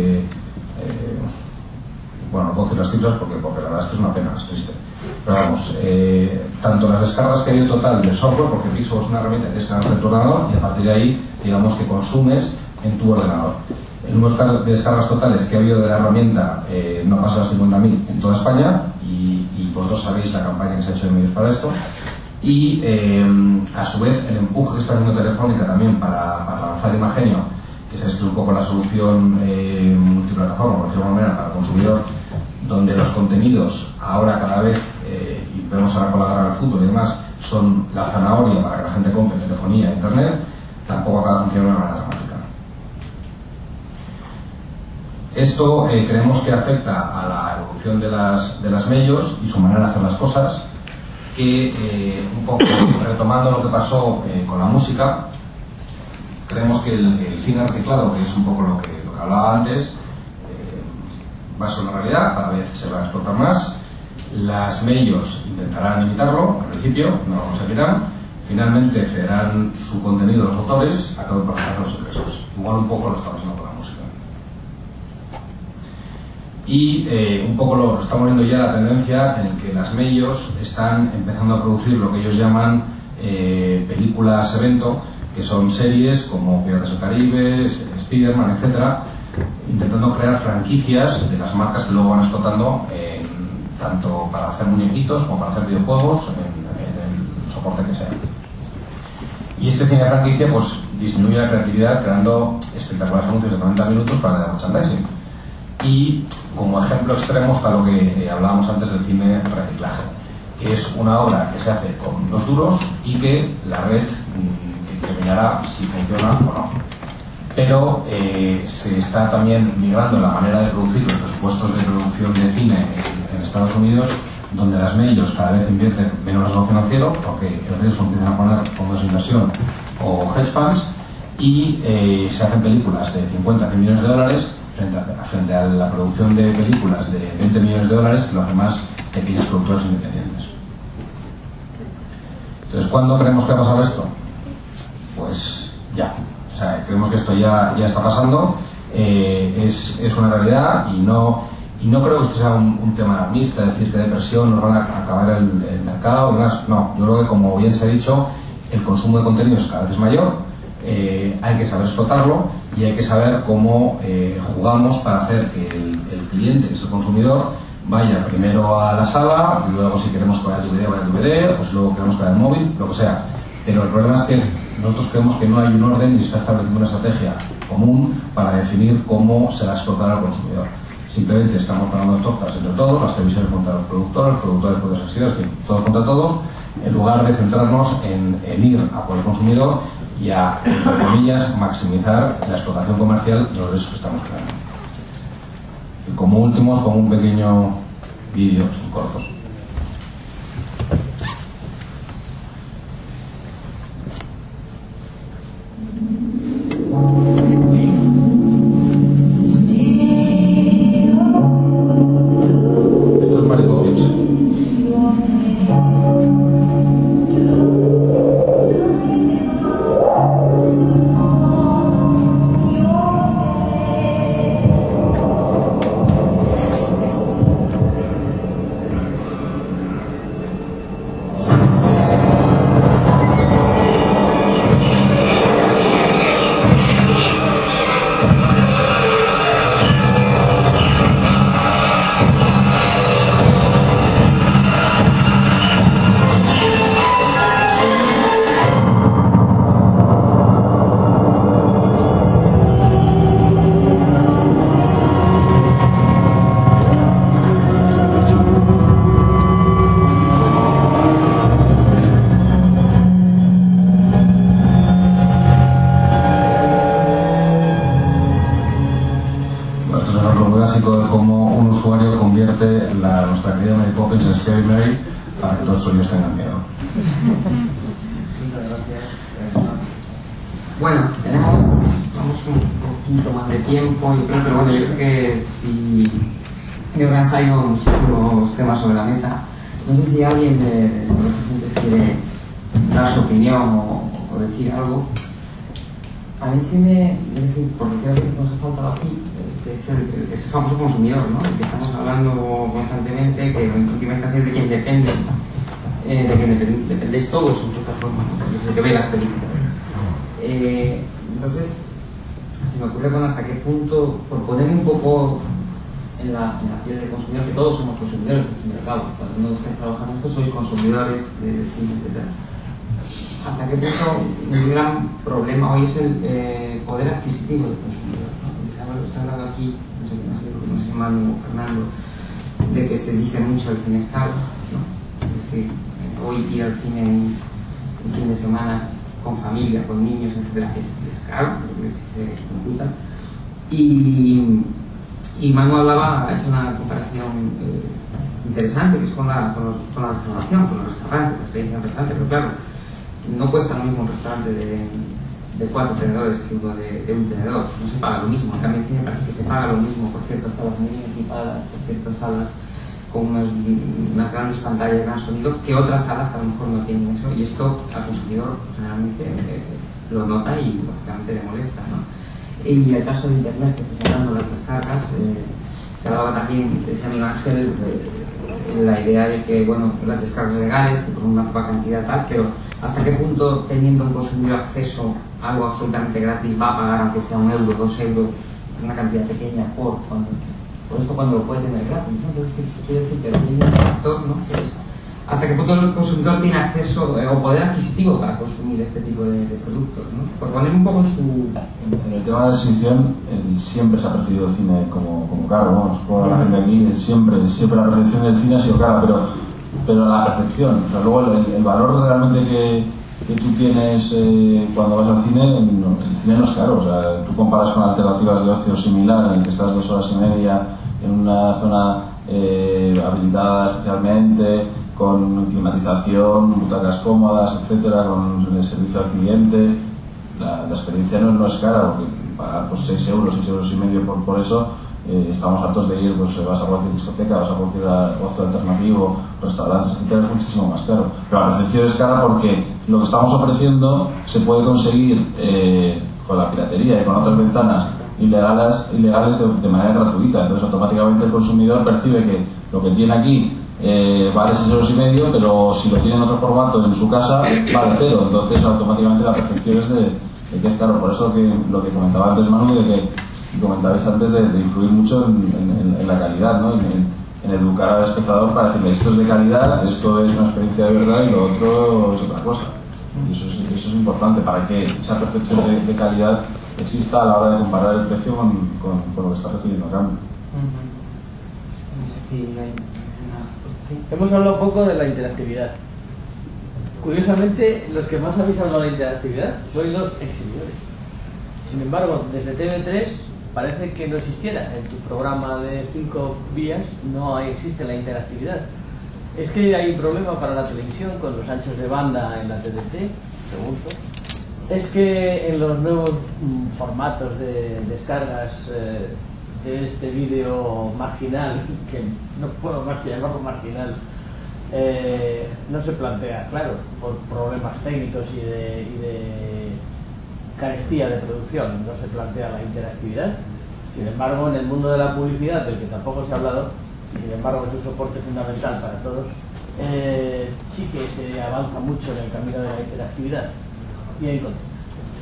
Bueno, no puedo decir las cifras porque la verdad es que es una pena, es triste. Pero vamos, tanto las descargas que hay en total del software, porque Xbox es una herramienta de descarga de tu ordenador y a partir de ahí, digamos que consumes en tu ordenador. El número de descargas totales que ha habido de la herramienta no pasa las 50.000 en toda España y vosotros sabéis la campaña que se ha hecho de medios para esto. Y a su vez el empuje que está haciendo Telefónica también para lanzar Imagenio, que sabéis que es un poco la solución multiplataforma, por decirlo de alguna manera, para el consumidor, donde los contenidos ahora cada vez, y vemos ahora con la guerra del fútbol y demás, son la zanahoria para que la gente compre telefonía e internet, tampoco acaba de funcionar de una manera dramática. Esto creemos que afecta a la evolución de las medios y su manera de hacer las cosas, que un poco retomando lo que pasó con la música, creemos que el cine reciclado, que es un poco lo que hablaba antes, va a ser una realidad, cada vez se va a explotar más. Las medios intentarán imitarlo, al principio no lo conseguirán, finalmente cederán su contenido a los autores a cambio de pagar los ingresos. Igual un poco lo estamos haciendo con la música. Y un poco lo estamos viendo ya la tendencia en que las medios están empezando a producir lo que ellos llaman películas evento, que son series como Piratas del Caribe, Spider-Man, etcétera, intentando crear franquicias de las marcas que luego van explotando tanto para hacer muñequitos como para hacer videojuegos en el soporte que sea. Y este cine de franquicia pues disminuye la creatividad creando espectaculares anuncios de 90 minutos para el merchandising. Y como ejemplo extremo está lo que hablábamos antes del cine reciclaje, que es una obra que se hace con 2 duros y que la red determinará si funciona o no. Pero se está también migrando la manera de producir los presupuestos de producción de cine en Estados Unidos, donde las medios cada vez invierten menos riesgo financiero, porque el riesgo empiezan a poner fondos de inversión o hedge funds, y se hacen películas de 50 millones de dólares frente a la producción de películas de 20 millones de dólares que lo hacen más pequeños productores independientes. Entonces, ¿cuándo creemos que ha pasado esto? Pues ya. O sea, creemos que esto ya está pasando, es una realidad y no creo que esto sea un tema alarmista, es decir, que depresión nos van a acabar el mercado y demás. No, yo creo que, como bien se ha dicho, el consumo de contenidos cada vez es mayor, hay que saber explotarlo y hay que saber cómo jugamos para hacer que el cliente, que es el consumidor, vaya primero a la sala, luego si queremos que vaya a DVD, pues luego queremos que vaya al móvil, lo que sea. Pero el problema es que nosotros creemos que no hay un orden y se está estableciendo una estrategia común para definir cómo se va a explotar al consumidor. Simplemente estamos pagando tortas entre todos, las televisiones contra los productores contra los exhibidores, en fin, todos contra todos, en lugar de centrarnos en ir a por el consumidor y a, entre comillas, maximizar la explotación comercial de los derechos que estamos creando. Y como último, con un pequeño vídeo cortos. Esto es Marico Piense. Nuestra querida Mary Poppins en Scary Mary para que todos ellos tengan miedo. Muchas gracias. Bueno, tenemos un poquito más de tiempo, yo creo, pero bueno, yo creo que si creo que han salido muchísimos temas sobre la mesa. No sé si alguien de los presentes quiere dar su opinión o decir algo. A mí sí porque creo que nos ha faltado aquí, que es el famoso consumidor, ¿no? El que estamos hablando constantemente, que en última instancia es de quien depende, de quien dependéis todos en cierta forma, ¿no? Desde que ve las películas. Entonces, se me ocurre, bueno, hasta qué punto, por ponerme un poco en la piel del consumidor, que todos somos consumidores del mercado, cuando uno que está trabajando en esto, sois consumidores de cine, etc. hasta qué punto el gran problema hoy es el poder adquisitivo del consumidor, ¿no? Se ha hablado aquí, no sé si Manu o Fernando, de que se dice mucho el cine es caro, ¿no? Es decir, hoy ir al cine un fin de semana con familia, con niños, etcétera, es caro, porque si se computa. Y Manu ha hecho una comparación interesante, que es con la restauración, con los restaurantes, la experiencia en restaurante, pero claro, no cuesta lo mismo un restaurante de 4 tenedores que uno de un tenedor, no se paga lo mismo. En cambio el cine parece que se paga lo mismo por ciertas salas muy bien equipadas, por ciertas salas con unas grandes pantallas, gran sonido, que otras salas que a lo mejor no tienen eso, y esto al consumidor generalmente lo nota y lógicamente le molesta, ¿no? Y el caso de internet, que está hablando de las descargas, se hablaba también, decía Miguel Ángel, la idea de que, bueno, las descargas legales, que por una poca cantidad tal, pero hasta qué punto, teniendo un consumidor acceso a algo absolutamente gratis, va a pagar, aunque sea 1 euro, 2 euros, una cantidad pequeña por esto cuando lo puede tener gratis, ¿no? Entonces, quiero decir que hay un factor, ¿no? Hasta qué punto el consumidor tiene acceso o poder adquisitivo para consumir este tipo de productos, ¿no? Por poner un poco su... En el tema de la exhibición, siempre se ha percibido el cine como caro, ¿no? Supongo que la gente aquí siempre la percepción del cine ha sido cara, pero la percepción, o sea, luego el valor realmente que tú tienes cuando vas al cine, el cine no es caro, o sea, tú comparas con alternativas de ocio similar en el que estás 2 horas y media en una zona habilitada especialmente, con climatización, butacas cómodas, etcétera, con el servicio al cliente. La experiencia no es cara, porque pagar pues 6 euros y medio por eso, estamos hartos de ir, pues vas a cualquier discoteca, vas a cualquier ocio alternativo, restaurantes, etcétera, es muchísimo más caro. Pero la percepción es cara porque lo que estamos ofreciendo se puede conseguir con la piratería y con otras ventanas ilegales de manera gratuita. Entonces automáticamente el consumidor percibe que lo que tiene aquí vale 6 euros y medio, pero si lo tiene en otro formato en su casa vale 0. Entonces automáticamente la percepción es de que es caro. Por eso lo que comentaba antes Manu, de que comentabais antes de influir mucho en la calidad, ¿no? En educar al espectador para decirle esto es de calidad, esto es una experiencia de verdad y lo otro es otra cosa. Y eso es importante para que esa percepción de calidad exista a la hora de comparar el precio con lo que está recibiendo a cambio. No sé si hay Hemos hablado un poco de la interactividad. Curiosamente, los que más habéis hablado de la interactividad sois los exhibidores. Sin embargo, desde TV3 parece que no existiera. En tu programa de 5 vías no existe la interactividad. ¿Es que hay un problema para la televisión con los anchos de banda en la TDT? Pregunto. ¿Es que en los nuevos formatos de descargas de este vídeo marginal, que no puedo más que llamarlo marginal, no se plantea, claro, por problemas técnicos y de carestía de producción, no se plantea la interactividad? Sin embargo, en el mundo de la publicidad, del que tampoco se ha hablado, y sin embargo es un soporte fundamental para todos, sí que se avanza mucho en el camino de la interactividad. Y ahí contesta.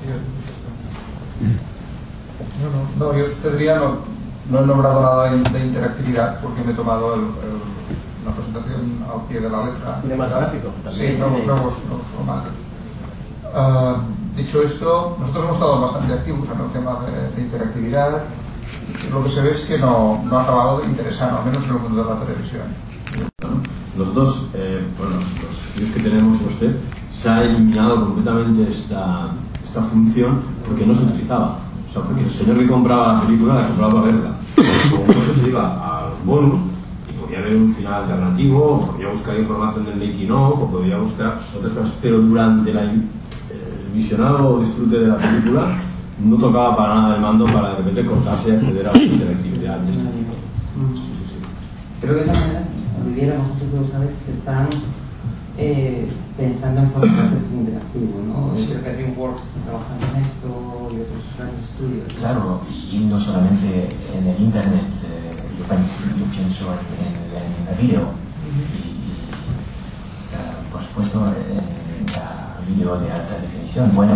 No, yo te diría, no he nombrado nada de interactividad porque me he tomado la presentación al pie de la letra. Cinematográfico. Sí, nuevos formatos. Dicho esto, nosotros hemos estado bastante activos en el tema de interactividad. Lo que se ve es que no ha acabado de interesar, al menos en el mundo de la televisión. Nosotros, los estudios que tenemos con usted, se ha eliminado completamente esta función porque no se utilizaba. O sea, porque el señor que compraba la película la compraba para verla. Como eso se iba a los bonus y podía ver un final alternativo, o podía buscar información del making of, o podía buscar otras cosas, pero durante el visionado o disfrute de la película no tocaba para nada el mando para de repente cortarse y acceder a la interactividad de este tipo. Creo que también, Oliviera, no sé si lo sabes, que se están pensando en formatos interactivo, ¿no? Creo que DreamWorks está trabajando en esto y otros grandes estudios. Claro, y no solamente en el internet, yo pienso en el vídeo y por supuesto en el vídeo de alta definición. Bueno,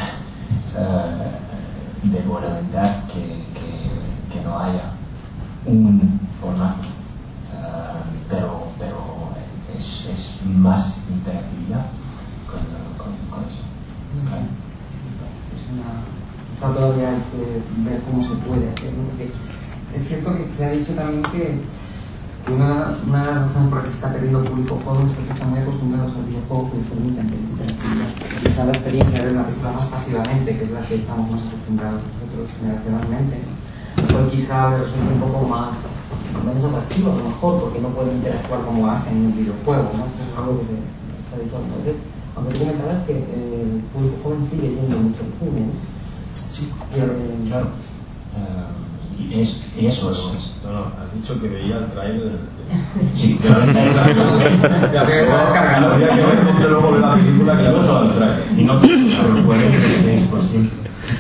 debo lamentar que no haya un formato, pero es más interactividad con quizá todavía hay que ver cómo se puede hacer, ¿no? Porque es cierto que se ha dicho también que una de las razones por las que se está perdiendo público joven es porque están muy acostumbrados al videojuego que les permite interactividad. Quizá la experiencia de ver una película más pasivamente, que es la que estamos más acostumbrados nosotros generacionalmente, pues quizá les resulte un poco menos atractivo a lo mejor, porque no pueden interactuar como hacen en un videojuego, ¿no? Esto es algo que se está diciendo. Entonces, aunque tú comentabas que el público joven sigue yendo mucho al cine, ¿no? Sí, claro. Y eso es. No, has dicho que veía el trailer. Sí, pero ya que estás cargando. Ya que ver luego de la película que ya no solo el trailer. Y no te lo 46%.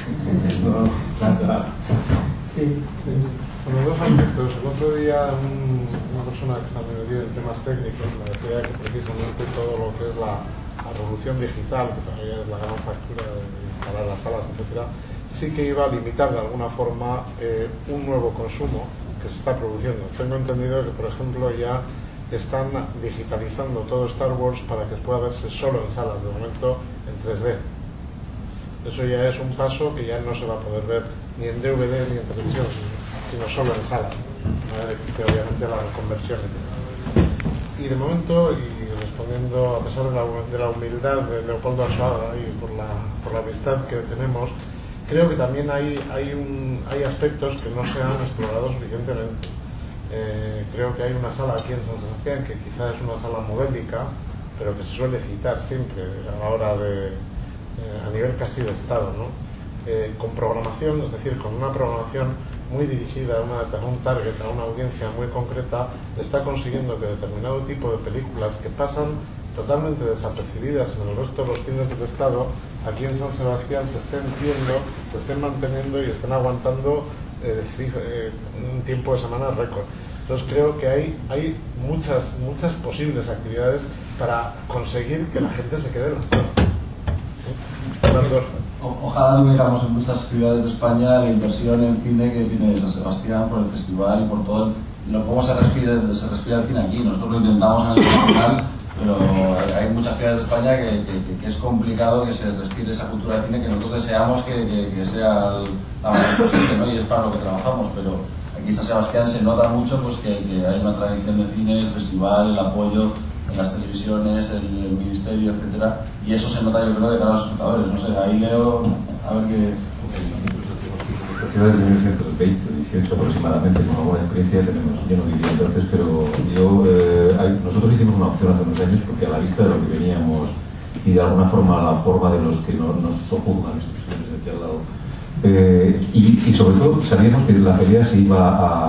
Claro. Sí. Bueno, dos aspectos. El otro día una persona que está muy metida en temas técnicos me decía que precisamente todo lo que es la revolución digital, que todavía es la gran factura de instalar las salas, etcétera, sí que iba a limitar de alguna forma un nuevo consumo que se está produciendo. Tengo entendido que, por ejemplo, ya están digitalizando todo Star Wars para que pueda verse solo en salas, de momento en 3D. Eso ya es un paso que ya no se va a poder ver ni en DVD ni en televisión, sino solo en salas, ¿no? Que obviamente la conversión, etc. Y de momento, y respondiendo a pesar de la humildad de Leopoldo Arzuaga y por la amistad que tenemos, creo que también hay aspectos que no se han explorado suficientemente. Creo que hay una sala aquí en San Sebastián que quizás es una sala modélica, pero que se suele citar siempre a la hora a nivel casi de Estado, ¿no? Con programación, es decir, con una programación muy dirigida a un target, a una audiencia muy concreta, está consiguiendo que determinado tipo de películas que pasan totalmente desapercibidas en el resto de los cines del Estado, aquí en San Sebastián se estén viendo, se estén manteniendo y estén aguantando un tiempo de semana récord. Entonces creo que hay muchas posibles actividades para conseguir que la gente se quede en las salas. Ojalá tuviéramos en muchas ciudades de España la inversión en cine que tiene San Sebastián por el festival y por todo cómo se respira el cine aquí. Nosotros lo intentamos en el festival, pero hay muchas ciudades de España que es complicado que se respire esa cultura de cine que nosotros deseamos que sea la mayor posible, ¿no? Y es para lo que trabajamos, pero aquí en San Sebastián se nota mucho pues que hay una tradición de cine, el festival, el apoyo en las televisiones, el ministerio, etcétera, y eso se nota, yo creo, de cara a los espectadores. No sé, ahí leo a ver qué. Nuestra ciudad es de 1920, 18 aproximadamente, con alguna experiencia tenemos, yo no diría entonces, pero nosotros hicimos una opción hace unos años porque a la vista de lo que veníamos y de alguna forma la forma de los que nos sojuzgan estos señores de aquí al lado, y sobre todo sabíamos que la pelea se iba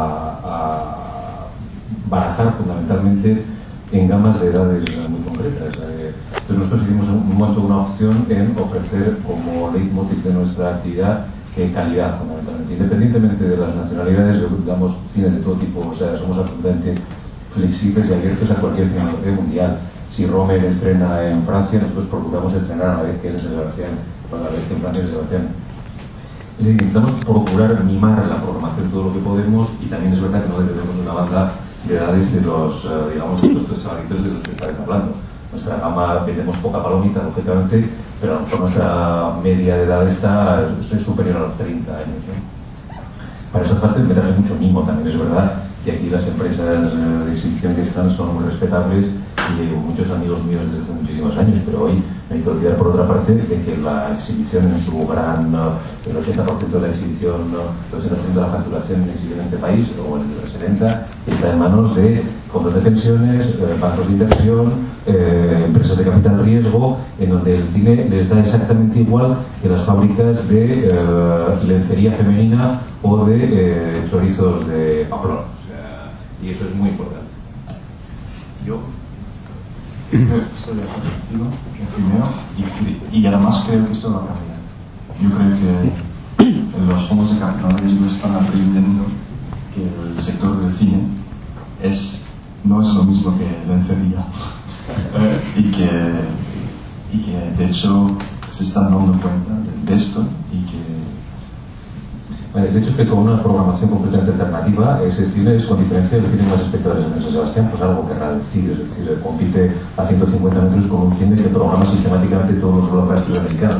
a barajar fundamentalmente en gamas de edades muy concretas. Entonces nosotros hicimos un momento una opción en ofrecer como leitmotiv de nuestra actividad calidad, fundamentalmente. Independientemente de las nacionalidades, damos cine de todo tipo, o sea, somos absolutamente flexibles y abiertos a cualquier cinematografía mundial. Si Romer estrena en Francia, nosotros procuramos estrenar a la vez que él en San Sebastián, o a la vez que en Francia en Sebastián. Es decir, intentamos procurar mimar la programación todo lo que podemos, y también es verdad que no dependemos de una banda de edades de los, digamos, de los chavalitos de los que estáis hablando. Nuestra gama, vendemos poca palomita, lógicamente, pero a lo mejor nuestra media de edad es superior a los 30 años, ¿no? Para esa parte meterle mucho mimo también, es verdad que aquí las empresas de exhibición que están son muy respetables y muchos amigos míos desde hace muchísimos años, pero hoy me hay que olvidar por otra parte de que la exhibición en su gran, el 80% de la exhibición, el 80% de la facturación en exhibición en este país, o el 70%, está en manos de fondos de pensiones, bancos de inversión, empresas de capital riesgo, en donde el cine les da exactamente igual que las fábricas de lencería femenina o de chorizos de Pamplona. Y eso es muy importante. Yo estoy de acuerdo contigo, primero, y además creo que esto va a cambiar. Yo creo que los fondos de capital riesgo están aprendiendo que el sector del cine no es lo mismo que lencería y que de hecho se están dando cuenta de esto y que el hecho es que con una programación completamente alternativa, ese cine es, con diferencia, el cine más espectadores en San Sebastián, pues algo querrá decir, es decir, compite a 150 metros con un cine que programa sistemáticamente todos los blockbusters americanos.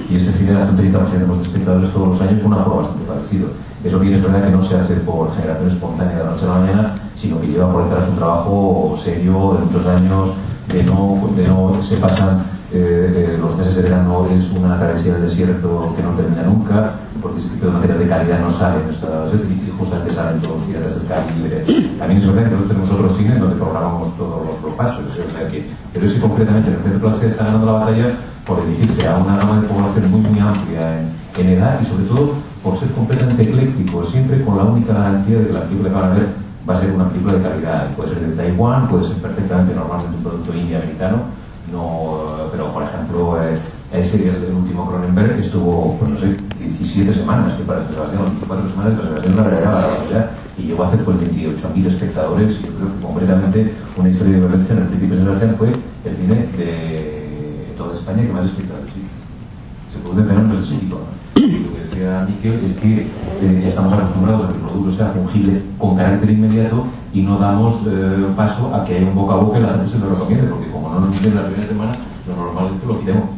y este cine hace un 30% de espectadores todos los años con un aforo bastante parecido. Eso bien es verdad que no se hace por generación espontánea de la noche a la mañana, sino que lleva por detrás un trabajo serio de muchos años, de no se pasan los meses de verano, es una travesía del desierto que no termina nunca, porque ese tipo de material de calidad no sale en estas, y justamente salen todos los piratas del Caribe. También es verdad que nosotros tenemos otro cine donde programamos todos los blockbusters, o sea que, pero ese concretamente en el Centro Plástico está ganando la batalla por dirigirse a una gama de población muy amplia en edad y sobre todo por ser completamente ecléctico, siempre con la única garantía de que la película que van a ver va a ser una película de calidad. Puede ser de Taiwán, puede ser perfectamente normalmente un producto indie americano, pero por ejemplo el último Cronenberg estuvo, pues no sé, 17 semanas que para Sebastián, 24 semanas para Sebastián una verdadera y llegó a hacer pues 28.000 espectadores, y yo creo que concretamente una historia de violencia en el principio de Sebastián fue el cine de toda España que más espectadores hizo. Se produce fenómenos de ese tipo, ¿no? Lo que decía Miquel es que ya estamos acostumbrados a que el producto sea fungible con carácter inmediato y no damos paso a que haya un boca a boca y la gente se lo recomiende, porque como no nos gusta la primera semana, lo normal es que lo quitemos.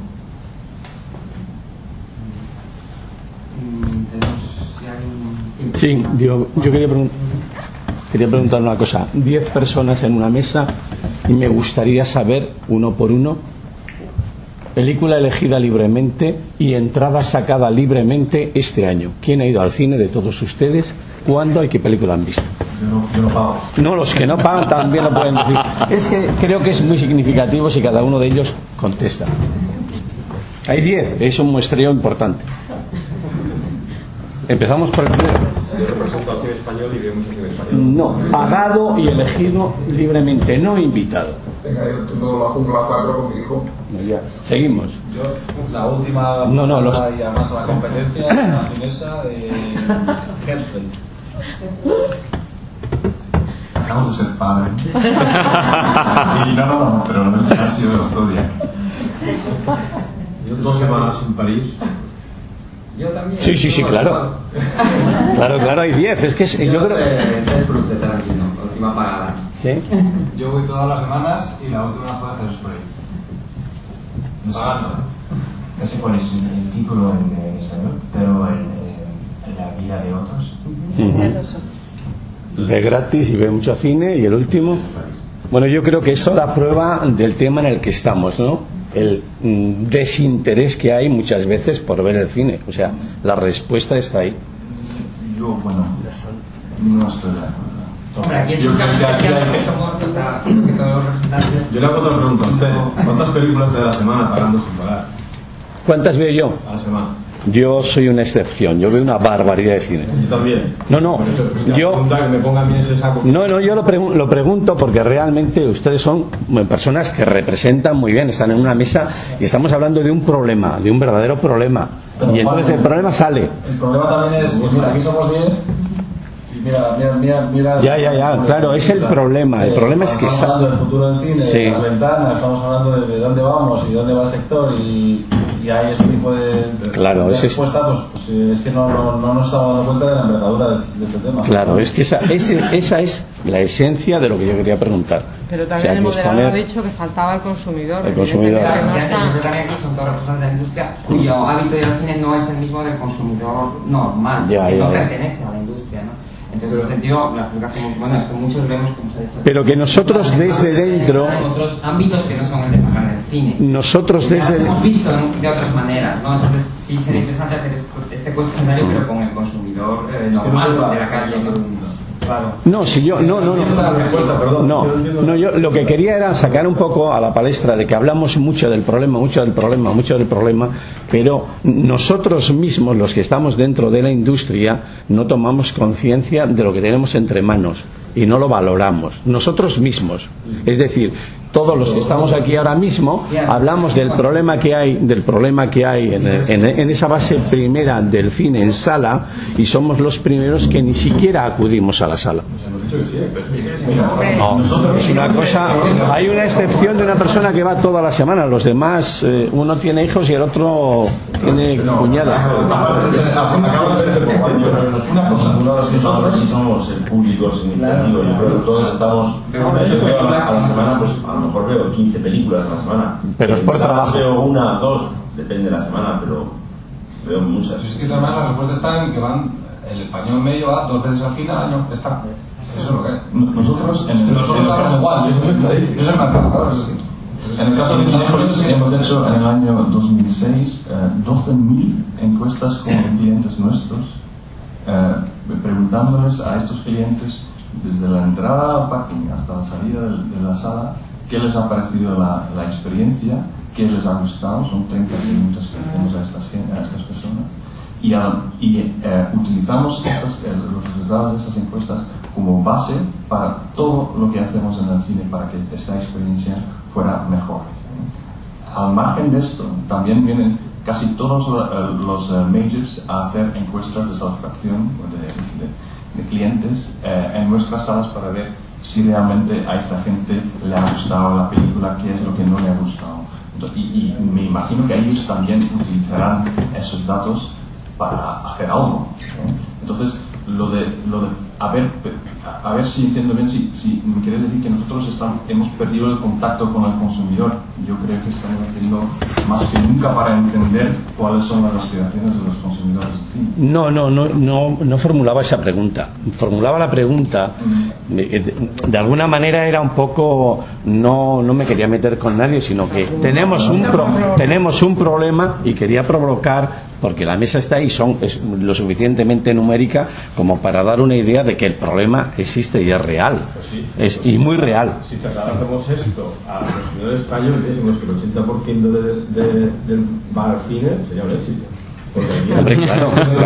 Sí, yo quería preguntar una cosa. 10 personas en una mesa y me gustaría saber, uno por uno, película elegida libremente y entrada sacada libremente este año. ¿Quién ha ido al cine de todos ustedes? ¿Cuándo y qué película han visto? Yo no pago. No, los que no pagan también lo pueden decir. Es que creo que es muy significativo si cada uno de ellos contesta. Hay 10, es un muestreo importante. Empezamos por el primero. Yo represento al cine español y veo mucho cine español. No, pagado y elegido libremente, no invitado. Venga, yo tengo La Jungla 4 con mi hijo. Ya, seguimos. Yo, la última y además a la competencia, la finesa de Hairspray. Acabo de ser padre. Y no, pero la verdad ha sido de los Zodiac. Yo 2 semanas en París. Yo también. Sí, claro. Claro, hay 10. Es que yo creo. El Cruz de Tarantino, la última pagada. ¿Sí? Yo voy todas las semanas y la última fue a Hairspray. No sé. Casi pones el título en español, pero en la vida de otros. Ve gratis y ve mucho cine. Y el último. Bueno, yo creo que esto da prueba del tema en el que estamos, ¿no? El desinterés que hay muchas veces por ver el cine. O sea, la respuesta está ahí. Yo, bueno, no estoy de acuerdo. Hombre, aquí es un caso especial que somos, o sea, creo que todos los representantes. Yo le hago otra pregunta a usted. ¿Cuántas películas de la semana pagando sin pagar? ¿Cuántas veo yo? A la semana. Yo soy una excepción, yo veo una barbaridad de cine. Yo también. No, yo que me ponga a mí ese saco. No, yo lo pregunto porque realmente ustedes son personas que representan muy bien, están en una mesa y estamos hablando de un problema, de un verdadero problema. Pero, y entonces el problema sale. El problema también es, pues mira, aquí somos 10 y mira. Ya, claro, es el problema. El problema es que estamos hablando del futuro del cine, sí, de las ventanas, estamos hablando de dónde vamos y dónde va el sector y hay este tipo de respuesta, pues es que no nos estamos dando cuenta de la envergadura de este tema. Claro, es que esa es la esencia de lo que yo quería preguntar. Pero también el moderador ha dicho que faltaba el consumidor. El consumidor. Yo creo que aquí son todos representantes de la industria cuyo hábito de ir al cine no es el mismo del consumidor normal, que no pertenece a la industria, ¿no? Entonces, en ese sentido, la explicación, bueno, es que muchos vemos, como se ha dicho, pero que nosotros desde dentro, en otros ámbitos que no son el de pagar el cine, nosotros desde hemos visto de otras maneras, ¿no? Entonces, sí sería interesante hacer este cuestionario, pero con el consumidor normal de la calle, ¿no? Claro. No, si yo yo lo que quería era sacar un poco a la palestra de que hablamos mucho del problema, pero nosotros mismos, los que estamos dentro de la industria, no tomamos conciencia de lo que tenemos entre manos y no lo valoramos nosotros mismos. Es decir, todos los que estamos aquí ahora mismo hablamos del problema que hay en esa base primera del cine en sala, y somos los primeros que ni siquiera acudimos a la sala. No, es una cosa. Hay una excepción de una persona que va toda la semana. Los demás, uno tiene hijos y el otro tiene cuñadas. Una cosa, nosotros sí somos el público significativo. Yo creo que todos estamos. Yo veo a la semana, pues a lo mejor veo 15 películas a la semana. Pero es por trabajo. Veo 1, 2, depende de la semana, pero Veo muchas. Es que además la respuesta está en que van, el español medio va 2 veces al cine al año, está. Eso es lo que es. Nosotros estamos igual, eso es el mercado. En el caso de Cinépolis hemos hecho en el año 2006 12.000 encuestas con clientes nuestros, preguntándoles a estos clientes desde la entrada al parking hasta la salida de la sala qué les ha parecido la experiencia, qué les ha gustado. Son 30 minutos que hacemos a estas personas y utilizamos los resultados de estas encuestas como base para todo lo que hacemos en el cine para que esta experiencia fuera mejor. Al margen de esto, también vienen casi todos los majors a hacer encuestas de satisfacción de clientes en nuestras salas para ver si realmente a esta gente le ha gustado la película, qué es lo que no le ha gustado. Y me imagino que ellos también utilizarán esos datos para hacer algo. Entonces, lo de a ver si entiendo bien, si me quieres decir que nosotros hemos perdido el contacto con el consumidor. Yo creo que estamos haciendo más que nunca para entender cuáles son las aspiraciones de los consumidores del cine. No formulaba esa pregunta. Formulaba la pregunta, de alguna manera era un poco, no me quería meter con nadie, sino que tenemos un problema y quería provocar, porque la mesa está ahí, es lo suficientemente numérica como para dar una idea de que el problema existe y es real, y muy real. Si trasladásemos esto al consumidor español, decimos que el 80% del bar al cine sería un éxito. Porque claro,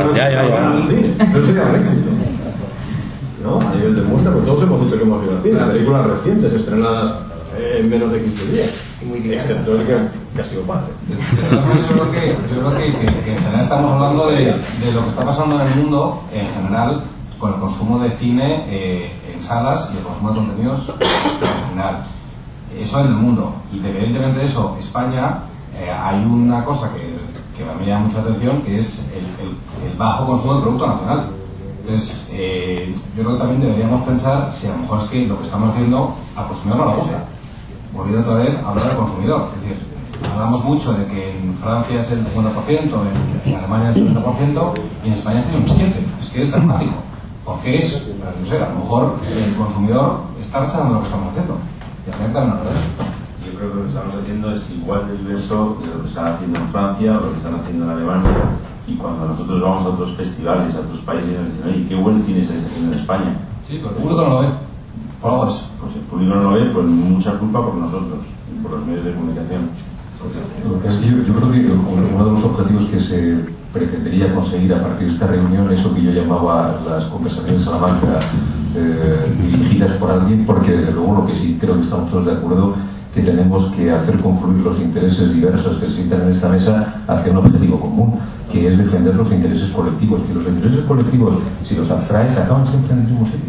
no sería un éxito, ¿no? A nivel de muestra, pues todos hemos dicho que hemos ido al cine, películas recientes estrenadas en menos de 15 días, excepto el que ha sido padre. Yo creo que en general estamos hablando de lo que está pasando en el mundo en general con el consumo de cine en salas y el consumo de contenidos en general. Eso en el mundo. Independientemente de eso, España hay una cosa que me llama mucha atención, que es el bajo consumo del producto nacional. Entonces, yo creo que también deberíamos pensar si a lo mejor es que lo que estamos haciendo al consumidor no le gusta. Volviendo otra vez a hablar del consumidor. Es decir, hablamos mucho de que en Francia es el 50%, en Alemania el 30% y en España es un 7%. Es que es dramático. Porque es, no sé, a lo mejor el consumidor está rechazando lo que estamos haciendo. Y a mí también no lo es. Yo creo que lo que estamos haciendo es igual de diverso de lo que están haciendo en Francia o lo que están haciendo en Alemania. Y cuando nosotros vamos a otros festivales, a otros países, nos dicen, oye, qué buen cine estáis haciendo en España. Sí, pero el público no lo ve. Por algo es. Pues el público no lo ve, pues mucha culpa por nosotros, por los medios de comunicación. Yo creo que uno de los objetivos que se pretendería conseguir a partir de esta reunión es lo que yo llamaba las conversaciones de Salamanca dirigidas por alguien, porque desde luego lo que sí creo que estamos todos de acuerdo, que tenemos que hacer confluir los intereses diversos que se sientan en esta mesa hacia un objetivo común, que es defender los intereses colectivos, que los intereses colectivos, si los abstraes, acaban siempre en el mismo sitio.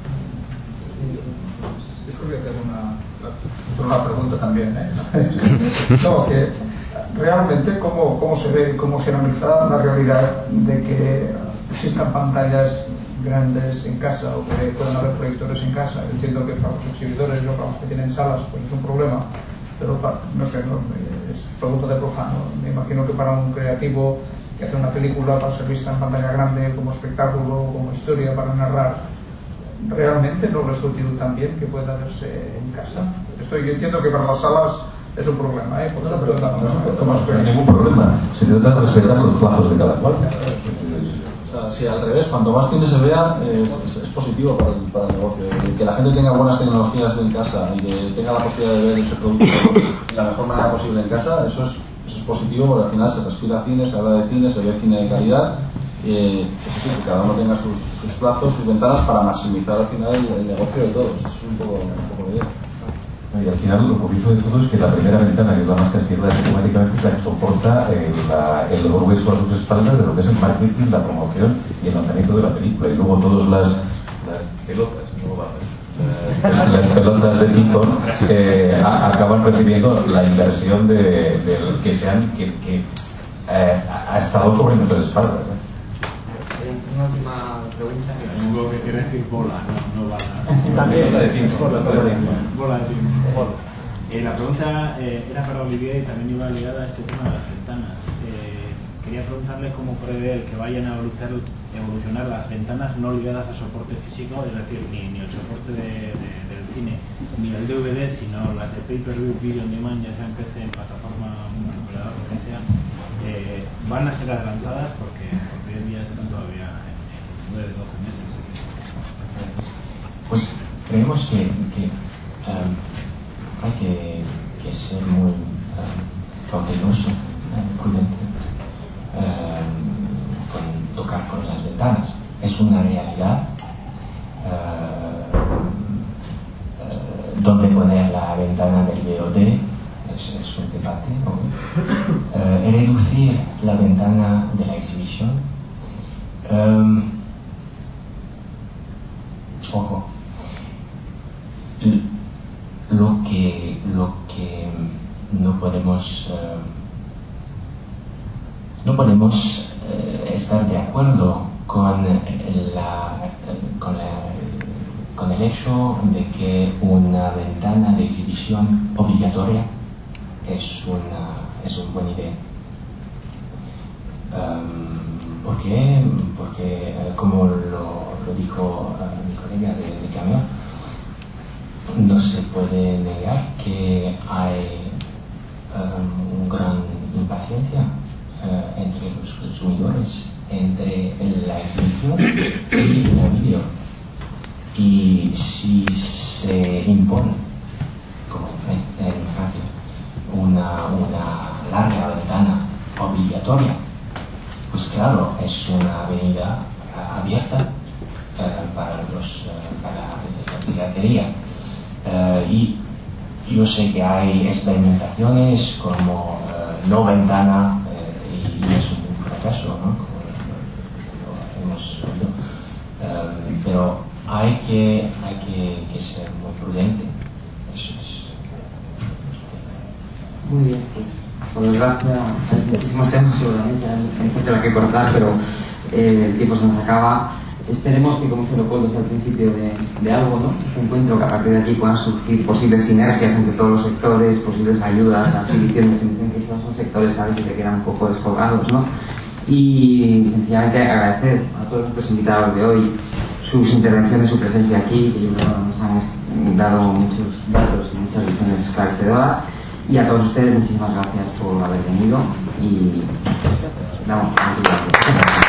Disculpe, hacer una pregunta también, No, que realmente cómo se ve, cómo se analiza la realidad de que existan pantallas grandes en casa o que puedan haber proyectores en casa. Entiendo que para los exhibidores o para los que tienen salas pues es un problema, pero no sé, es producto de profano. Me imagino que para un creativo que hace una película para ser vista en pantalla grande como espectáculo, como historia para narrar, realmente no les es útil también que pueda verse en casa. Yo entiendo que para las salas es un problema, No hay ningún problema. Se trata de respetar los plazos de cada cual. Sí, al revés, cuanto más cine se vea es positivo para el negocio. Que la gente tenga buenas tecnologías en casa y que tenga la posibilidad de ver ese producto de la mejor manera posible en casa, eso es positivo, porque al final se respira cine, se habla de cine, se ve cine de calidad. Eso sí, que cada uno tenga sus plazos, sus ventanas para maximizar al final el negocio de todos. Eso es un poco la idea. Y al final lo curioso de todo es que la primera ventana, que es la más castigada sistemáticamente, es la que soporta el grueso a sus espaldas de lo que es el marketing, la promoción y el lanzamiento de la película. Y luego todas las pelotas, las pelotas de tipo acaban recibiendo la inversión del que ha estado sobre nuestras espaldas. Una última pregunta. Tengo que quiere decir bola, no bala. También bola de cinco. Bola de cinco. La pregunta era para Olivier y también iba ligada a este tema de las ventanas. quería preguntarle cómo prevé que vayan a evolucionar las ventanas no ligadas al soporte físico, es decir, ni el soporte del cine, ni el DVD, sino las de pay-per-view, video on demand, ya sea en PC, en plataforma, en operador, lo que sea, van a ser adelantadas porque hoy en día están todavía en 9 de 12 meses. Pues creemos que hay que ser muy cauteloso, prudente con tocar con las ventanas. Es una realidad donde poner la ventana del VOD es un debate, ¿no? Reducir la ventana de la exhibición. Ojo, lo que no podemos estar de acuerdo con el hecho de que una ventana de exhibición obligatoria es una buena idea. ¿Por qué? Porque, como lo dijo mi colega de Cameo, no se puede negar que hay una gran impaciencia entre los consumidores, entre la exhibición y el vídeo. Y si se impone, como en Francia, una larga ventana obligatoria, pues claro, es una avenida abierta para la piratería. Y yo sé que hay experimentaciones como no ventana y es un fracaso, ¿no? Como lo hemos oído. Pero hay que ser muy prudente. Eso es. Muy bien, pues por desgracia hay muchísimos temas seguramente, hay mucha tela que cortar, pero el tiempo se nos acaba. Esperemos que, como se lo puedo decir al principio de algo, ¿no? Este encuentro, que a partir de aquí puedan surgir posibles sinergias entre todos los sectores, posibles ayudas, exhibiciones, tendencias, todos los sectores que a veces se quedan un poco descolgados, ¿no? Y sencillamente agradecer a todos nuestros invitados de hoy sus intervenciones, su presencia aquí, que yo creo que nos han dado muchos datos y muchas visiones esclarecedoras. Y a todos ustedes, muchísimas gracias por haber venido y damos gracias.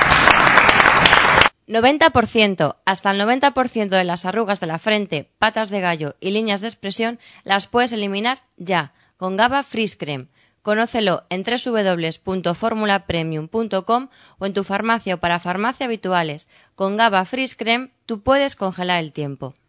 90%. Hasta el 90% de las arrugas de la frente, patas de gallo y líneas de expresión las puedes eliminar ya, con GABA Freeze Creme. Conócelo en www.formulapremium.com o en tu farmacia o para farmacia habituales. Con GABA Freeze Creme tú puedes congelar el tiempo.